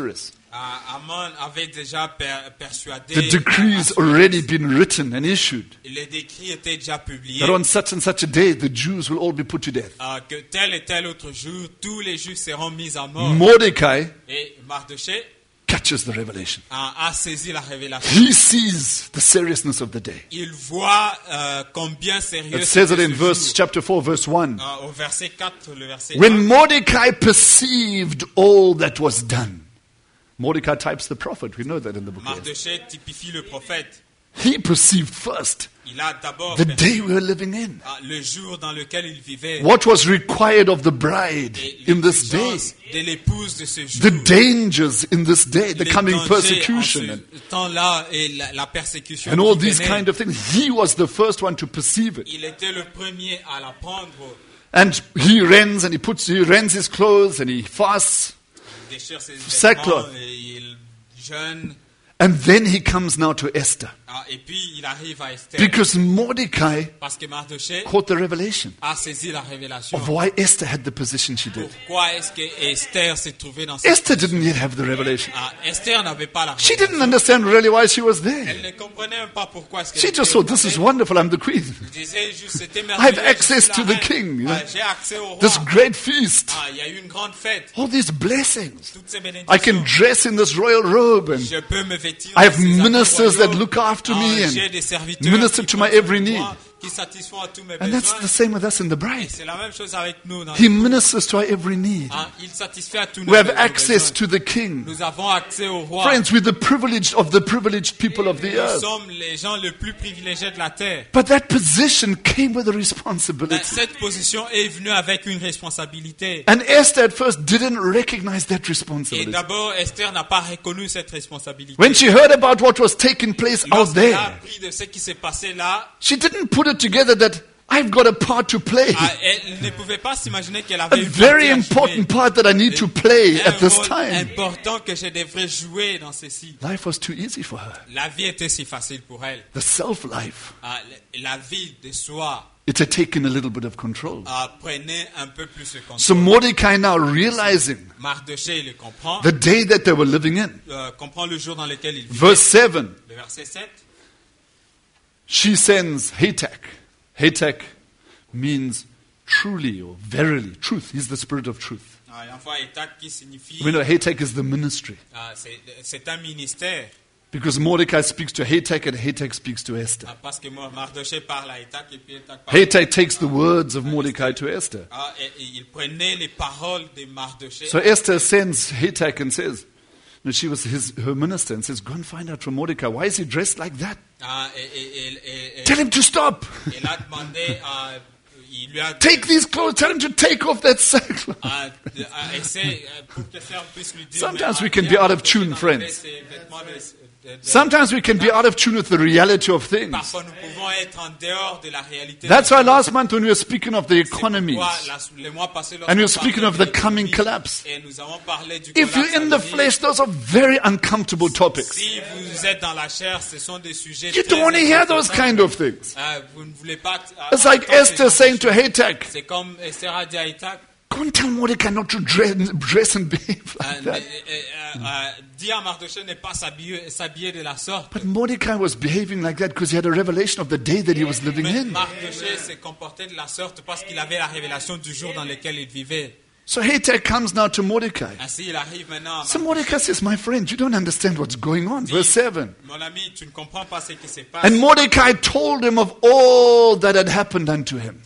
Ah, Haman avait déjà per- persuadé. The decrees already been written and issued Les décrets étaient déjà publiés. that on such and such a day the Jews will all be put to death. ah, que tel et tel autre jour, tous les Juifs seront mis à mort. Mordecai Et Mardochée catches the revelation. a, a saisi la révélation. He sees the seriousness of the day. Il voit euh, combien sérieux It says it c'était in ce verse jour. chapter four, verse one. Ah, au verset quatre, le verset When un. Mordecai perceived all that was done. Mordecai types the prophet. We know that in the book. Yes. Mardochée typifie le prophète. He perceived first Il a d'abord the perçu, day we are living in. ah, le jour dans lequel il vivait. What was required of the bride Et in this day. l'exigence de l'épouse de ce jour. The dangers in this day, the Les coming dangers persecution, en and, ce temps-là et la, la persécution and all qui these venait. kind of things. He was the first one to perceive it. Il était le premier à l'apprendre. And he rends and he puts, he rends his clothes and he fasts. Il déchire ses Sackcloth. vêtements et il jeûne. And then he comes now to Esther. Ah, et puis il arrive à Esther. Because Mordecai Parce que Mardochée caught the revelation a saisi la révélation. of why Esther had the position she did. Pourquoi est-ce que Esther s'est trouvée dans cette Esther didn't yet have the revelation. Ah, Esther n'avait pas la She révélation. didn't understand really why she was Elle there. ne comprenait même pas pourquoi est-ce qu'elle She était just thought, this is au palais. wonderful, I'm the queen. Elle disait juste, c'était I merveilleux, have access je suis to la the reine. king. You know? Ah, j'ai accès au roi. This great feast. Ah, il y a eu une grande fête. All these blessings. Toutes ces I bénédictions. can dress in this royal robe and Je peux me vêtir I have de ces habits ministers that royaux. look after me Ah, and j'ai des serviteurs minister qui to prennent my soin every de need. moi, qui satisfont à tous mes And that's besoins. the same with us in the Et bride. c'est la même chose avec nous. Dans He ministers to our every need. Ah, il satisfait à tous nos We have nos access besoins. to the king. Nous avons accès au roi. Friends, we're the privileged of the privileged people of the Nous earth. sommes les gens les plus privilégiés de la terre. But that position came with a Mais responsibility. cette position est venue avec une responsabilité. And Esther at first didn't recognize that Et responsibility. d'abord, Esther n'a pas reconnu cette responsabilité. When she heard about what was taking place out Lorsqu'elle a there, appris de ce qui s'est passé là, she didn't put it together that I've got a part to play. ah, elle ne pouvait pas s'imaginer qu'elle A avait une very partie à important jouer. part that I need to play Un at this rôle time. important que je devrais jouer dans ceci. Life was too easy for her. La vie était si facile pour elle. The self-life. Ah, la vie de soi It had taken a little bit of control. ah, prenait un peu plus de So contrôle. Mordecai now realizing Mardochée le comprend, the day that they were living in. euh, comprend le jour dans lequel il vit. Verse seven, Le verset sept. she sends Hatak. Hatak means truly or verily, truth. He's the spirit of truth. Ah, il envoie Étac qui signifie We know Hatak is the ministry. ah, c'est c'est un ministère. Because Mordecai speaks to Hatak and Hatak speaks to Esther. Ah, parce que moi, Mardochée parle à Étac et puis Étac parle Hatak takes the words of Mordecai to Esther. Ah, et, et il prenait les paroles de Mardochée. So Esther sends Hatak and says, no, she was his, her minister, and says, go and find out from Mordecai. Why is he dressed like that? Ah, et, et, et, et, Tell him to stop. il a demandé à... Il lui a Take these clothes. Tell him to take off that sackcloth. à, à essayer euh, pour que Esther puisse lui dire... Sometimes mais, we can ah, be out of Mardochée tune, d'enlever friends. ses vêtements de- de- de- Sometimes we can be out of tune with the reality of things. Parfois, nous pouvons être en dehors de la réalité. That's de why la last month when we were speaking of the C'est economies, pourquoi, la- le mois passé, lorsqu'on and we were parlait speaking of de the coming l'économie, collapse. et nous avons parlé du if you're collapse in à the venir, flesh, those are very uncomfortable topics. si vous êtes dans la chair, ce sont des sujets You très don't want to hear those inconfortables. kind of things. Ah, vous ne voulez pas It's like entendre ce Esther genre de saying to choses. Hatak, C'est comme Esther a dit à Étac, go and tell Mordecai not to dress, dress and behave euh, like that. euh, euh, euh, dis à Mardochée ne pas s'habiller s'habiller de la sorte. But Mordecai was behaving like that because he had a revelation of the day that he was living Mais in. Mardochée s'est comporté de la sorte parce qu'il avait la révélation du jour dans lequel il vivait. So Hatak comes now to Mordecai. Ainsi, il arrive maintenant à So Mardochée. Mordecai says, my friend, you don't understand what's going on. Verse seven. Mon ami, tu ne comprends pas ce qui se passe. And Mordecai told him of all that had happened unto him.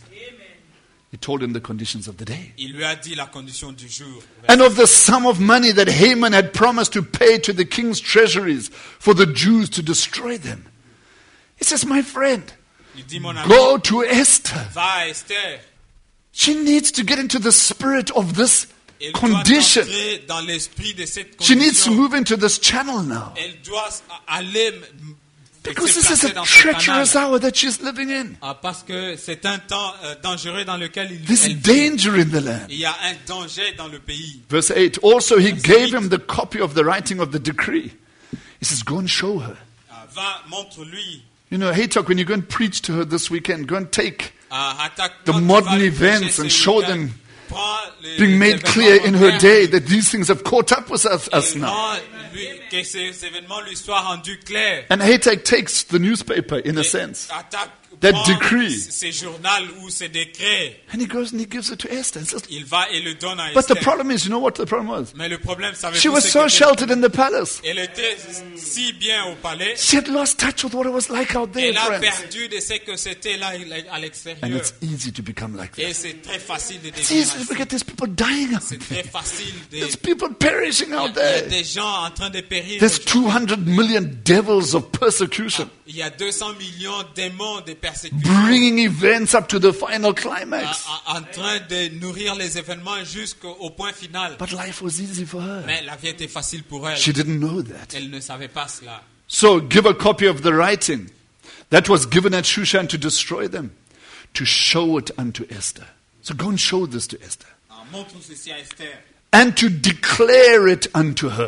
He told him the conditions of the day. Il lui a dit la condition du jour. And of the sum of money that Haman had promised to pay to the king's treasuries for the Jews to destroy them. He says, my friend, Il dit, mon ami, go to Esther. va à Esther. She needs to get into the spirit of this Elle doit condition. entrer dans l'esprit de cette She needs to condition. move into this channel now. Elle doit aller m- Because se this is placer a dans ce treacherous canal. hour that she's living in. Ah, parce que c'est un temps euh, dangereux dans lequel il, There's elle vit. danger in the land. Il y a un danger dans le pays. Verse eight. Also, he gave him the copy of the writing of the decree. He says, go and show her. Ah, va, montre-lui. You know, Hatak, when you go and preach to her this weekend, go and take Ah, attaque- the quand tu modern vas lui prêcher events ce and show week-end, them prends les- being les made événements clear in her modernes day that these things have caught up with us, us et now. rends- lui, que ces événements lui soient rendus clairs. And Hatak takes the newspaper, in a Et sense, Hatak that prend decree. ces journaux ou ces décrets, and he goes and he gives it to Esther. And says, il va et le donne à but the Esther. problem is, you know what the problem was? Mais le problème, savez-vous, She was c'est so que sheltered in the palace. elle était si bien au palais, She had lost touch with what it was like out there, elle a friends. perdu de ce que c'était là à And l'extérieur. it's easy to become like Et that. c'est très facile de It's devenir easy to ainsi. forget there's people dying out C'est there. très facile de... There's people perishing Il y a- out il y a there. des gens en train de périr. There's two hundred million devils of persecution Il y a deux cents millions de démons de persécution bringing events up to the final en, climax. en- en train de nourrir les événements jusqu'au au point final. But life was easy for her. Mais la vie était facile pour elle. She didn't know that. Elle ne savait pas cela. So give a copy of the writing that was given at Shushan to destroy them, to show it unto Esther. So go and show this to Esther. Alors, montre ceci à Esther. And to declare it unto her.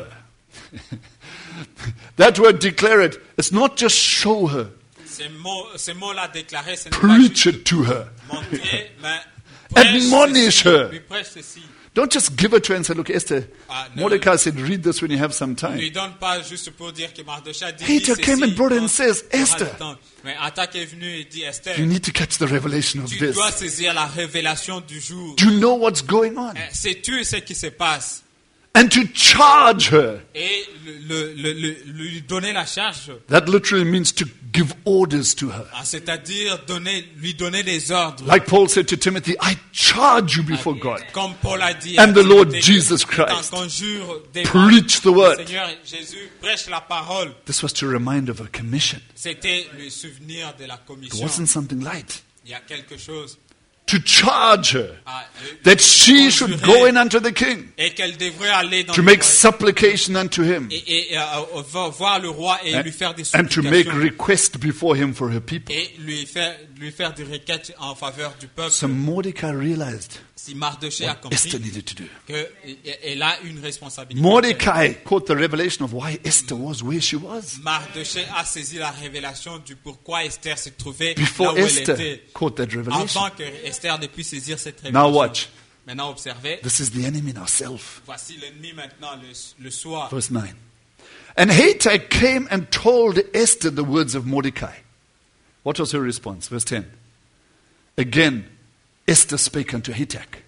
That word declare it, it's not just show her, Ces mots, ces mots-là déclarés, ce n'est pas preach juste it to her. montrer, mais prêche Admonish ceci, her. lui prêche ceci. Don't just give it to her and say, look, Esther, Ah, no. Mordecai said, read this when you have some Ne time. lui donne pas juste pour dire que Mardochée a dit Peter ceci, came and brought it and quand says, tu auras Esther, le temps. Mais Attaque est venu et dit, Esther, you need to catch the revelation of tu this. dois saisir la révélation du jour. Do you know what's going on? Eh, Sais-tu ce qui se passe? And to charge her. Et le, le, le, le- lui donner la charge, That literally means to give orders to her. ah, c'est-à-dire donner, lui donner des ordres. Like Paul said to Timothy, I charge you before God. Comme Paul a dit, And à the Lord Timothée, Jesus je t'en Christ. conjure devant Preach the le word. Seigneur Jésus, prêche la parole. This was to remind of a commission. C'était le souvenir de la It commission. wasn't something light. Il y a quelque chose To charge her à, le- that she should go conjurer in unto the king et qu'elle devrait aller dans to le make royaume supplication unto him et, et, euh, euh, va voir le roi et lui faire des and to make supplications request before him for her people. et lui faire, lui faire des requêtes en faveur du peuple. So Mordecai realized Si Mardochée a what Esther compris needed to do. qu'elle a une responsabilité. Mordecai caught the revelation of why Esther was where she was. Mardochée a saisi la révélation du pourquoi Esther se trouvait Before là où Esther elle était. caught that revelation. Avant que Esther ne puisse saisir cette Now révélation. watch. Maintenant, observez. This is the enemy now, self. Voici l'ennemi maintenant, le, le soi. Verse nine. And Hatak came and told Esther the words of Mordecai. What was her response? Verse ten. Again, Esther spake unto Hatak.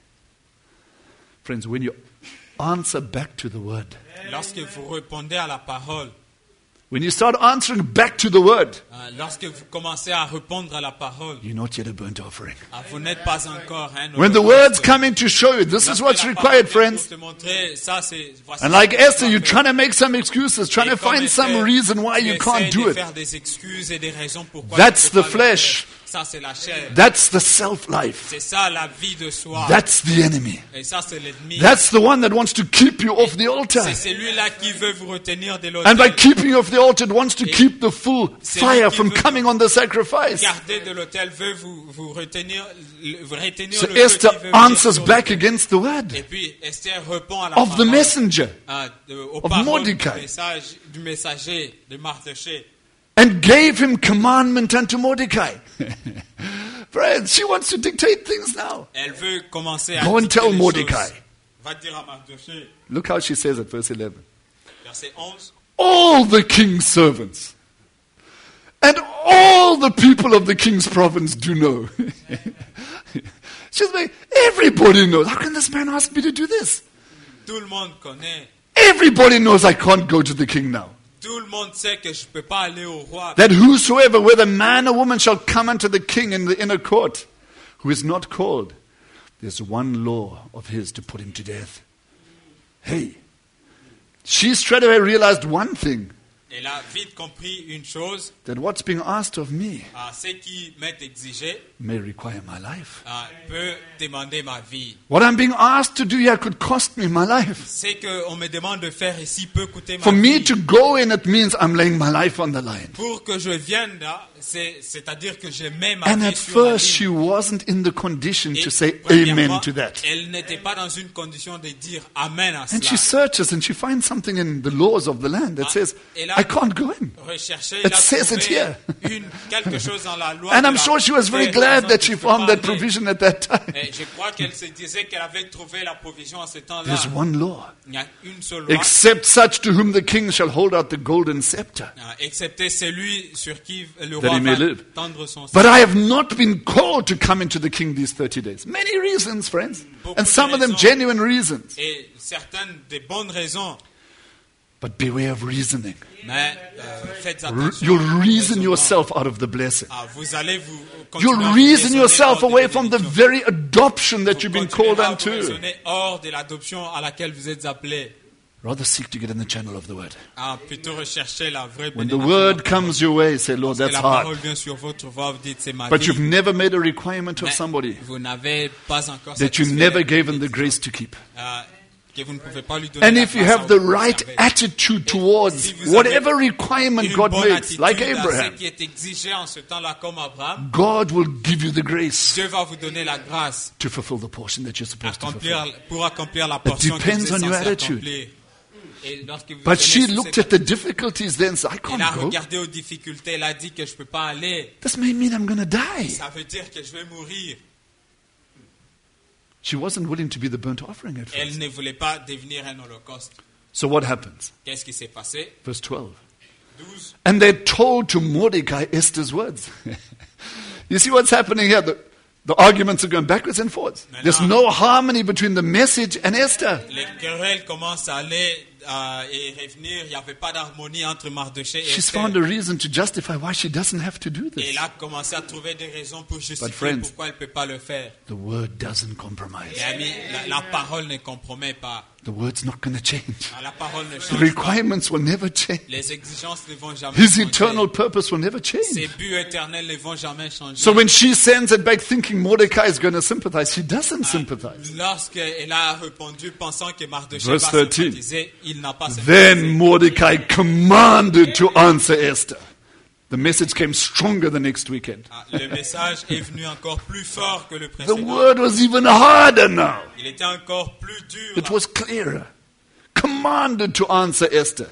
Friends, when you answer back to the word, Lorsque vous répondez à la parole, when you start answering back to the word, hein, lorsque vous commencez à répondre à la parole, you're not yet a burnt offering. ah, vous n'êtes pas encore un When the holocauste. words come in to show you, this is Lorsque what's la required, parole vient friends. pour te montrer, ça, c'est- voici And ce like que tu Esther, dois you're faire. trying to make some excuses, trying Et to comme find some Esther, reason why tu you essaies can't do de it. faire des excuses et des raisons pourquoi That's tu peux the pas le faire. flesh. Ça, c'est la chair. That's the self-life. C'est ça, la vie de soi. That's the enemy. Et ça, c'est l'ennemi. That's the one that wants to keep you off the altar. C'est celui-là qui veut vous retenir de And by l'autel. keeping you off the altar, it wants to keep the full fire from coming on the sacrifice. Garder de l'autel veut vous, vous retenir, le- vous retenir So le feu Esther qui veut venir answers sur back l'autel. against the word Et puis Esther répond à la of the parole, messenger ah, de- aux of paroles Mordecai. du, message, du messager de Mardochée. and gave him commandment unto Mordecai. Friends, she wants to dictate things now. Elle veut commencer à Go and dicter tell les Mordecai. choses. Va dire à Mardochée, Look how she says it, verse eleven. verset onze. All the king's servants and all the people of the king's province do know. She's like, everybody knows. How can this man ask me to do this? Tout le monde connaît. Everybody knows I can't go to the king now. Tout le monde sait que je ne peux pas aller au roi. That whosoever, whether man or woman, shall come unto the king in the inner court, who is not called, there's one law of his to put him to death. Hey, she straight away realized one thing, Elle a vite compris une chose, that what's being asked of me ah, ce qui m'est exigé may require my life. ah, peut demander ma vie. What I'm being asked to do here could cost me my life. Ce qu'on me demande de faire ici peut coûter ma For me vie. to go in, it means I'm laying my life on the line. Pour que je vienne là, c'est- c'est-à-dire que je mets ma And vie at sur la first, she ligne. wasn't in the condition Et to say premièrement, amen to that. elle n'était pas dans une condition de dire amen à And she cela. searches and she finds something in the laws of the land that Ah, says, elle a I can't go in. recherché, It il a says it trouvé here. une, quelque chose dans la loi. And de I'm la sure she was very paix, glad par that exemple, she je peux found pas that aller. provision at that time. Et je crois qu'elle se disait qu'elle avait trouvé la provision à ce temps-là. There's one law. Il y a une seule loi, Except such to whom the king shall hold out the golden scepter. euh, excepté celui sur qui le That roi he may va live. tendre son But sceptre. I have not been called to come into the king these thirty days. Many reasons, friends. And some of them genuine reasons. Et certaines des bonnes raisons, But beware of reasoning. mais euh, faites R- attention. You'll au reason raisonnement. yourself out of the blessing. Ah, vous allez vous continuer You'll à vous reason raisonner yourself hors de away la from the bénédiction. very adoption that Vous you've been continuerez called à vous unto. raisonner hors de l'adoption à laquelle vous êtes appelés. Rather seek to get in the channel of the word. À plutôt rechercher la vraie When the bénédiction. word comes your way, say, Lord, Lorsque that's la parole hard. vient sur votre voix, vous dites c'est ma But vie. you've never made a requirement of Mais somebody vous n'avez pas encore that you satisfait never la gave him the bénédiction. grace to keep. Euh, que vous ne pouvez pas lui donner And la if you grâce à have the vous right conserver. attitude towards Si vous avez whatever requirement Une God bonne makes, attitude like à ce Abraham, qui est exigé en ce temps-là comme Abraham, God will give you the grace Dieu va vous donner la grâce to fulfill the portion that you're supposed to accomplir, fulfill. pour accomplir la portion que depends vous êtes on your censé attitude. accomplir. Et lorsque vous But tenez she sous looked cette at the difficulties then and said, I Elle a can't go. regardé aux difficultés, elle a dit que je ne peux pas aller. This may mean I'm going to die. Ça veut dire que je vais mourir. She wasn't willing to be the burnt offering at Elle first. ne voulait pas devenir un holocauste. So what happens? Qu'est-ce qui s'est passé? Verse twelve. douze. And they told to Mordecai Esther's words. You see what's happening here? The, the arguments are going backwards and forwards. There's no harmony between the message and Esther. Les querelles commencent à aller euh, et revenir. Il n'y avait pas d'harmonie entre Mardochée et She's Esther. found a reason to justify why she doesn't have to do Et this. elle a commencé à trouver des raisons pour justifier friends, pourquoi elle ne peut pas le faire. The word doesn't compromise. Et ami, la, la parole ne compromet pas. The word's not going to change. La parole ne The change pas. requirements will never change. Les exigences ne vont jamais His changer. eternal purpose will never Ses change. buts éternels ne vont jamais changer. So when she sends it back thinking Mordecai is going to sympathize, he doesn't sympathize. Lorsqu'elle a répondu pensant que Mardochée Verse va thirteen. sympathiser, il n'a pas sympathisé. Then Mordecai commanded to answer Esther. The message came stronger the next weekend. Ah, le message est venu encore plus fort que le The précédent. word was even harder now. Il était encore plus dur. It was clearer. Commanded to answer Esther.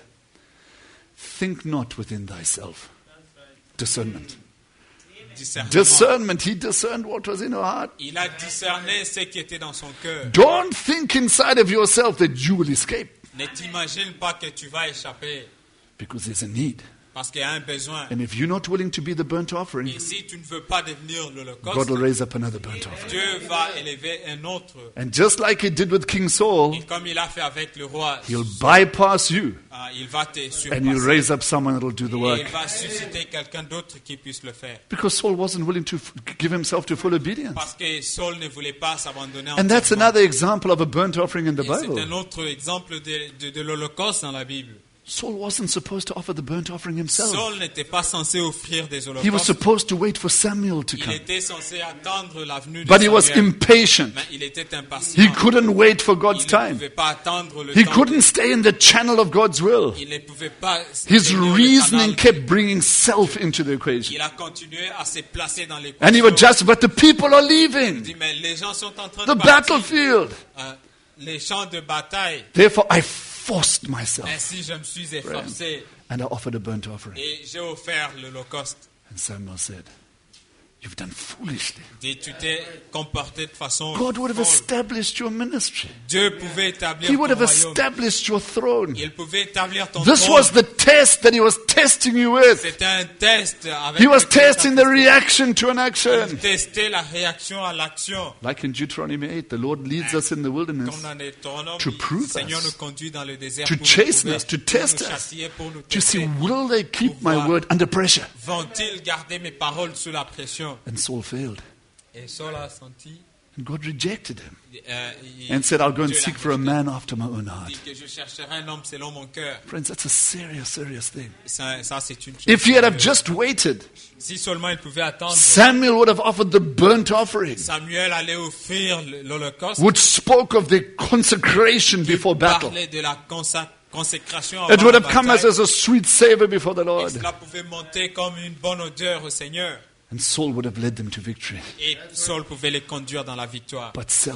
Think not within thyself. Discernment. Discernement. Discernment. He discerned what was in her heart. Il a discerné ce qui était dans son cœur. Don't think inside of yourself that you will escape Ne t'imagine pas que tu vas échapper because there's a need. parce qu'il y a un besoin. And if you're not willing to be the burnt offering, Et si tu ne veux pas devenir God l'Holocauste, will raise up another burnt offering. Dieu va élever un autre. And just like he did with King Saul, Et comme il a fait avec le roi, he'll bypass you ah, il va te and he'll surpasser. raise up someone that'll do the Et work. il va susciter quelqu'un d'autre qui puisse le faire. Because Saul wasn't willing to f- give himself to full obedience. Parce que Saul ne voulait pas s'abandonner And that's entièrement. another example of a burnt offering in the Et c'est un Bible. autre exemple de, de, de l'Holocauste dans la Bible. Saul wasn't supposed to offer the burnt offering himself. Saul n'était pas censé offrir des He was holocaustes. supposed to wait for Samuel to Il come. était censé attendre la venue de But he was Samuel. impatient. Mais il était impatient. He couldn't wait for God's Il ne time. pouvait pas attendre le He temps. couldn't stay in the channel of God's will. Il ne pouvait pas His tenir le reasoning canal. kept bringing self into the equation. Il a continué à se placer dans les And he would just, but the people are leaving Il dit, mais les gens sont en train the de partir. battlefield. Euh, les champs de bataille. Therefore, I forced myself Ainsi, je me suis efforcé and I offered a burnt offering. et j'ai offert l'Holocauste. And Samuel said, You've done foolishly. Et tu t'es comporté de façon God would have folle. established your ministry. Dieu pouvait établir He ton would have royaume. established your throne. Il pouvait établir ton This trône. was the test that he was testing you with. C'était un test avec He was lequel testing the il reaction to an action. testait la réaction à l'action. Like in Deuteronomy eight, the Lord leads us in the wilderness Comme dans Deutéronome, to le prove Seigneur us, nous conduit dans le désert to pour nous chasten prouver, us, to pour test nous us, châtier, pour nous to see tester. will they keep my word under pressure. Vont-ils garder mes paroles sous la pression? And Saul failed. Et Saul a senti, And God rejected him euh, il- and said, I'll go and Dieu l'a seek for a rejeté. man after my own Il heart. dit que je chercherai un homme selon mon cœur. Friends, that's a serious, serious thing. Ça, ça, c'est une chose. If he had have sérieuse. just waited, Si seulement il pouvait attendre, Samuel would have offered the burnt offering, Samuel allait offrir l'Holocauste. which spoke of the consecration qui before battle. parlait de la consa- consécration It avant would la have come as, bataille. as a sweet savor before the Et Lord. cela pouvait monter comme une bonne odeur au Seigneur. And Saul would have led them to victory. Et Saul pouvait les conduire dans la victoire. But self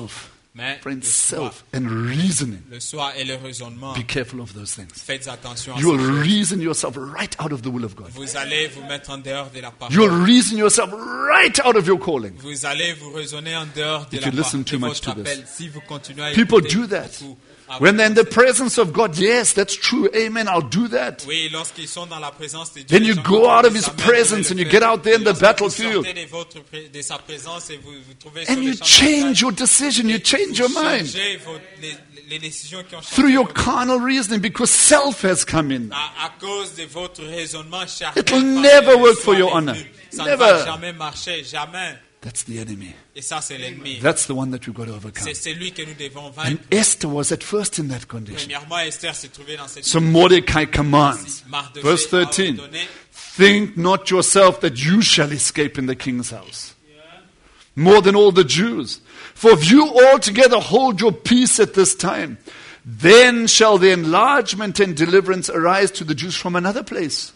Mais Friends, le choix, self and reasoning. le choix et le raisonnement, Be careful of those things. faites attention à You ces will choses. reason yourself right out of the will of God. Vous allez vous mettre en dehors de la parole. You will reason yourself right out of your calling. Vous allez vous raisonner en dehors de If la you listen parole too de much votre to this. appel. Si vous continuez à People écouter do that. beaucoup à When votre they're in the pensée. presence of God, yes, that's true. Amen. I'll do that. Oui, lorsqu'ils sont dans la présence de Dieu, Then les you gens go continuent out of à His dire, Amen, presence je vais and le you faire. get out there in the Lorsque vous battlefield. sortez de, votre pré- de sa présence et vous vous trouvez sur And les you champs de bataille, change your decision. You change vous your mind changez vos- les, les décisions qui ont changé through your votre vie. carnal reasoning because self has come in. À, à cause de votre raisonnement charnel, It will parce never que le work for soir your est honor. venu. Ça Never. ne va jamais marcher, jamais. That's the enemy. Et ça, c'est l'ennemi. That's the one that we've got to overcome. C'est celui que nous devons And vaincre. Esther was at first in that condition. Premièrement, Esther s'est trouvée dans cette So Mordecai commands. Mardochée Verse a thirteen. ordonné, Think not yourself that you shall escape in the king's house, more than all the Jews. For if you altogether hold your peace at this time, then shall the enlargement and deliverance arise to the Jews from another place.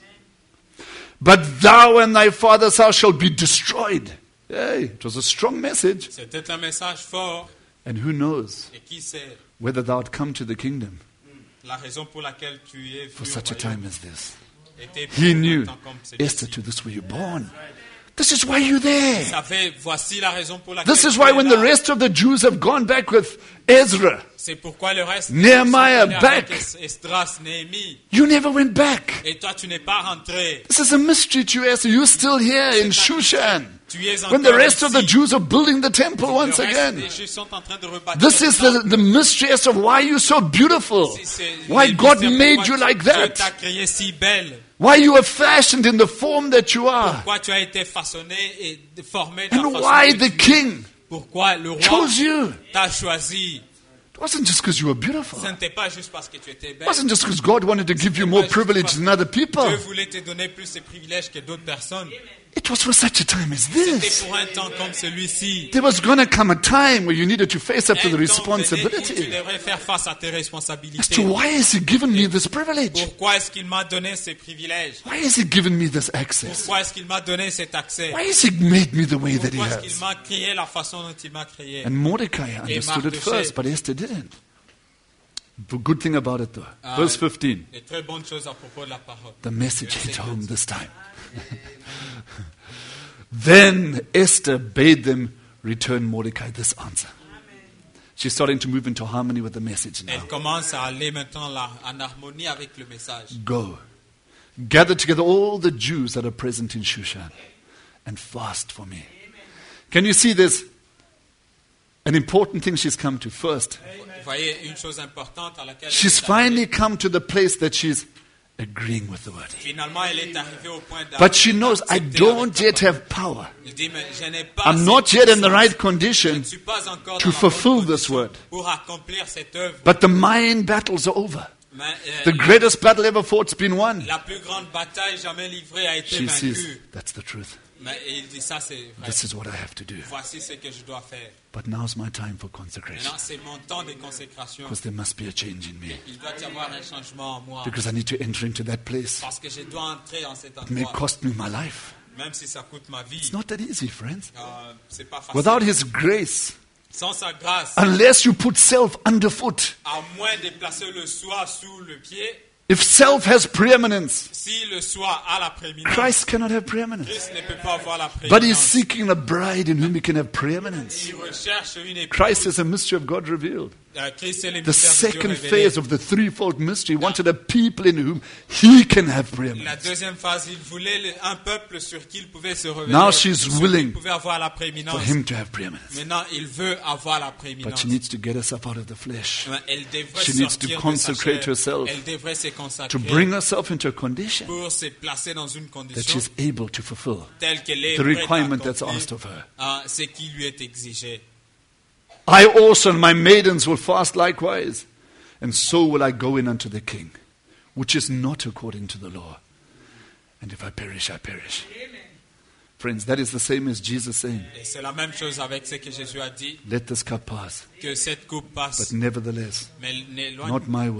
But thou and thy father's house shall be destroyed. Hey, it was a strong message. c'était un message fort. And who knows Et qui sait whether thou art come to the kingdom la raison pour laquelle tu es for venu au such a royaume time as this. était He pour un knew, temps comme celui-ci. Esther, to this were you born. This is why you're there. Vous savez, voici la raison pour laquelle This is tu why es when là. the rest of the Jews have gone back with Ezra, C'est pourquoi le reste Nehemiah, sont allés avec back. Es- Esdras, Néhémie. you never went back. Et toi, tu n'es pas rentré. This is a mystery to you, Esther. You're still here in Shushan. Tu es When the encore rest of the ici. Jews are building the temple Le once reste again. des Juifs sont en train de rebâtir This le is the, temple. the mystery as of why you're so beautiful. Si c'est Why les God mystères, made pourquoi you like Dieu t'a that. créé si belle. Why you are fashioned in the form that you are. Pourquoi tu as été façonné et formé de la And façon why que the tu es. king Pourquoi le roi chose you. t'a choisi. It wasn't just because you were beautiful. Ce n'était pas juste parce que tu étais It belle. wasn't just because God wanted to give you more privilege than other people. Dieu voulait te donner plus de privilèges que d'autres personnes. It was for such a time as C'était this. pour un temps comme celui-ci. There was going to come a time where you needed to face up to Un the temps venait où tu responsibility. devrais faire face à tes As to responsabilités. why has He given me this privilege? Pourquoi est-ce qu'il m'a donné ces privilèges? Why has He given me this access? Pourquoi est-ce qu'il m'a doné cet accès? Why has He made me the way that He Pourquoi est-ce qu'il has? m'a créé la façon dont il m'a créé? And Mordecai understood it Mardochée. first, but Esther didn't. The good thing about it though, Ah, verse fifteen, Des très bonnes choses à propos de la parole. the message hit home this time. Then Esther bade them return Mordecai this answer. She's starting to move into harmony with the message now. Elle commence à aller maintenant là, en harmonie avec le message. Go, gather together all the Jews that are present in Shushan and fast for me. Can you see this? An important thing she's come to first. Vous voyez une chose importante à laquelle She's elle est arrivée. finally come to the place that she's agreeing with the word. Finalement, elle est arrivée au point But she knows I d'accepter don't avec la yet parole. have power. Elle dit, mais je n'ai pas I'm assez not yet in the puissance. right Je condition ne suis pas encore to dans la bonne fulfill this condition word. pour accomplir cette œuvre. But the mind battles are over. Mais, euh, The greatest battle ever fought's been won. la plus grande bataille jamais livrée a été She sees vaincue. that's the truth. Mais il dit ça, c'est vrai. This is what I have to do. Voici ce que je dois faire. But now's my time for consecration. Maintenant, c'est mon temps de consécration. Because there must be a change in me. Il doit y avoir un changement en moi. Because I need to enter into that place. Parce que je dois entrer dans cet It may endroit. cost me my life. Même si ça coûte ma vie. It's not that easy, friends. Euh, c'est pas facile. Without His grace, Sans sa grâce, unless you put self underfoot, à moins de placer le soi sous le pied, if self has preeminence, si le soi a la prééminence, Christ cannot have preeminence. Christ ne peut pas avoir la But He's prééminence. seeking a bride in whom He can have preeminence. Il recherche une épouse. Christ is a mystery of God revealed. Euh, Christ est le The mystère de Dieu second révélé. phase of the threefold mystery wanted a people in whom He can have La preeminence. deuxième phase, il voulait le- un peuple sur qui il pouvait se révéler. Now she's sur qui willing il pouvait avoir la For prééminence. Him to have preeminence. Maintenant, il veut avoir la But prééminence. she needs to get herself out of the flesh, Mais Elle devrait She needs to sortir de sa consecrate chair. herself, Elle devrait se to consacrer bring herself into a condition pour se placer dans une that condition she's able to fulfill telle qu'elle est the prête à requirement that's accomplir, asked of her. euh, ce qui lui est exigé. I also and my maidens will fast likewise, and so will I go in unto the king, which is not according to the law. And if I perish, I perish. Friends, that is the same as Jesus saying, Et c'est la même chose avec ce que Jésus a dit, let this cup pass, que cette coupe passe, but nevertheless, mais n'éloigne not my will,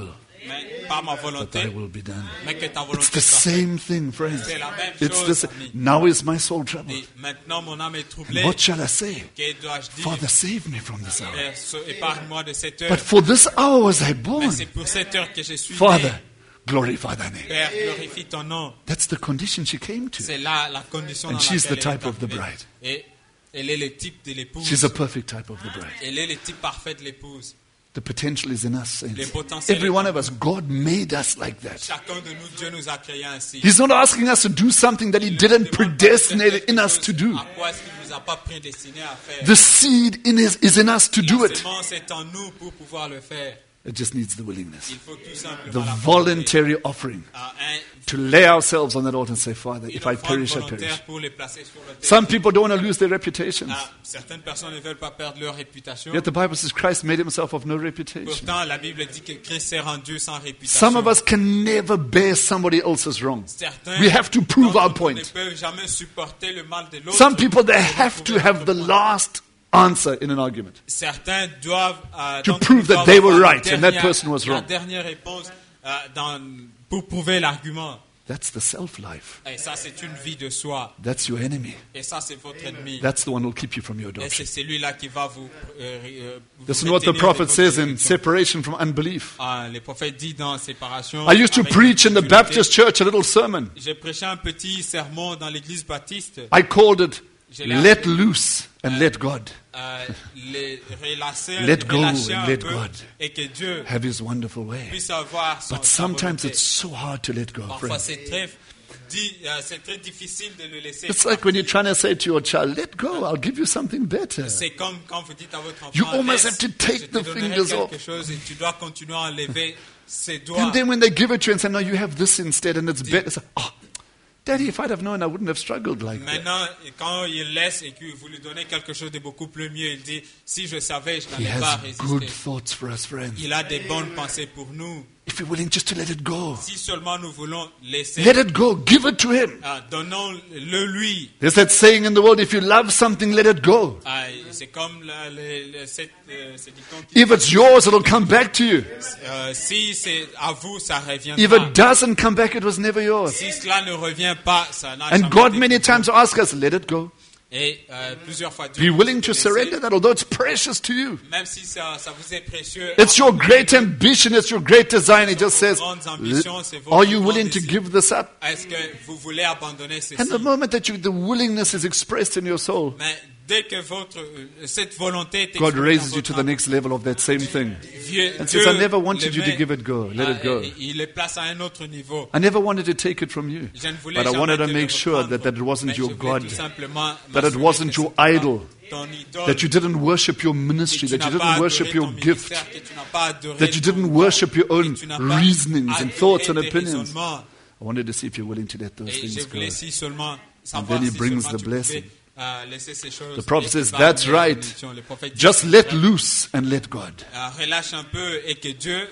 Mais pas ma but volonté, thy will be done. mais que ta It's volonté the soit faite. same thing, friends. C'est la même It's the chose, same. ami. Now is my soul troubled. Et maintenant, mon âme est troublée. What shall I say? Que dois-je dire? Father, save me from this hour. Père, so- épargne-moi de cette heure. But for this hour was I Mais born. c'est pour cette heure que je suis Father, né. glorify thy name. Père, glorifie ton nom. That's the condition she came to. C'est là la condition And dans she's laquelle the type elle est of the arrivée. bride. Et elle est le type de l'épouse. She's a perfect type of the bride. Elle est le type parfait de l'épouse. The potential is in us, Le saints. potentiel Every est one en of us, God made us like that. Chacun de nous, Dieu nous a créés ainsi. He's not asking us to do something that He Il didn't ne demande pas de faire predestinate quelque in us chose to do. À quoi est-ce qu'il nous a pas prédestiné à faire? The seed in his, is in us to do La it. semence est en nous pour pouvoir le faire. It just needs the willingness. Il faut tout simplement The la volonté. voluntary offering. Ah, un- To lay ourselves on that altar and say, Father, une if I offrande perish, I volontaire perish. pour les placer sur le terrain. Some people don't want to lose their reputations. Ah, certaines personnes ne veulent pas perdre leur réputation. Yet the Bible says Christ made himself of no reputation. Pourtant, la Bible dit que Christ s'est rendu sans réputation. Some of us can never bear somebody else's wrong. Certains We have to prove d'entre our nous point. ne peuvent jamais supporter le mal de l'autre. Some people, they Pour have to prouver have the notre point. last answer in an argument. Certains doivent euh, To d'entre prove nous that doivent they were avoir la right and that dernière- person was la wrong. dernière réponse euh, dans- pour prouver l'argument. That's the self-life. Et ça, c'est une vie de soi. That's your enemy. Et ça, c'est votre ennemi. That's the one who will keep you from your Et adoption. c'est celui-là qui va vous, euh, euh, vous This is what the retenir de prophet votre says in élection. Separation from Unbelief. Ah, le prophète dit dans Séparation. I used to avec preach in the l'incrédulité. Baptist church a little sermon. J'ai prêché un petit sermon dans l'église baptiste. I called it Je l'ai Let appelé, Loose and Let God euh, les relâcher, Let go relâcher and un let peu God et que Dieu have His wonderful way. puisse avoir son, But sa sometimes volonté. it's so hard to let go, Parfois, friends. c'est très, dit, euh, c'est très difficile de le laisser. It's like when you're trying to say to your child, let go, I'll give you something better. C'est comme quand vous dites à votre enfant, You almost laisse, have to take je te the donnerai fingers quelque off. chose et tu dois continuer à enlever ses doigts. And then when they give it to you and say, no, you have this instead and it's better. It's like, oh, Daddy, if I'd have known, I wouldn't have struggled like that. Maintenant, quand il laisse et que vous lui donnez quelque chose de beaucoup plus mieux, il dit, si je savais, je He n'allais pas has good résister. thoughts for us, friends. Il a des bonnes pensées pour nous. If you're willing just to let it go, Si seulement nous voulons laisser, let it go, give it to Him. ah, donnons-le lui. There's that saying in the world, if you love something, let it go. Ah, c'est comme la- le- le- cette, euh, ce dicton qui If it's yours, it'll come back to you. Euh, si c'est à vous, ça reviendra. If it doesn't come back, it was never yours. Si cela ne revient pas, ça n'a And jamais God été many pour vous. times asks us, let it go. Et euh, plusieurs fois, Be Dieu vous willing dit to de laisser, surrender that, although it's precious to you. même si ça, ça vous est précieux. It's your abandonnez-le. great ambition, it's your great design. He just says, Grandes ambitions, c'est votre are you grand willing to désir. give this up? Est-ce que vous voulez abandonner ceci? And the moment that you, the willingness is expressed in your soul, Mais dès que votre, euh, cette volonté est God exprimée raises dans you to votre the next level of that same thing. Dieu, and Dieu says, I never wanted le you to met, give it go. Let ah, it go. et- Il le place à un autre niveau. I never wanted to take it from you. Je ne voulais But I jamais wanted to te le make sure reprendre, that, that it mais wasn't je your voulais God, tout simplement that it m'assurer wasn't que your ce n'est pas idol, ton idole, that you didn't worship your que ministry, tu that you n'as pas didn't worship adoré your ton gift, ministère, que tu n'as pas adoré that you ton didn't don, worship your que own tu n'as pas reasonings and adoré thoughts and tes opinions. raisonnements. I wanted to see if you're willing to let those Et je things go. voulais si seulement And savoir then he si brings seulement the tu pouvais, blessing. euh, laisser ces choses The prophet et says, que that's par la right. bénédiction, le prophète dit, Just let loose and let God. euh, relâche un peu et que Dieu,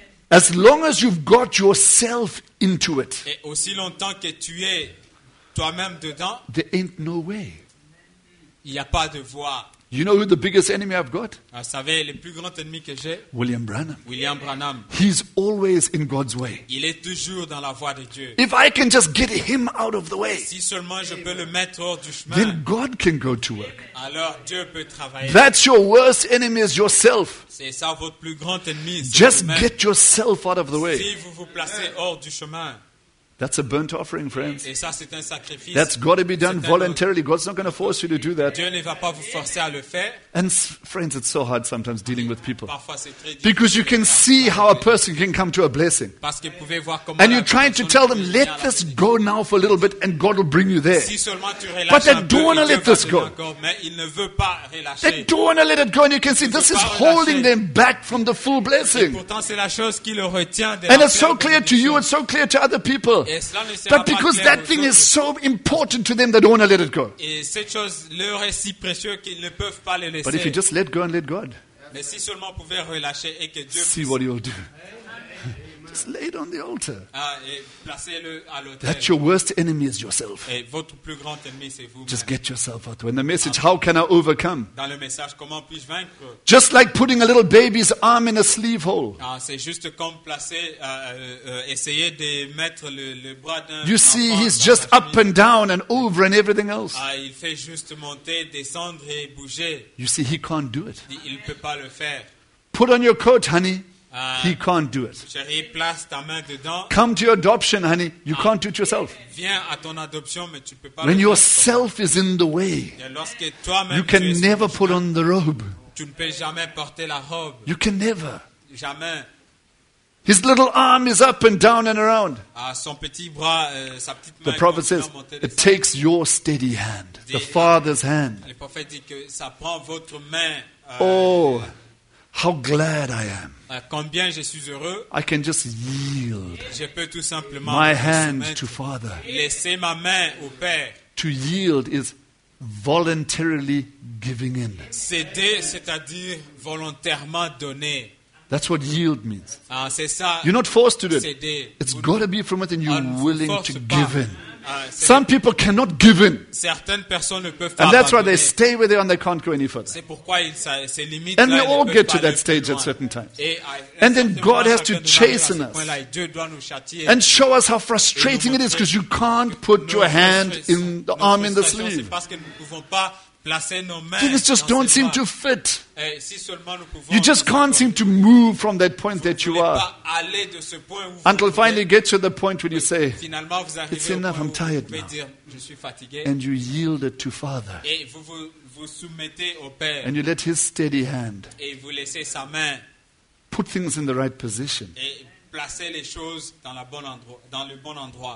As long as you've got yourself into it, et aussi longtemps que tu es toi-même dedans, there ain't no way. il n'y a pas de voie. You know who the biggest enemy I've got? Vous savez, le plus grand ennemi que j'ai, William Branham. William Branham, He's always in God's way. il est toujours dans la voie de Dieu. If I can just get him out of the way, Si seulement je peux le mettre hors du chemin, then God can go to work. alors Dieu peut travailler. That's your worst enemy is yourself. C'est ça votre plus grand ennemi. c'est Just vous-même. get yourself out of the way. Si vous vous placez hors du chemin, That's a burnt offering, friends. et ça c'est un sacrifice. That's got to be done C'est un- voluntarily. God's not going to force you to do that. Dieu ne va pas vous forcer à le faire. And s- friends, it's so hard sometimes dealing with people. Parfois c'est très difficile. Because you can see how a person can come to a blessing. Parce que vous pouvez voir comment And la you're trying to personne tell peut them, venir let à la this bénédiction. go now for a little bit and God will bring you there. Si seulement tu relâches But they un peu, don't wanna et Dieu let va this te go. donner encore, mais il ne veut pas They relâcher. don't want to let it go, and you can see this is holding them back from the full Et blessing. pourtant c'est la chose qui le retient de And la it's so pleine clear to you, bénédiction. it's so clear to other people. Et cela ne sera But pas because clair that aux thing autres. is so important to them, they don't want to let it go. Et cette chose leur est si précieuse qu'ils ne peuvent pas le But if you laisser. just let go and let God, Mais si seulement on pouvait relâcher et que Dieu see puisse what He'll do. Just lay it on the altar. Ah, et placez-le à l'autel. That your worst enemy is yourself. Et votre plus grand ennemi, c'est vous-même. Just get yourself out. When the message, how can I overcome? Dans le message, comment puis-je vaincre? Just like putting a little baby's arm in a sleeve hole. Ah, c'est juste comme placer, euh, euh, euh, essayer de mettre le, le bras d'un You see, enfant he's dans just sa up chemise. and down and over and everything else. Ah, il fait juste monter, descendre et bouger. You see, he can't do it. Il ne peut pas le faire. Put on your coat, honey. Ah, He can't do it. chérie, place ta main dedans. Come to your adoption, honey. You can't do it yourself. Viens à ton adoption, mais tu peux pas When le your faire. self is in the way, Et lorsque toi-même you tu es can sur never le put chemin, on the robe. tu ne peux jamais porter la robe. You can never. Jamais. His little arm is up and down and around. Ah, son petit bras, euh, sa petite The main. prophet continue says, à monter, it descendre. takes your steady hand, the Father's hand. Le prophète dit que ça prend votre main. euh, Oh, how glad I am. euh, combien je suis heureux. I can just yield Je peux tout simplement my me hand soumettre, to Father. laisser ma main au Père. To yield is voluntarily giving in. Céder, c'est-à-dire volontairement donner. That's what yield means. Ah, c'est ça. You're not forced to do it. Céder. It's Vous- got to be from within you, on ne vous willing force to pas. give in. Ah, c'est- Some people cannot give in. Certaines personnes ne peuvent pas And that's why they abandonner. stay where they are and they can't go any further. C'est pourquoi ils ça- c'est limite. And là, we ils ne all peuvent get pas to aller that plus stage at loin. certain times. Et à un And then certain God moment, has chacun to de nous arrive à chasten ce us. point-là, et Dieu doit nous châtier. And show us how frustrating it is because you can't put your hand in the Nos arm in the frustrations, c'est sleeve. parce que nous ne pouvons pas placer nos mains. Things just dans don't ces seem bras. to fit. Et si seulement nous pouvons. You just nous can't seem to move from that point that Vous you ne pouvez are pas aller de ce point où vous until voulez. finally get to the point where you say, Finalement, vous arrivez It's au enough, point I'm où tired vous pouvez now. dire, je suis fatigué. and you yield it to Father. Et vous vous, vous soumettez au Père. And you let His steady hand Et vous laissez sa main. put things in the right position. Et placez les choses dans, la bonne endroit, dans le bon endroit.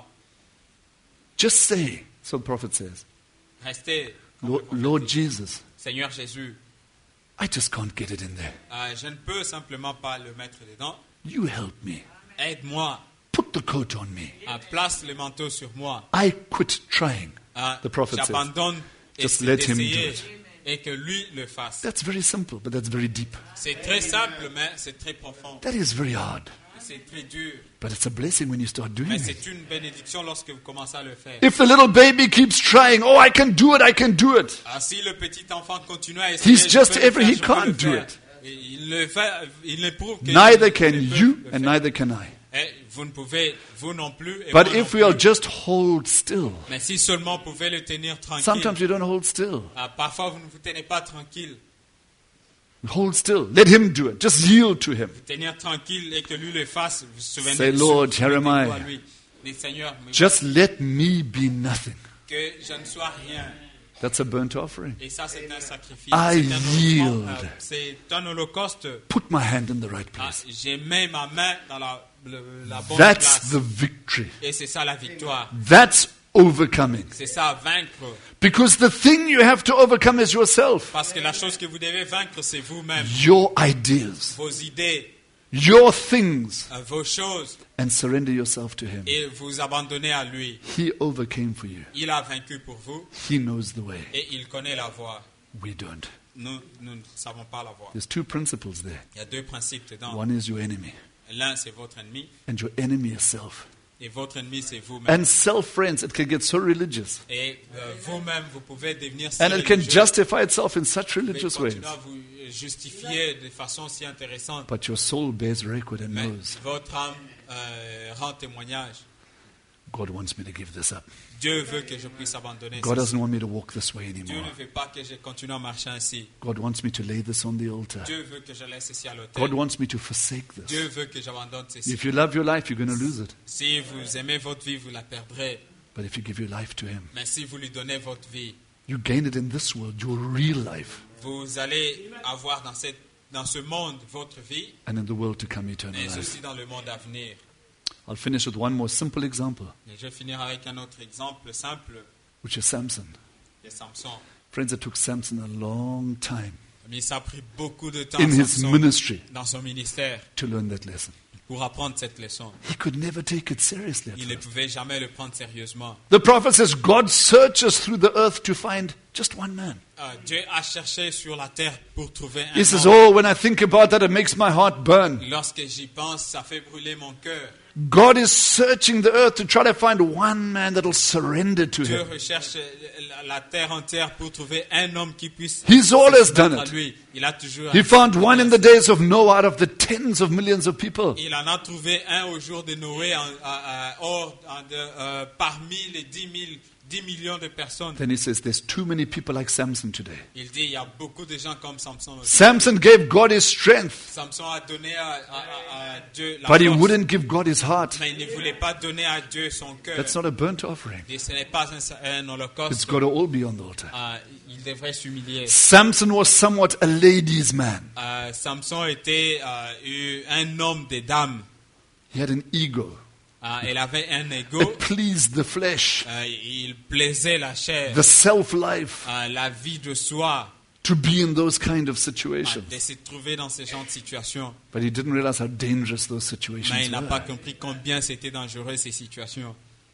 Just say, so the prophet says, Restez. comme Lord, le prophète Lord dit. Jesus, Seigneur Jésus, I just can't get it in there. euh, je ne peux simplement pas le mettre dedans. You help me. Aide-moi. Put the coat on me. Euh, place le manteau sur moi. I quit trying. Euh, The prophet says. J'abandonne et Just c'est let him do d'essayer it. et que lui le fasse. That's very simple, but that's very deep. C'est très simple, mais c'est très profond. That is very hard. C'est très dur. But it's a blessing when you start doing Mais it. c'est une bénédiction lorsque vous commencez à le faire. If the little baby keeps trying, oh, I can do it, I can do it. Ah, si le petit enfant continue à essayer, He's je just peux le every- faire, he je peux can't le do faire. it. Et il le fait, il le prouve que Neither il- can il peut you le and faire. neither can I. Et vous ne pouvez, vous non plus. Et But moi non if we will plus. just hold still, Mais si seulement vous pouvez le tenir tranquille. sometimes you don't hold still. Ah, parfois vous ne vous tenez pas tranquille. Hold still. Let Him do it. Just yield to Him. Tenir tranquille et que lui le fasse. Vous vous souvenez Say, vous Lord, souvenez-vous here am I. à lui. Dites, Seigneur, mais Just let me be nothing. que je ne sois rien. That's a burnt offering. Et ça, c'est un sacrifice. I C'est un yield. offrande, euh, C'est un holocauste. Put my hand in the right Ah, place. j'ai mis ma main dans la, le- la bonne That's place. the victory. Et c'est ça la victoire. That's overcoming. C'est ça, vaincre. Because the thing you have to overcome is yourself. Parce que la chose que vous devez vaincre, c'est vous-même. Your ideas, Vos idées, your things, euh, vos choses. and surrender yourself to Him. Et vous abandonnez à lui. He overcame for you. Il a vaincu pour vous. He knows the way. Et il connaît la voie. We don't. Nous, nous ne savons pas la voie. There's two principles there. Il y a deux principes dedans. One is your enemy, L'un, c'est votre ennemi. and your enemy is self. Et votre ennemi, c'est vous-même. And self, friends, it can get so religious. Et euh, vous-même, vous pouvez devenir si And it can religieux. justify itself in such Vous religious pouvez ways. continuer à vous justifier de façon si intéressante. But your soul bears record and Mais knows votre âme euh, rend témoignage. God wants me to give this up. Dieu veut que je puisse abandonner God ceci. doesn't want me to walk this way Dieu anymore. ne veut pas que je continue à marcher ainsi. God wants me to lay this on the altar. Dieu veut que je laisse ceci à l'autel. God wants me to forsake this. Dieu veut que j'abandonne ceci. If you love your life, you're going to lose it. Si vous aimez votre vie, vous la perdrez. But if you give your life to Him, Mais si vous lui donnez votre vie, you gain it in this world, your real life, vous allez avoir dans, cette, dans ce monde votre vie, and in the world to come, eternal mais life. aussi dans le monde à venir. I'll finish with one more simple example, Et je vais finir avec un autre exemple simple which is Samson. de Samson. Friends, it took Samson a long time Mais ça a pris beaucoup de temps in his Samson, ministry dans son ministère to learn that lesson. pour apprendre cette leçon. He could never take it seriously. at Il ne first. pouvait jamais le prendre sérieusement. The prophet says God searches through the earth to find just one man. Euh, Dieu a cherché sur la terre pour trouver un He says, homme. oh, when I think about that, it makes my heart burn. Lorsque j'y pense, ça fait brûler mon cœur. God is searching the earth to try to find one man that will surrender to Dieu him. recherche la, la terre entière pour trouver un homme qui puisse He's always se done soumettre à it. lui. Il a toujours He found one in the days of Noah out of the tens of millions of people. Il en a trouvé un au jour de Noé en, à- à- hors- en de- euh, parmi les dix mille dix millions de personnes. Then he says, there's too many people like Samson today. Il dit il y a beaucoup de gens comme Samson aussi. Samson gave God his strength, Samson a donné à, à- à- à Dieu la but he force, wouldn't give God his heart. mais il ne voulait pas donner à Dieu son cœur. That's not a burnt offering. Et ce n'est pas un, un It's holocauste. got to all be on the altar. Euh, il devrait s'humilier. Samson was somewhat a ladies' man. Euh, Samson était euh, un homme des dames. He had an ego. Euh, il avait un ego. It pleased the flesh, Euh, il plaisait la chair, the self-life, euh, la vie de soi, to be in those kind of euh, situations. de se trouver dans ce genre de situation. But he didn't realize how dangerous those Mais situations il n'a pas were. compris combien c'était dangereux ces situations.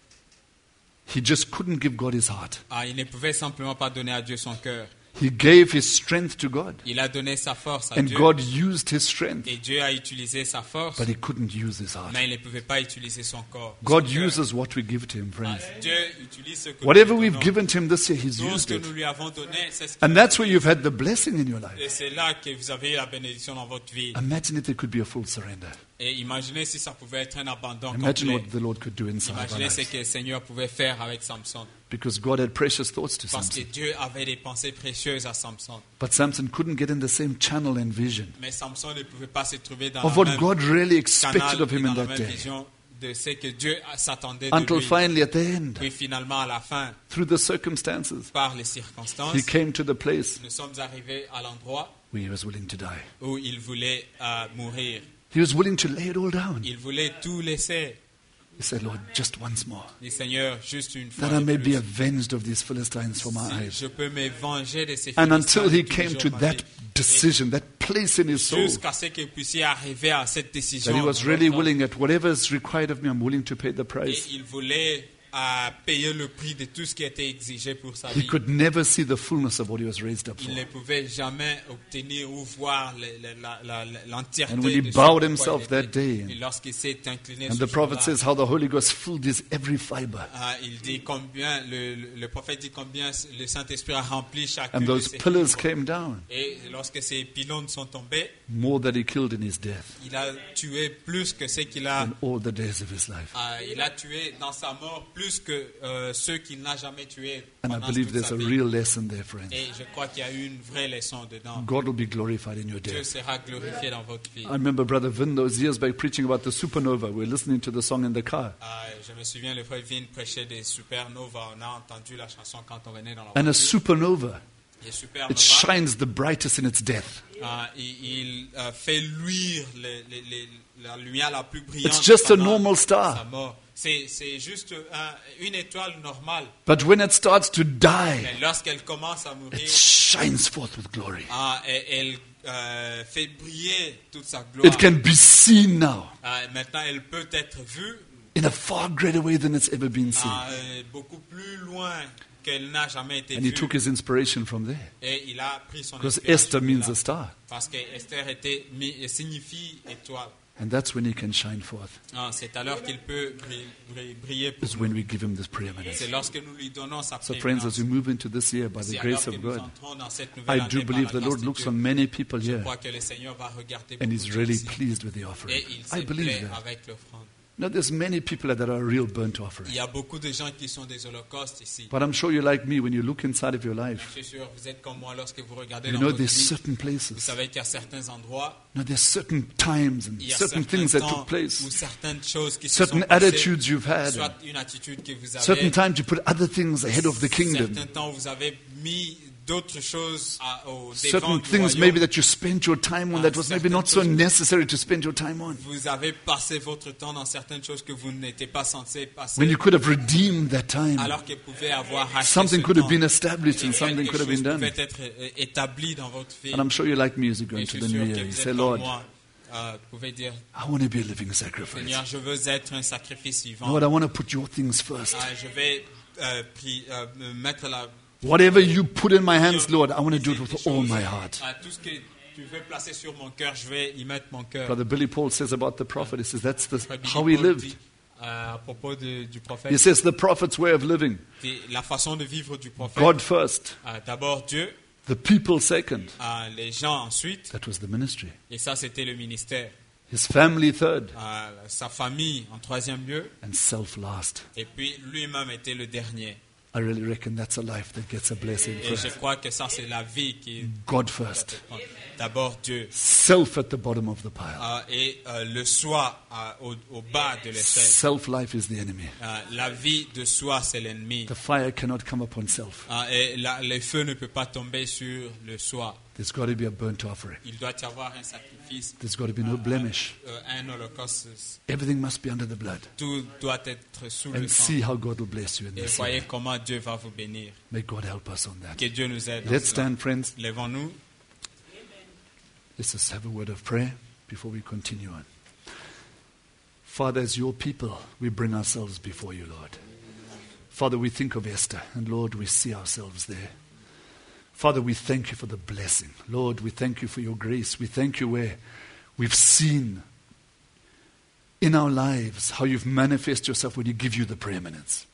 He just couldn't give God his heart. Ah, il ne pouvait simplement pas donner à Dieu son cœur. He gave his strength to God. Il a donné sa force à And Dieu. God used his strength, Et Dieu a utilisé sa force, but he couldn't use his heart. mais il ne pouvait pas utiliser son corps. God son cœur. uses what we give to him, Ah, friends. Dieu utilise ce que Whatever nous lui we've donnons. given to him this year, he's Tout ce used que it. nous lui avons donné, c'est ce qu'il And a that's where donné. you've had the blessing in your life. Et c'est là que vous avez eu la bénédiction dans votre vie. Imagine if there could be a full surrender. Et imaginez si ça pouvait être un abandon Imagine complet. what the Lord could do inside of our Imaginez ce lives. que le Seigneur pouvait faire avec Samson. Because God had precious thoughts to Parce que Samson. Dieu avait des pensées précieuses à Samson. But Samson couldn't get in the same channel and vision Mais Samson ne pouvait pas se trouver dans of la what même God really canal expected of et him dans in la that même day. vision de ce que Dieu s'attendait de Until lui. finally, at the end, Puis finalement, à la fin, through the circumstances, par les circonstances, he came to the place nous sommes arrivés à l'endroit where he was willing to die. où il voulait euh, mourir. He was willing to lay it all down. Il voulait tout laisser. He said, Lord, just once more, Il dit, Seigneur, juste une fois that I de may be plus, avenged of these Philistines for my si eyes. je peux me venger de ces And Philistins until he tous les came jours to de ma that vie. decision, that place in his soul, Jusqu'à ce que vous puissiez arriver à cette décision. that he was really willing, at whatever is required of me, I'm willing to pay the Et price. il voulait à payer le prix de tout ce qui était exigé pour sa He vie. could never see the fullness of what he was raised up for. Il ne pouvait jamais obtenir ou voir le- le- la- la- la- l'entièreté And when he de ce bowed pourquoi himself il that était. day, Et lorsqu'il s'est incliné And ce the prophet jour-là, says how the Holy Ghost filled his every fiber. ah, il dit combien, le, le- le prophète dit combien le Saint-Esprit a rempli chacun And de those ses pillars fibres. came down. Et lorsque ces pylônes sont tombés, More than he killed in his death il a tué plus que ce qu'il a in all the days of his life. Ah, il a tué dans sa mort plus que euh, ceux qu'il n'a jamais tués And I pendant believe toute there's sa a vie. real lesson there, friends. Et je crois qu'il y a eu une vraie leçon dedans. God will be glorified in your Dieu death. sera glorifié dans votre vie. I remember Brother Vin those years back preaching about the supernova. We were listening to the song in the car. Ah, je me souviens, le frère Vin prêchait des supernovas. On a entendu la chanson quand on venait dans la And a voiture. supernova, Les it supernovas, shines the brightest in its death. ah, il, il, euh, fait luire les- les- les- la lumière la plus brillante. It's just a pendant normal sa star. mort. C'est c'est juste un- une étoile normale. But when it starts to die, Mais lorsqu'elle commence à mourir, it shines forth with glory. ah, elle, elle, euh, fait briller toute sa gloire. It can be seen now Ah, maintenant, elle peut être vue in a far greater way than it's ever been seen. ah, euh, beaucoup plus loin qu'elle n'a jamais été And he vue. took his inspiration from there. Et il a pris son Because inspiration Esther de means là. a star. Parce que Esther était, mi- signifie étoile. And that's when he can shine forth. Ah, c'est alors qu'il peut briller, briller- briller pour Is nous. when we give him this preeminence. C'est lorsque nous lui donnons sa So friends, prééminence. as we move into this year by the C'est grace alors of que nous God, entrons dans cette nouvelle I année do par believe la the grâce Lord de looks Dieu. on many people Je here crois que le Seigneur va regarder and beaucoup he's de really gens ici. pleased with the offering. Et il I se believe plaît that. avec l'offrande. Now, there's many people that are real burnt Il offering. y a beaucoup de gens qui sont des holocaustes ici. But I'm sure you're like me when you look inside of your life. Je suis sûr, vous êtes comme moi lorsque vous regardez You dans know, votre there's vie. certain Vous places. savez qu'il y a certains endroits, Now, there's certain times and il y a certain certains things that temps took place. ou certaines choses qui se Certain sont passées, attitudes you've had. soit une attitude que vous avez, Certain times you put other things ahead of the kingdom. certains temps où vous avez mis d'autres choses à, au devant Certain du things royaume. maybe that you spent your time on Ah, that was maybe not so certaines choses- necessary to spend your time on. Vous avez passé votre temps dans certaines choses que vous n'étiez pas censé passer, When you could have redeemed that time. alors que vous pouvez avoir racheté Something ce could have temps. been established and Et something quelque could have chose been done. pouvait être euh, établi dans votre vie. And I'm sure you're like me as you go Et into je the suis new sûr que year. You vous say, êtes comme Lord, moi. euh, pouvez dire, I want to be a living sacrifice. Seigneur, je veux être un sacrifice vivant. Lord, I want to put your things first. Ah, je vais euh, pri- euh, me mettre la... Whatever you put in my hands, Lord, I want to do it Des with choses, all my heart. ah, tout ce que tu veux placer sur mon cœur, je vais y mettre mon cœur. Brother Billy Paul says about the prophet, he says that's the, Frère Billy how he Paul lived. dit, euh, à propos de- du prophète, He says the prophet's way of living. c'est la façon de vivre du prophète. God first, Ah, d'abord Dieu, the people second. ah, les gens ensuite, That was the ministry. et ça c'était le ministère. His family third, Ah, sa famille en troisième lieu, and self last. et puis lui-même était le dernier. I really reckon that's a life that gets a blessing Et je first. crois que ça c'est la vie qui God first, d'abord Dieu. self at the bottom of the pile. Ah, et euh, le soi ah, au, au bas de l'échelle. Self life is the enemy. Ah, la vie de soi c'est l'ennemi. The fire cannot come upon self. Ah, et la- le feu ne peut pas tomber sur le soi. There's got to be a burnt offering. Il doit y avoir un sacrifice, There's got to be no blemish. euh, un holocauste. Everything must be under the blood. Tout doit être sous le And sang. see how God will bless you in Et this. voyez area. comment Dieu va vous bénir. May God help us on that. Que Dieu nous aide. dans Let's cela. stand, friends. Lèvons-nous. Let's just have a word of prayer before we continue on. Father, as your people, we bring ourselves before you, Lord. Father, we think of Esther, and Lord, we see ourselves there. Father, we thank you for the blessing. Lord, we thank you for your grace. We thank you where we've seen in our lives how you've manifested yourself when you give you the preeminence.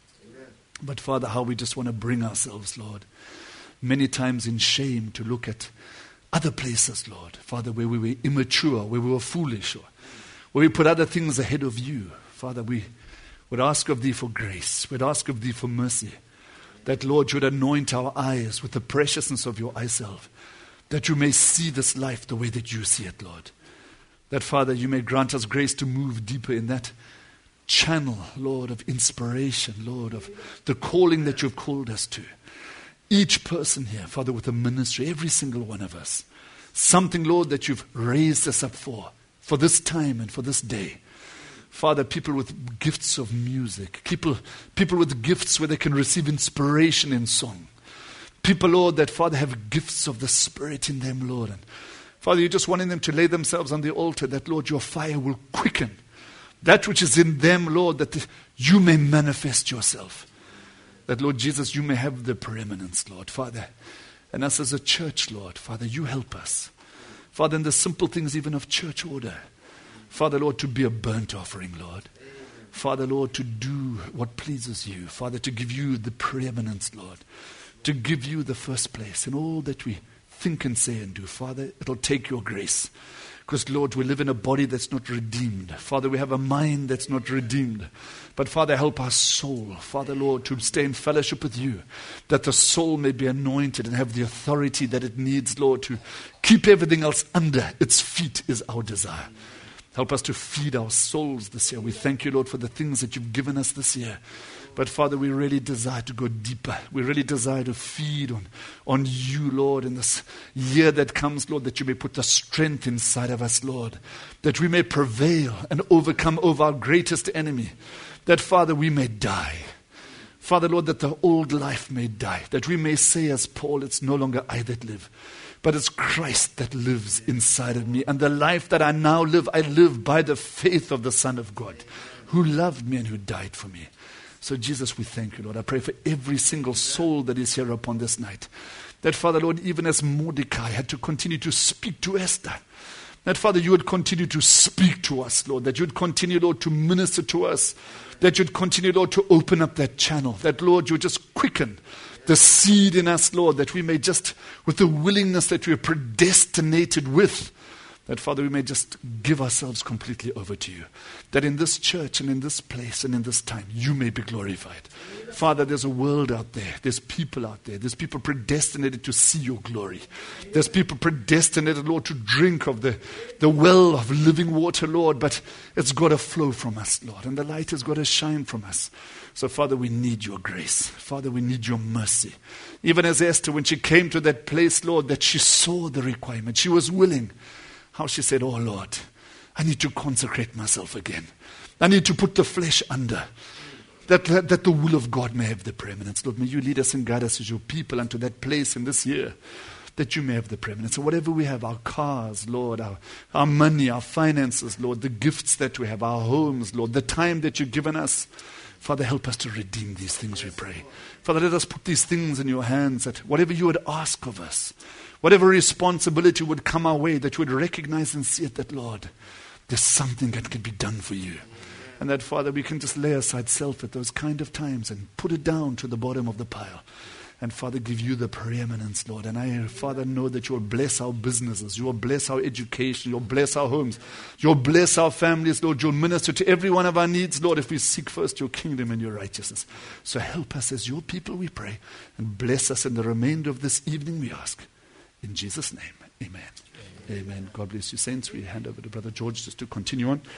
But Father, how we just want to bring ourselves, Lord, many times in shame to look at other places, Lord, Father, where we were immature, where we were foolish, or where we put other things ahead of you. Father, we would ask of thee for grace. We'd ask of thee for mercy. That, Lord, you would anoint our eyes with the preciousness of your eye self. That you may see this life the way that you see it, Lord. That, Father, you may grant us grace to move deeper in that channel, Lord, of inspiration, Lord, of the calling that you've called us to. Each person here, Father, with a ministry, every single one of us. Something, Lord, that you've raised us up for, for this time and for this day. Father, people with gifts of music, people, people with gifts where they can receive inspiration in song. People, Lord, that, Father, have gifts of the Spirit in them, Lord. And Father, you're just wanting them to lay themselves on the altar, that, Lord, your fire will quicken that which is in them, Lord, that you may manifest yourself. That, Lord Jesus, you may have the preeminence, Lord, Father. And us as a church, Lord, Father, you help us. Father, in the simple things even of church order. Father, Lord, to be a burnt offering, Lord. Father, Lord, to do what pleases you. Father, to give you the preeminence, Lord. To give you the first place in all that we think and say and do. Father, it'll take your grace. Because, Lord, we live in a body that's not redeemed. Father, we have a mind that's not redeemed. But, Father, help our soul, Father, Lord, to stay in fellowship with you. That the soul may be anointed and have the authority that it needs, Lord, to keep everything else under its feet is our desire. Help us to feed our souls this year. We thank you, Lord, for the things that you've given us this year. But, Father, we really desire to go deeper. We really desire to feed on, on you, Lord, in this year that comes, Lord, that you may put the strength inside of us, Lord, that we may prevail and overcome over our greatest enemy, that, Father, we may die. Father, Lord, that the old life may die, that we may say as Paul, it's no longer I that live, but it's Christ that lives inside of me. And the life that I now live, I live by the faith of the Son of God, who loved me and who died for me. So, Jesus, we thank you, Lord. I pray for every single soul that is here upon this night. That, Father, Lord, even as Mordecai had to continue to speak to Esther, that, Father, you would continue to speak to us, Lord. That you would continue, Lord, to minister to us. That you would continue, Lord, to open up that channel. That, Lord, you would just quicken the seed in us, Lord, that we may just, with the willingness that we are predestinated with, that, Father, we may just give ourselves completely over to you. That in this church and in this place and in this time, you may be glorified. Father, there's a world out there. There's people out there. There's people predestinated to see your glory. There's people predestinated, Lord, to drink of the, the well of living water, Lord. But it's got to flow from us, Lord. And the light has got to shine from us. So, Father, we need your grace. Father, we need your mercy. Even as Esther, when she came to that place, Lord, that she saw the requirement. She was willing. How she said, oh, Lord, I need to consecrate myself again. I need to put the flesh under. That, that, that the will of God may have the preeminence. Lord, may you lead us and guide us as your people unto that place in this year. that you may have the preeminence. So whatever we have, our cars, Lord, our, our money, our finances, Lord, the gifts that we have, our homes, Lord, the time that you've given us, Father, help us to redeem these things, we pray. Father, let us put these things in your hands, that whatever you would ask of us, whatever responsibility would come our way, that you would recognize and see it, that, Lord, there's something that can be done for you. And that, Father, we can just lay aside self at those kind of times and put it down to the bottom of the pile. And, Father, give you the preeminence, Lord. And I, Father, know that you'll bless our businesses. You'll bless our education. You'll bless our homes. You'll bless our families, Lord. You'll minister to every one of our needs, Lord, if we seek first your kingdom and your righteousness. So help us as your people, we pray. And bless us in the remainder of this evening, we ask. In Jesus' name, amen. Amen. Amen. God bless you, saints. We hand over to Brother George just to continue on.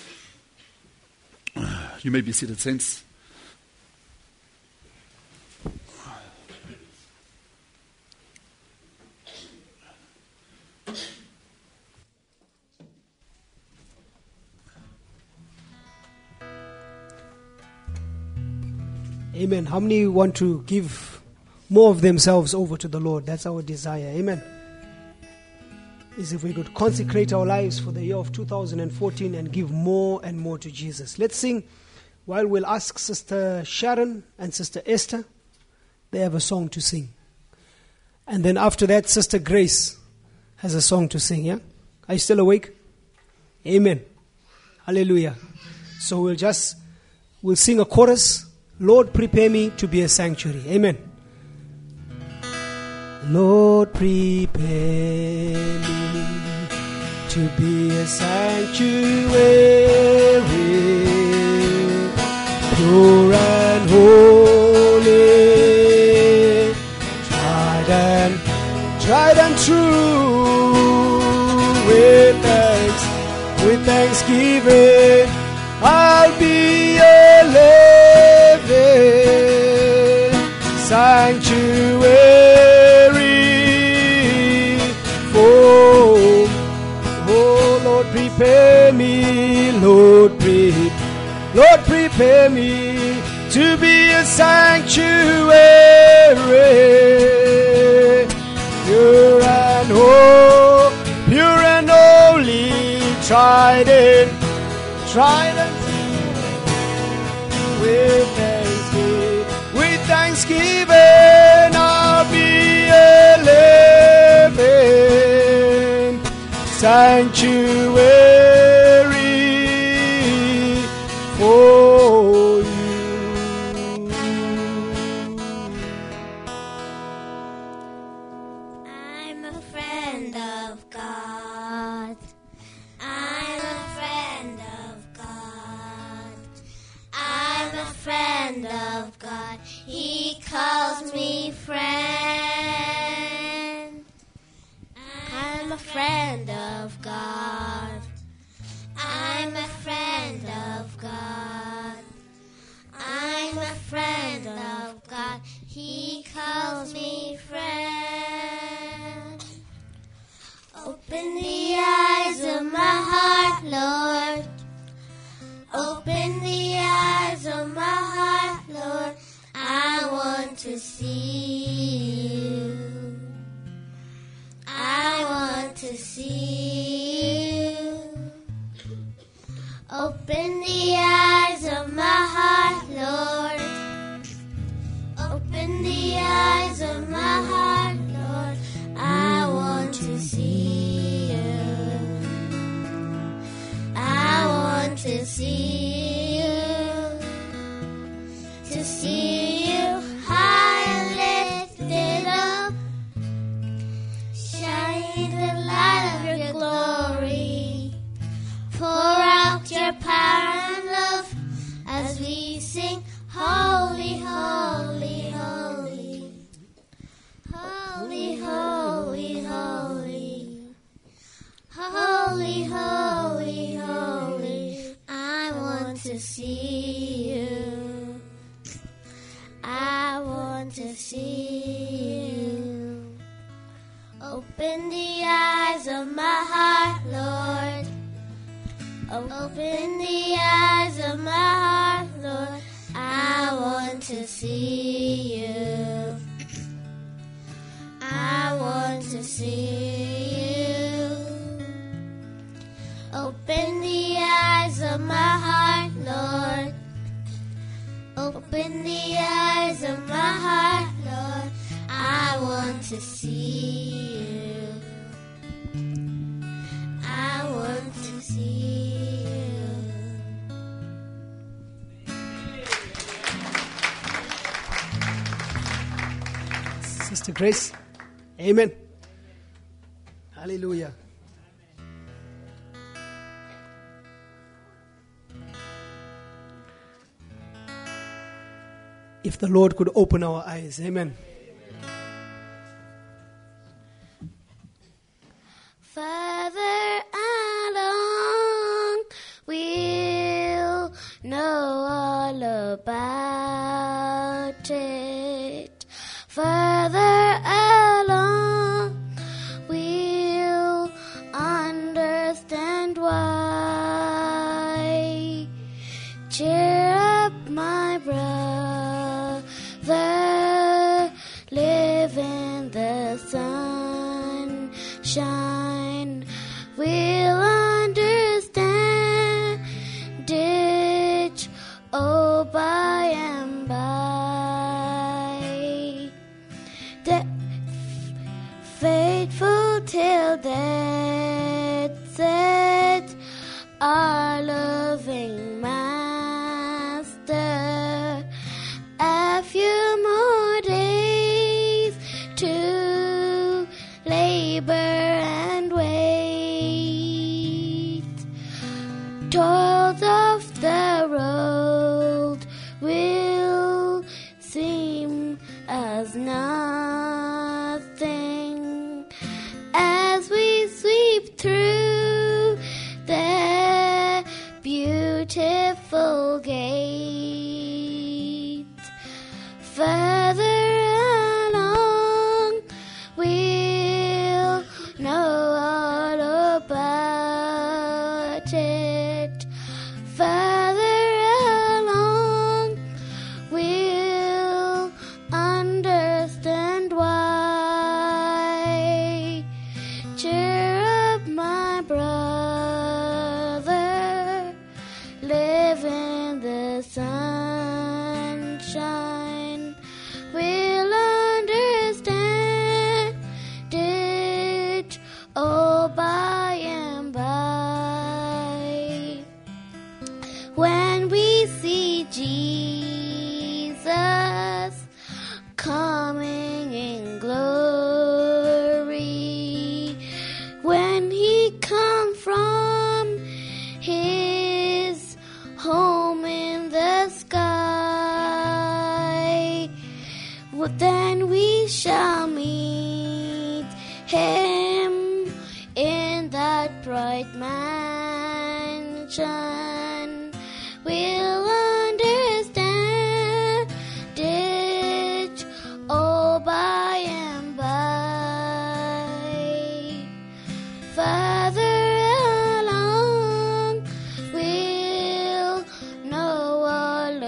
You may be seated, saints. Amen. How many want to give more of themselves over to the Lord? That's our desire. Amen. Is if we could consecrate our lives for the year of two thousand fourteen and give more and more to Jesus. Let's sing while we'll ask Sister Sharon and Sister Esther. They have a song to sing. And then after that, Sister Grace has a song to sing. Yeah? Are you still awake? Amen. Hallelujah. So we'll just, we'll sing a chorus. Lord, prepare me to be a sanctuary. Amen. Lord, prepare me to be a sanctuary, pure and holy, tried and tried and true. With thanks, with thanksgiving, I'll be a living sanctuary. Prepare me, Lord, pre- Lord, prepare me to be a sanctuary, pure and holy, pure and holy, tried and tried and true. With thanksgiving, with thanksgiving, I'll be a living sanctuary for you. I'm a friend of God. I'm a friend of God. I'm a friend of God. He calls me friend. I'm a friend of God. I'm a friend of God. I'm a friend of God. He calls me friend. Open the eyes of my heart, Lord. Open the eyes of my heart, Lord. I want to see you. I want to see you. Open the eyes of my heart, Lord. Open the eyes of my heart, Lord. I want to see you. I want to see you. To see you high and lifted up. Shine the light of your glory. Pour out your power and love as we sing, holy, holy, holy. Holy, holy, holy. Holy, holy, holy. I want to see you. I want to see you. Open the eyes of my heart, Lord. Open the eyes of my heart, Lord. I want to see you. I want want to see you. Open the eyes of my heart, Lord. Open the eyes of my heart, Lord. I want to see you. I want to see you. Sister Grace. Amen. Hallelujah. If the Lord could open our eyes. Amen. Further along, we'll know all about it. Further along, we'll understand why. Cheer up, my brother, live in the sunshine. We'll understand it, oh, by and by. The faithful till death set, our loving Master. A few more days to labor and wait. Toils of the road will seem as nothing as we sweep through the beautiful gate. Further along, we'll know all about it. Further along, we'll understand why. Cheer up, my brother, live in the sunshine. We'll understand it, oh, by and by. When we see Jesus coming in glory, when he comes from his home in the sky, well, then we shall meet him in that bright mansion. We'll understand it, oh, by and by. Further along, we'll know all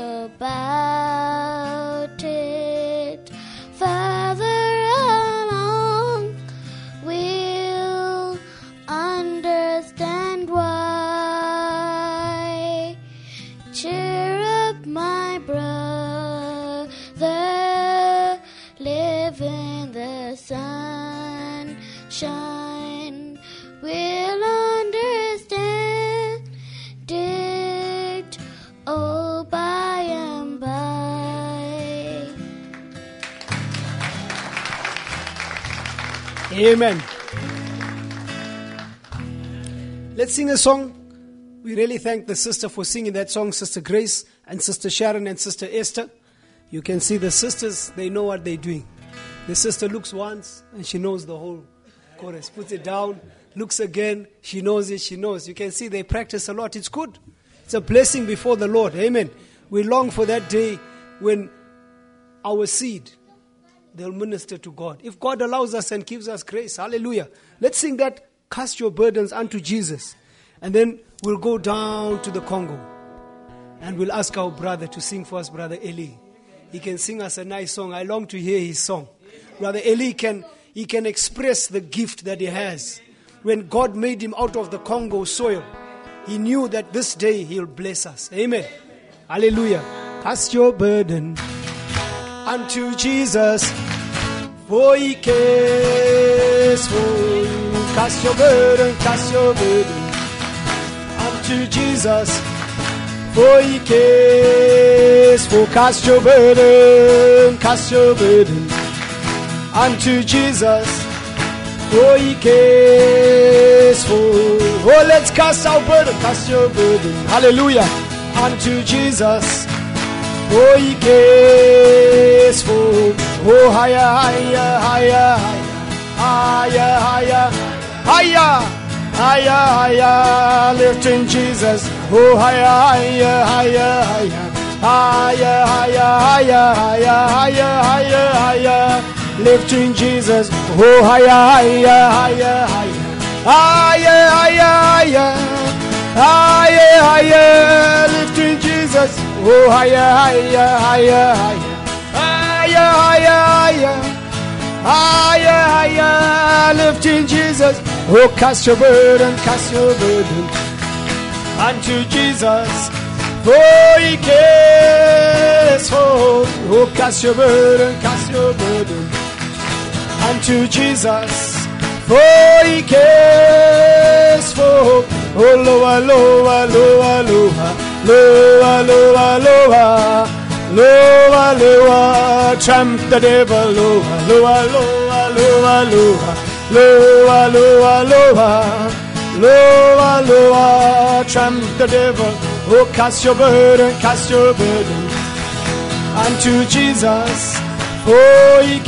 about it. Further along, we'll understand why. Cheer up, my brother, live in the sunshine. We'll understand it, oh, by and by. Amen. Let's sing a song. We really thank the sister for singing that song, Sister Grace and Sister Sharon and Sister Esther. You can see the sisters, they know what they're doing. The sister looks once and she knows the whole chorus. Puts it down, looks again, she knows it, she knows. You can see they practice a lot. It's good. It's a blessing before the Lord. Amen. We long for that day when our seed, they'll minister to God. If God allows us and gives us grace, hallelujah. Let's sing that, cast your burdens unto Jesus. And then we'll go down to the Congo. And we'll ask our brother to sing for us, Brother Eli. He can sing us a nice song. I long to hear his song. Brother Eli can, he can express the gift that he has. When God made him out of the Congo soil, he knew that this day he'll bless us. Amen. Hallelujah. Cast your burden unto Jesus, for he cares for you. Cast your burden, cast your burden unto Jesus, for he cares for. Cast your burden, cast your burden unto Jesus, for he cares for. Oh, let's cast our burden, cast your burden, hallelujah, unto Jesus, for he cares for. Oh, higher, higher, higher, higher, higher, higher, higher, higher, lifting Jesus. Oh, higher, higher, higher, higher, higher, higher, higher, higher, higher, higher, lifting Jesus. Oh, higher, higher, higher, higher, higher, higher, higher, higher, lifting Jesus. Oh, higher, higher, higher, higher, higher, higher, higher, higher, lifting Jesus. Oh, cast your burden, cast your burden unto Jesus, for he cares for. Oh, cast your burden, cast your burden unto Jesus, for he cares for. Oh, lower, lower, lower, lower, lower, lower, lower, lower, lower, tramp the devil. Lower, lower, lower, lower, lower, lower, lower, lower, lower, lower, tramp the devil. Oh, cast your burden, cast your burden unto Jesus, for he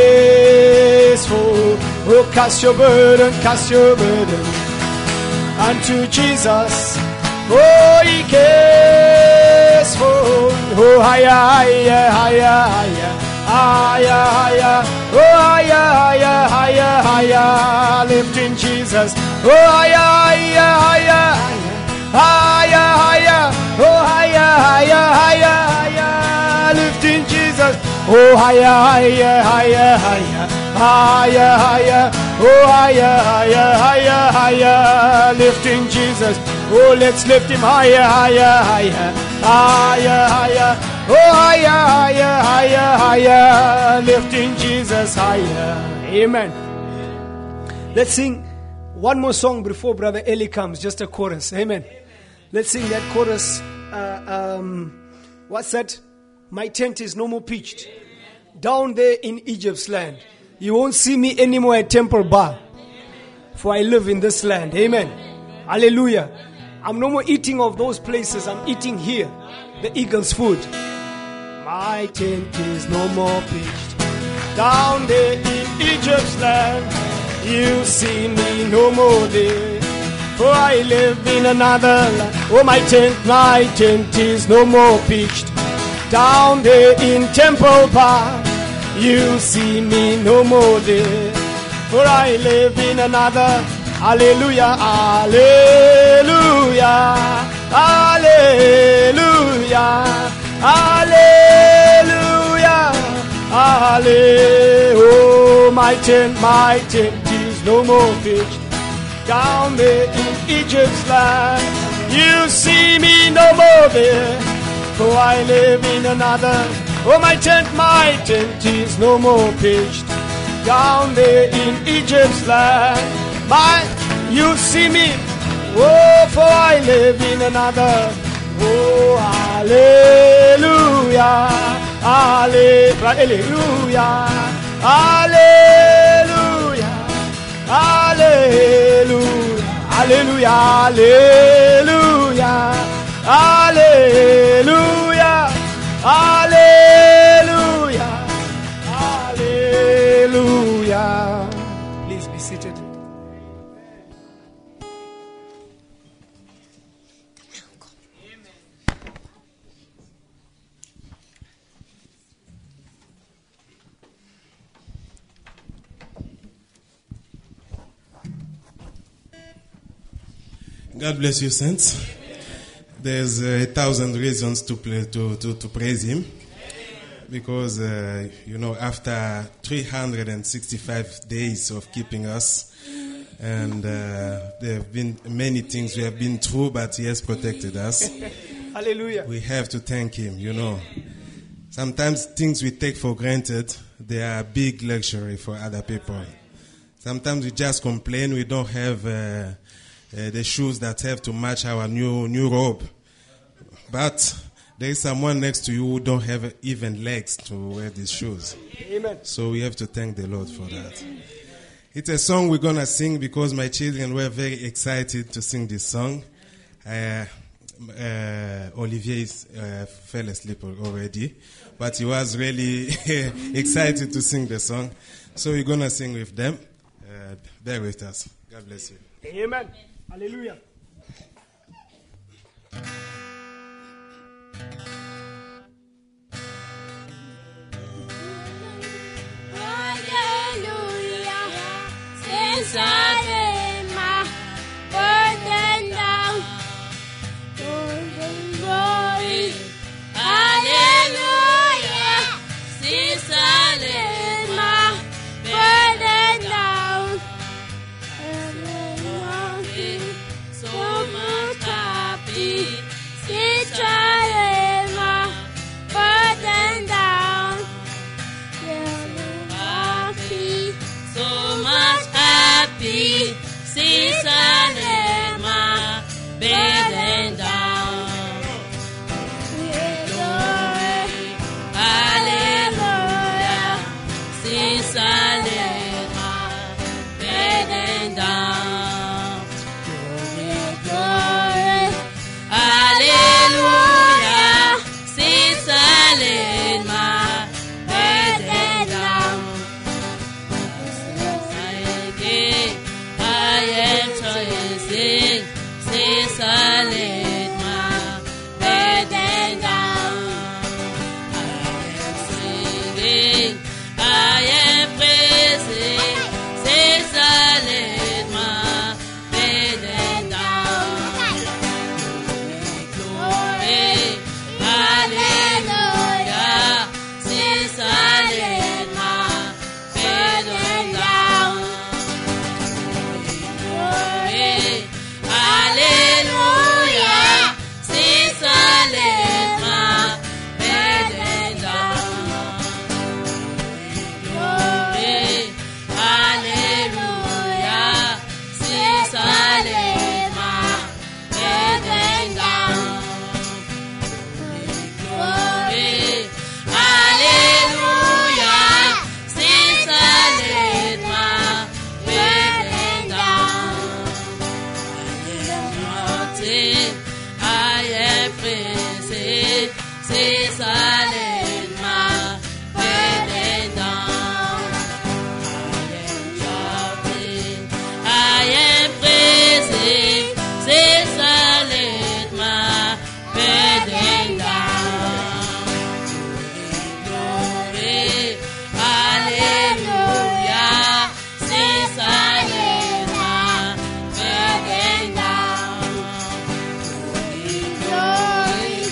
cares for. Oh, cast your burden, cast your burden unto Jesus, for he cares for. Oh, higher, higher, higher, higher, higher, higher, oh, higher, higher, higher, higher, lifting Jesus. Oh, higher, higher, higher, higher, higher, oh, higher, higher, higher, higher, lifting Jesus. Oh, higher, higher, higher, higher, higher, higher, oh, higher, higher, higher, higher, lifting Jesus. Oh, let's lift him higher, higher, higher, higher, higher, oh, higher, higher, higher, higher, lifting Jesus higher. Amen. Let's sing one more song before Brother Eli comes, just a chorus. Amen. Let's sing that chorus. Uh, um, what's that? My tent is no more pitched. Down there in Egypt's land, you won't see me anymore at Temple Bar, for I live in this land. Amen. Hallelujah. I'm no more eating of those places. I'm eating here, the eagle's food. My tent is no more pitched. Down there in Egypt's land, you see me no more there, for I live in another land. Oh, my tent, my tent is no more pitched. Down there in Temple Park, you see me no more there, for I live in another. Hallelujah, hallelujah, hallelujah, hallelujah, hallelujah. Oh, my tent, my tent is no more pitched. Down there in Egypt's land, you see me no more there, for I live in another. Oh, my tent, my tent is no more pitched. Down there in Egypt's land, my, you see me, oh, for I live in another. Oh, hallelujah, hallelujah, hallelujah, hallelujah, hallelujah, hallelujah, hallelujah, hallelujah. Please be seated. God bless you, saints. There's a thousand reasons to, play, to, to, to praise Him. because, uh, you know, after three hundred sixty-five days of keeping us, and uh, there have been many things we have been through, but He has protected us. Hallelujah. We have to thank Him, you know. Sometimes things we take for granted, they are a big luxury for other people. Sometimes we just complain we don't have uh, uh, the shoes that have to match our new new robe. But there is someone next to you who don't have even legs to wear these shoes. Amen. So we have to thank the Lord for that. It's a song we're going to sing because my children were very excited to sing this song. Uh, uh, Olivier is, uh, fell asleep already, but he was really excited to sing the song. So we're going to sing with them. Uh, bear with us. God bless you. Amen. Hallelujah. Hallelujah. Since I laid my burden down, golden glory. Hallelujah. Since I laid my burden down, and so much happy. Since I laid my burden down, happy, so much happy. Since I laid my burden down. Hallelujah. Since I laid my burden down. Glory, glory. Hallelujah. Since I laid my burden down. Again, I am choosing. Since I laid my burden down. I am singing, I am praising. Since I laid my burden down. Glory, hallelujah. Since I laid my burden down. Glory, hallelujah. Since I laid my burden down. Glory, hallelujah. Since I laid my burden down. Glory, hallelujah. Since I laid my burden down. Mountain, I am praising. Since I laid my burden down. I am shouting, I am praising. Since I laid my burden down. Glory, hallelujah. Since I laid my burden down. Glory,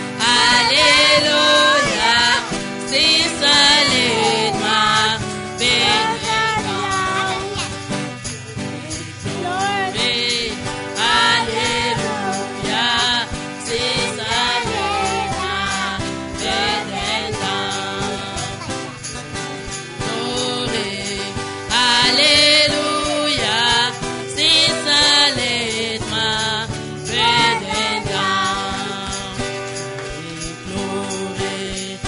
hallelujah. Since I laid my burden down. Glory, hallelujah. Since I laid my burden down. Glory, hallelujah. Since I laid my burden down. Glory,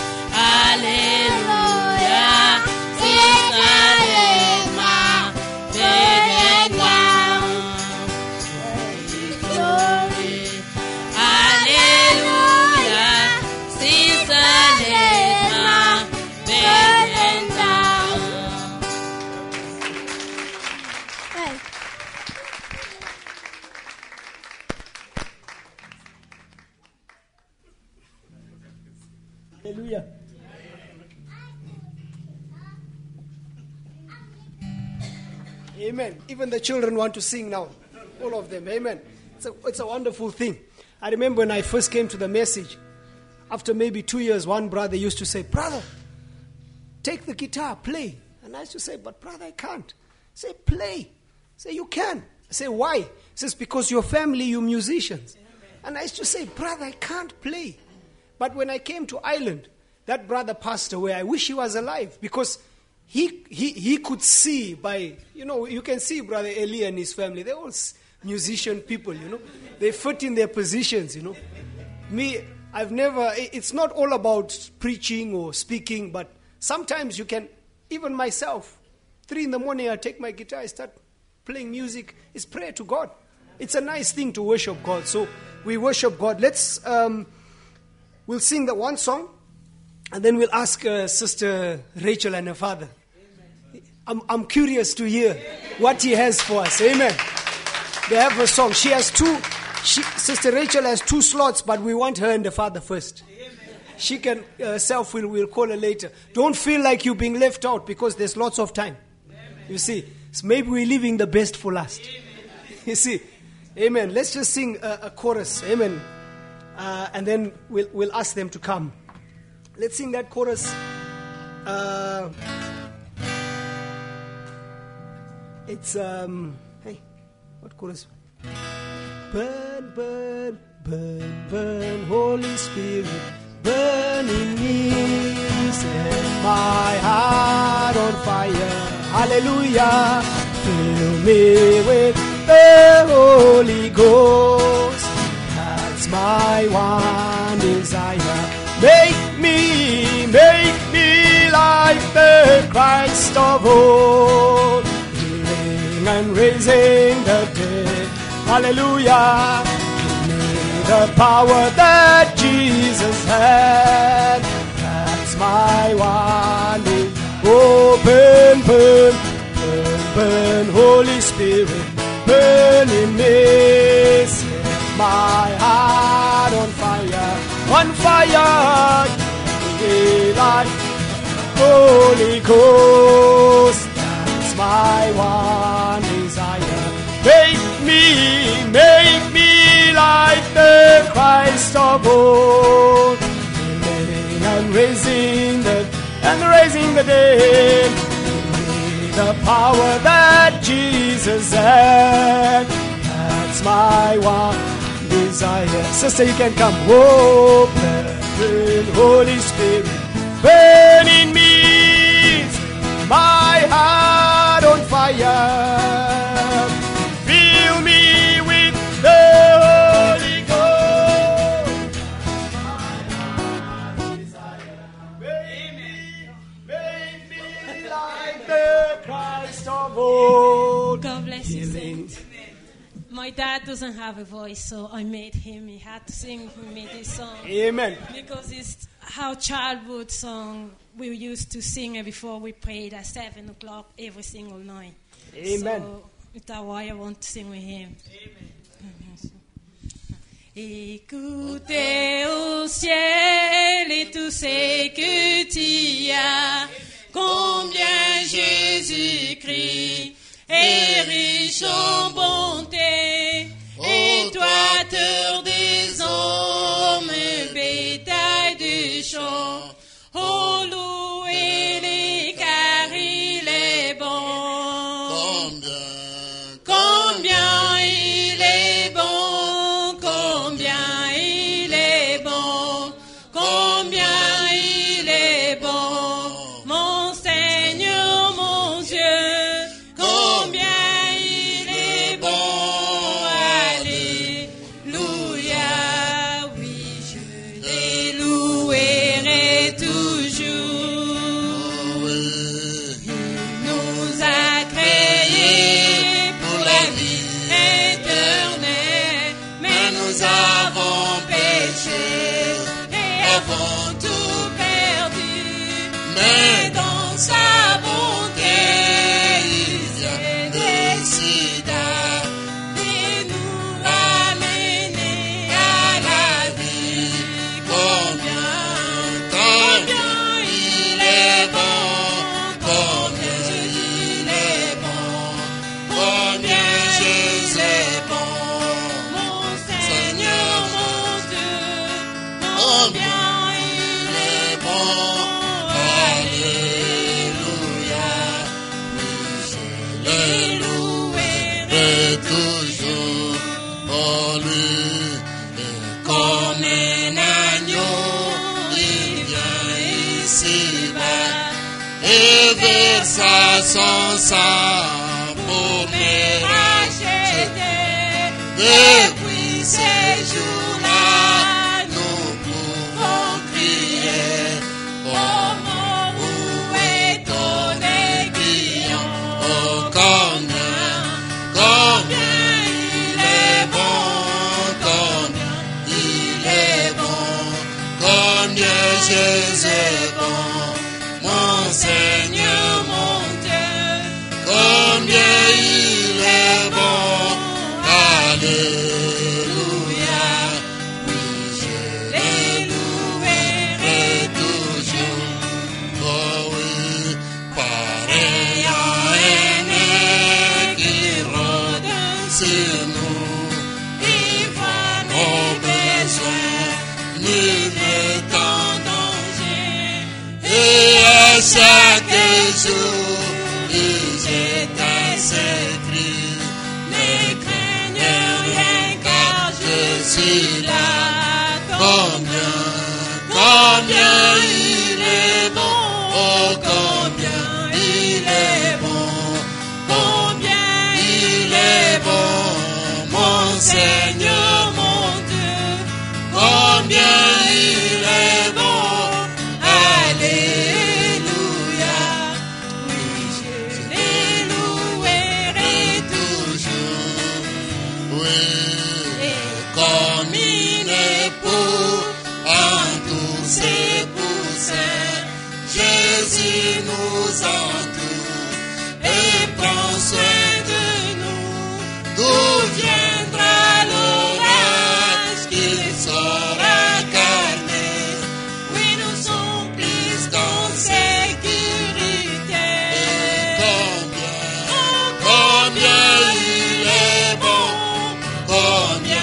hallelujah. Since I laid my burden down. Glory, hallelujah. Since I laid my burden down. Hallelujah. Amen. Even the children want to sing now. All of them. Amen. It's a, it's a wonderful thing. I remember when I first came to the message, after maybe two years, one brother used to say, "Brother, take the guitar, play." And I used to say, "But brother, I can't." Say, "Play." Say, "You can." I say, "Why?" He says, "Because your family, you musicians." And I used to say, "Brother, I can't play." But when I came to Ireland, that brother passed away. I wish he was alive, because he he he could see by, you know, you can see Brother Eli and his family. They're all s- musician people, you know. They fit in their positions, you know. Me, I've never, i- it's not all about preaching or speaking, but sometimes you can, even myself, three in the morning I take my guitar, I start playing music. It's prayer to God. It's a nice thing to worship God. So we worship God. Let's, um, we'll sing that one song, and then we'll ask uh, Sister Rachel and her father. I'm, I'm curious to hear what he has for us. Amen. They have a song. She has two, she, Sister Rachel has two slots, but we want her and the father first. She can, uh, self, we'll, we'll call her later. Don't feel like you're being left out, because there's lots of time. You see, so maybe we're leaving the best for last. You see, amen. Let's just sing a, a chorus. Amen. Uh, and then we'll, we'll ask them to come. Let's sing that chorus. Uh, it's, um, hey, what chorus? Burn, burn, burn, burn, Holy Spirit, burn in me, set my heart on fire. Hallelujah. Fill me with the Holy Ghost. That's my one desire. Make me, make me like the Christ of old, healing and raising the dead. Hallelujah. Give me the power that Jesus had. That's my one desire. Oh, burn, burn, burn, burn, Holy Spirit, burn in me. Set my heart on fire, on fire. Give me like Holy Ghost. That's my one desire. Make me, make me like the Christ of old, healing and raising the and raising the dead. Give me the power that Jesus had. That's my one desire. Sister, you can come. Oh, burn, Holy Spirit, burn in me, my heart on fire. Fill me with the Holy Ghost. My one desire. Make me, make me like the Christ of old. God bless you, Healing. Saint. My dad doesn't have a voice, so I made him. He had to sing with me this song. Amen. Because it's our childhood song. We used to sing it before we prayed at seven o'clock every single night. Amen. So that's why I want to sing with him. Écoutez au ciel et tout ce que tu as, combien Jésus-Christ est riche en bonté, et toi, terre des hommes, bétail du champ, oh louez-les car il est bon. Combien il est bon, combien il est bon, combien il est bon, mon Seigneur, mon Dieu, les louerai toujours. Oh, lui, et comme un agneau, il vient ici-bas et versa son sang pour me racheter. Depuis ces jours-là, nous pouvons crier, oh mon, où est ton aiguillon? Oh, combien, combien il est bon, combien il est bon, combien Jésus est bon, mon Seigneur, mon Dieu, combien il est bon. Alléluia, oui, je les louerai toujours. Oh oui, pareil à un air qui rôde sur nous, il voit nos besoins, nul n'est en danger, et à chaque jour, il jette à ses cris. Je suis là, combien, combien il est bon, oh combien il est bon, combien il est bon, mon Seigneur, mon Dieu, combien il est bon, alléluia, oui je les louerai toujours, oui. Comme une époux entoure ses poussins, Jésus nous entoure et prend soin de nous. D'où viendra l'orage qu'il saura calmer? Oui, nous sommes plus en sécurité. Et combien, combien il est bon, combien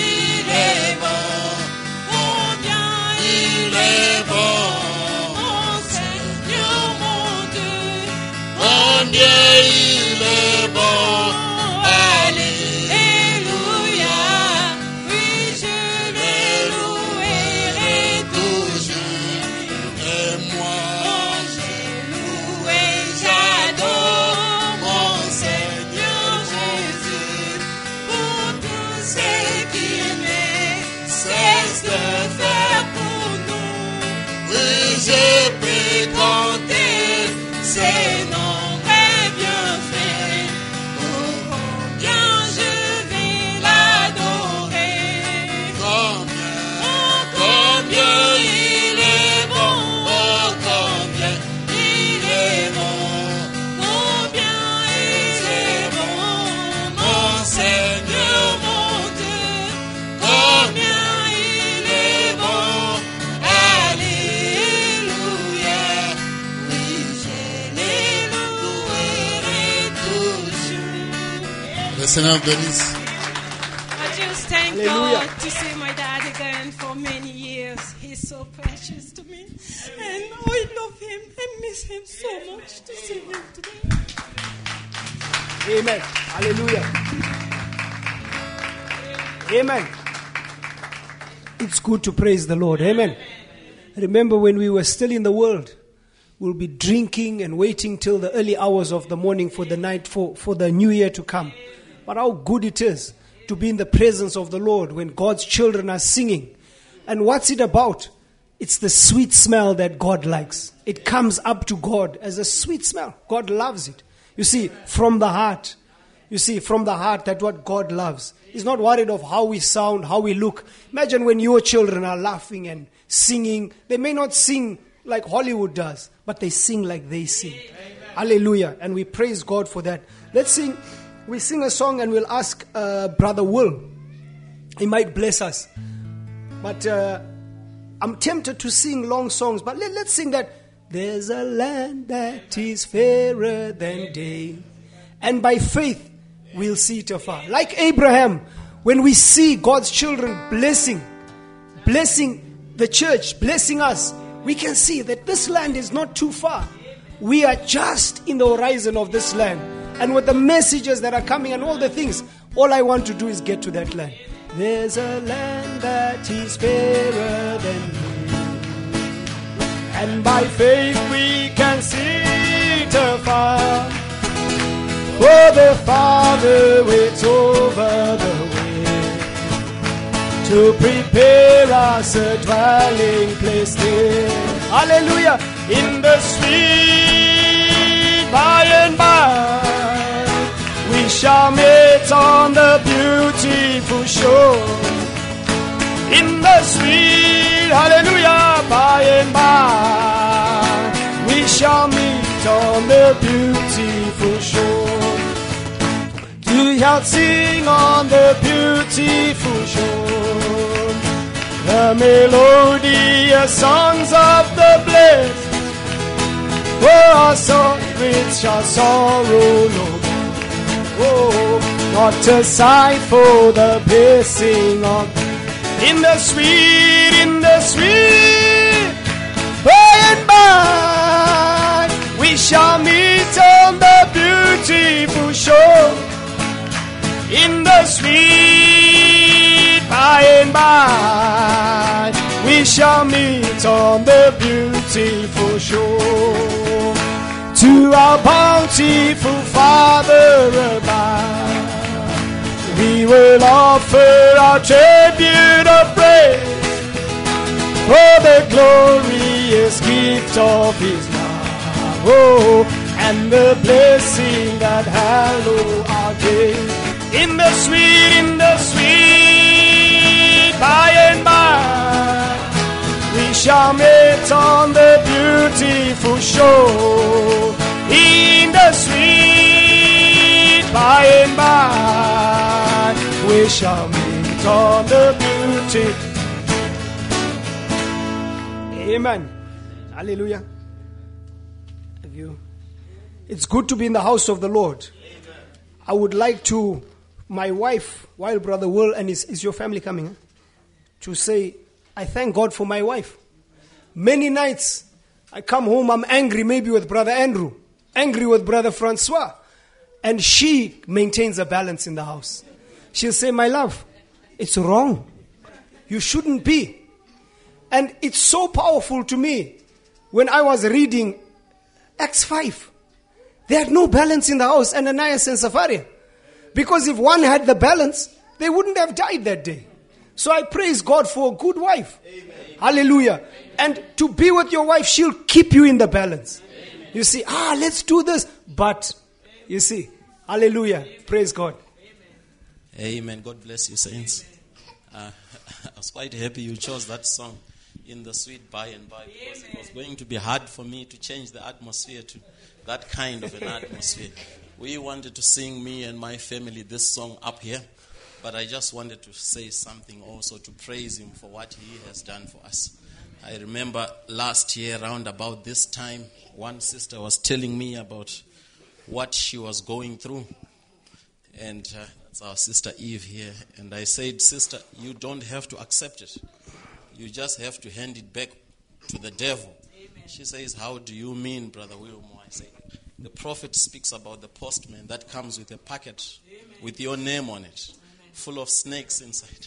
combien il est bon, alléluia, oui je les louerai toujours, et moi j'ai loué, j'adore mon Seigneur Jésus, pour tout ce qu'il ne cesse de faire pour nous, oui je peux compter ses noms. Le Seigneur bénisse. I just thank Hallelujah. God to see my dad again for many years. He's so precious to me. And I love him. I miss him so much to see him today. Amen. Hallelujah. Amen. It's good to praise the Lord. Amen. Remember when we were still in the world, we'll be drinking and waiting till the early hours of the morning for the night, for, for the new year to come. But how good it is to be in the presence of the Lord when God's children are singing. And what's it about? It's the sweet smell that God likes. It comes up to God as a sweet smell. God loves it. You see, from the heart. You see, from the heart, that's what God loves. He's not worried of how we sound, how we look. Imagine when your children are laughing and singing. They may not sing like Hollywood does, but they sing like they sing. Amen. Hallelujah. And we praise God for that. Let's sing. We sing a song and we'll ask uh, Brother Will. He might bless us. But uh, I'm tempted to sing long songs. But let, let's sing that. There's a land that is fairer than day. And by faith, we'll see it afar. Like Abraham, when we see God's children blessing, blessing the church, blessing us, we can see that this land is not too far. We are just in the horizon of this land. and with the messages that are coming and all the things, all I want to do is get to that land. There's a land that is fairer than me, and by faith we can see it afar. For the Father waits over the way to prepare us a dwelling place there. Hallelujah! In the sweet by and by, we shall meet on the beautiful shore. In the sweet, hallelujah, by and by, we shall meet on the beautiful shore. We shall sing on the beautiful shore the melodious songs of the blessed. For our spirits shall sorrow no more. Oh, not a sigh for the blessing of. In the sweet, in the sweet, by and by, we shall meet on the beautiful shore. In the sweet, by and by, we shall meet on the beautiful shore. To our bountiful Father above, we will offer our tribute of praise for the glorious gift of His love, oh, and the blessing that hallow our days. In the sweet, in the sweet, by and by, we shall meet on the beautiful shore. In the sweet, by and by, we shall meet on the beauty. Amen. Hallelujah. Have you? It's good to be in the house of the Lord. Amen. I would like to, my wife, while Brother Will, and is, is your family coming, huh? To say, I thank God for my wife. Many nights, I come home, I'm angry maybe with Brother Andrew, angry with Brother Francois, and she maintains a balance in the house. She'll say, my love, it's wrong. You shouldn't be. And it's so powerful to me when I was reading Acts five. They had no balance in the house, Ananias and Sapphira. Because if one had the balance, they wouldn't have died that day. So I praise God for a good wife. Amen. Hallelujah. Amen. And to be with your wife, she'll keep you in the balance. Amen. You see, ah, let's do this. But, you see, hallelujah. Amen. Praise God. Amen. Amen. God bless you, saints. Uh, I was quite happy you chose that song, In the Sweet By and By, because it was going to be hard for me to change the atmosphere to that kind of an atmosphere. We wanted to sing, me and my family, this song up here. But I just wanted to say something also to praise Him for what He has done for us. I remember last year, around about this time, one sister was telling me about what she was going through. And uh, that's our sister Eve here. And I said, sister, you don't have to accept it. You just have to hand it back to the devil. Amen. She says, how do you mean, Brother Wilmore? I say, the prophet speaks about the postman that comes with a packet Amen. With your name on it. Full of snakes inside.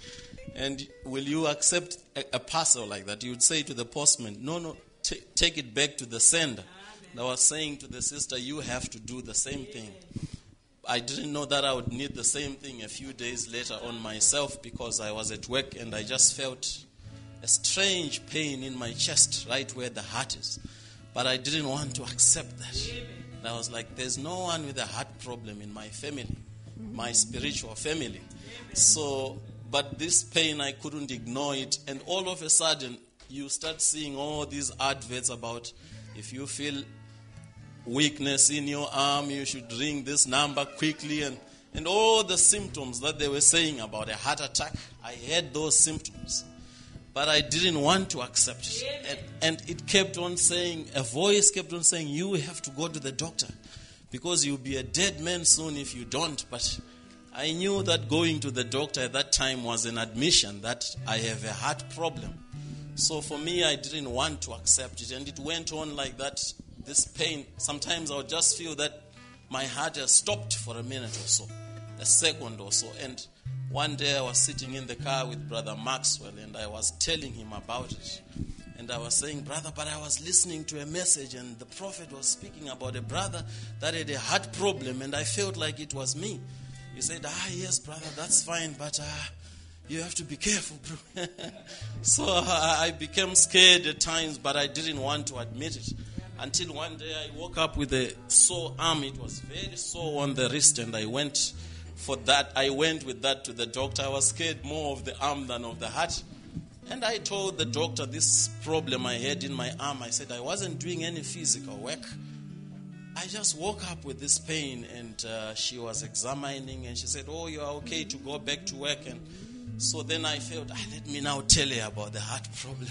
And will you accept a, a parcel like that? You would say to the postman, no, no, t- take it back to the sender. And I was saying to the sister, you have to do the same thing. I didn't know that I would need the same thing a few days later on myself, because I was at work and I just felt a strange pain in my chest, right where the heart is. But I didn't want to accept that. And I was like, there's no one with a heart problem in my family. My spiritual family. So, but this pain, I couldn't ignore it. And all of a sudden, you start seeing all these adverts about if you feel weakness in your arm, you should ring this number quickly. And, and all the symptoms that they were saying about a heart attack, I had those symptoms. But I didn't want to accept it. And, and it kept on saying, a voice kept on saying, you have to go to the doctor. Because you'll be a dead man soon if you don't. But I knew that going to the doctor at that time was an admission that I have a heart problem. So for me, I didn't want to accept it. And it went on like that, this pain. Sometimes I would just feel that my heart has stopped for a minute or so, a second or so. And one day I was sitting in the car with Brother Maxwell, and I was telling him about it. And I was saying, brother, but I was listening to a message, and the prophet was speaking about a brother that had a heart problem, and I felt like it was me. He said, ah, yes, brother, that's fine, but uh, you have to be careful, bro. So uh, I became scared at times, but I didn't want to admit it. Until one day I woke up with a sore arm. It was very sore on the wrist, and I went for that. I went with that to the doctor. I was scared more of the arm than of the heart. And I told the doctor this problem I had in my arm. I said I wasn't doing any physical work. I just woke up with this pain, and uh, she was examining, and she said, oh, you are okay to go back to work. And so then I felt, ah, let me now tell you about the heart problem.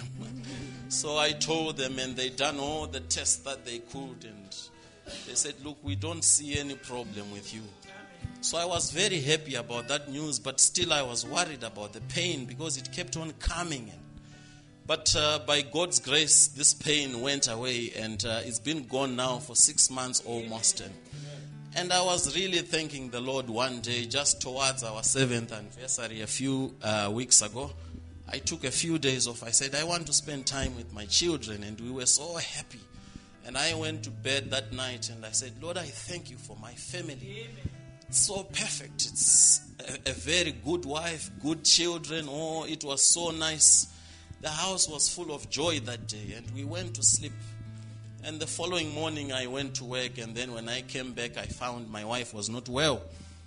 So I told them, and they done all the tests that they could, and they said, look, we don't see any problem with you. So I was very happy about that news, but still I was worried about the pain because it kept on coming in. But uh, by God's grace, this pain went away, and uh, it's been gone now for six months almost. And, and I was really thanking the Lord one day, just towards our seventh anniversary a few uh, weeks ago. I took a few days off. I said, I want to spend time with my children, and we were so happy. And I went to bed that night, and I said, Lord, I thank you for my family. It's so perfect. It's a, a very good wife, good children. Oh, it was so nice. The house was full of joy that day, and we went to sleep. And the following morning, I went to work, and then when I came back, I found my wife was not well.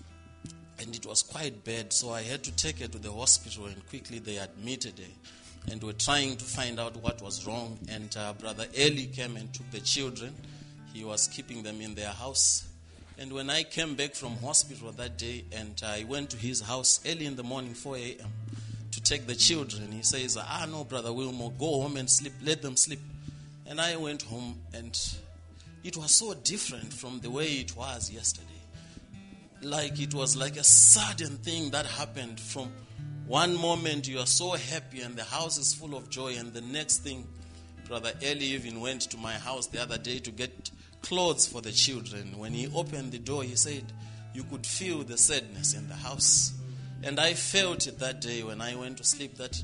And it was quite bad, so I had to take her to the hospital, and quickly they admitted her. And were trying to find out what was wrong. And uh, Brother Eli came and took the children. He was keeping them in their house. And when I came back from hospital that day, and I went to his house early in the morning, four a.m., to take the children, he says, ah, no, Brother Wilmore, go home and sleep. Let them sleep. And I went home, and it was so different from the way it was yesterday. Like it was like a sudden thing that happened. From one moment you are so happy and the house is full of joy, and the next thing, Brother Eli even went to my house the other day to get clothes for the children. When he opened the door, he said, you could feel the sadness in the house. And I felt it that day when I went to sleep, that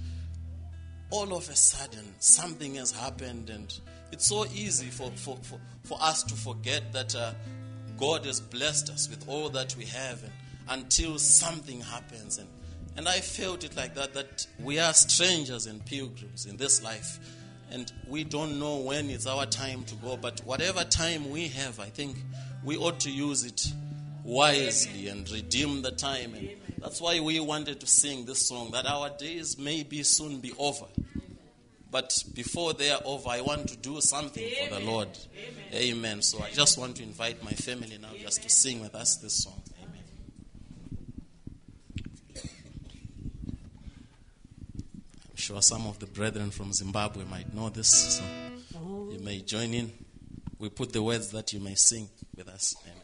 all of a sudden something has happened. And it's so easy for, for, for, for us to forget that uh, God has blessed us with all that we have, and until something happens. And, and I felt it like that, that we are strangers and pilgrims in this life. And we don't know when it's our time to go. But whatever time we have, I think we ought to use it wisely and redeem the time. And that's why we wanted to sing this song, that our days may be soon be over. But before they are over, I want to do something for the Lord. Amen. Amen. So I just want to invite my family now just to sing with us this song. Amen. I'm sure some of the brethren from Zimbabwe might know this, so you may join in. We put the words that you may sing with us. Amen.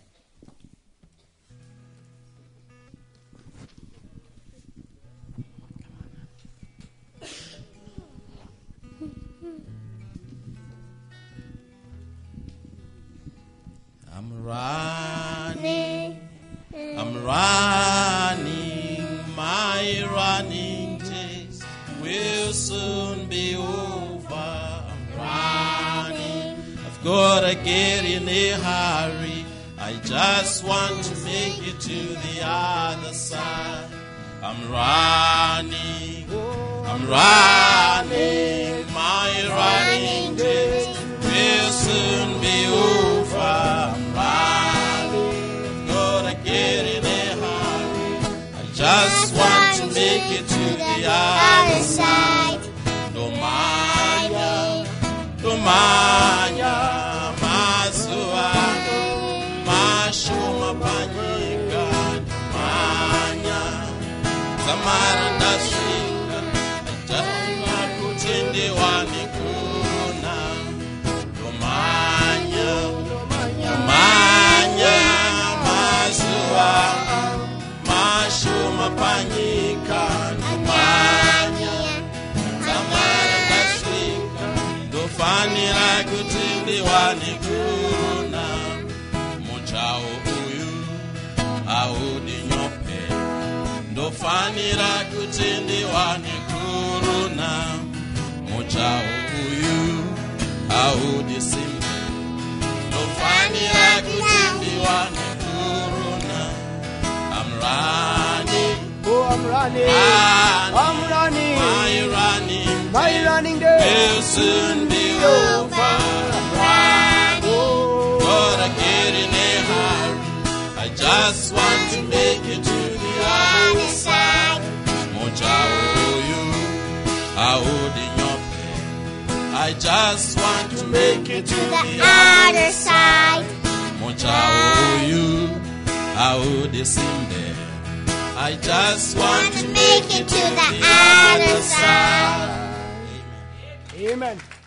I'm running, I'm running, my running days will soon be over. I'm running, I've got to get in a hurry. I just want to make it to the other side. I'm running, I'm running, my running days will soon be over. I'm running, I've got to get in a hurry. I just want to make it to the other side. Domanya, domanya, mazua, mashuma panika, domanya, zamara ndasvika, ajana kutende wanikuna, domanya, domanya, mazua, mashuma panika, domanya, zamara ndasvika, ndofanira kutende ndofanira kuti ndiwane kuruna mujaho uyu audisimbe ndofanira kuti ndiwane kuruna. I'm running, Oh, I'm running. running, I'm running. my running My running day will soon be over. I'm running, Oh, gotta get in a hurry. I just want to make it to the other side. Moja oyu, audi nyope. I just want to make it to the other side. Moja oyu, audi simbe. I just want to make it to the other side. amen.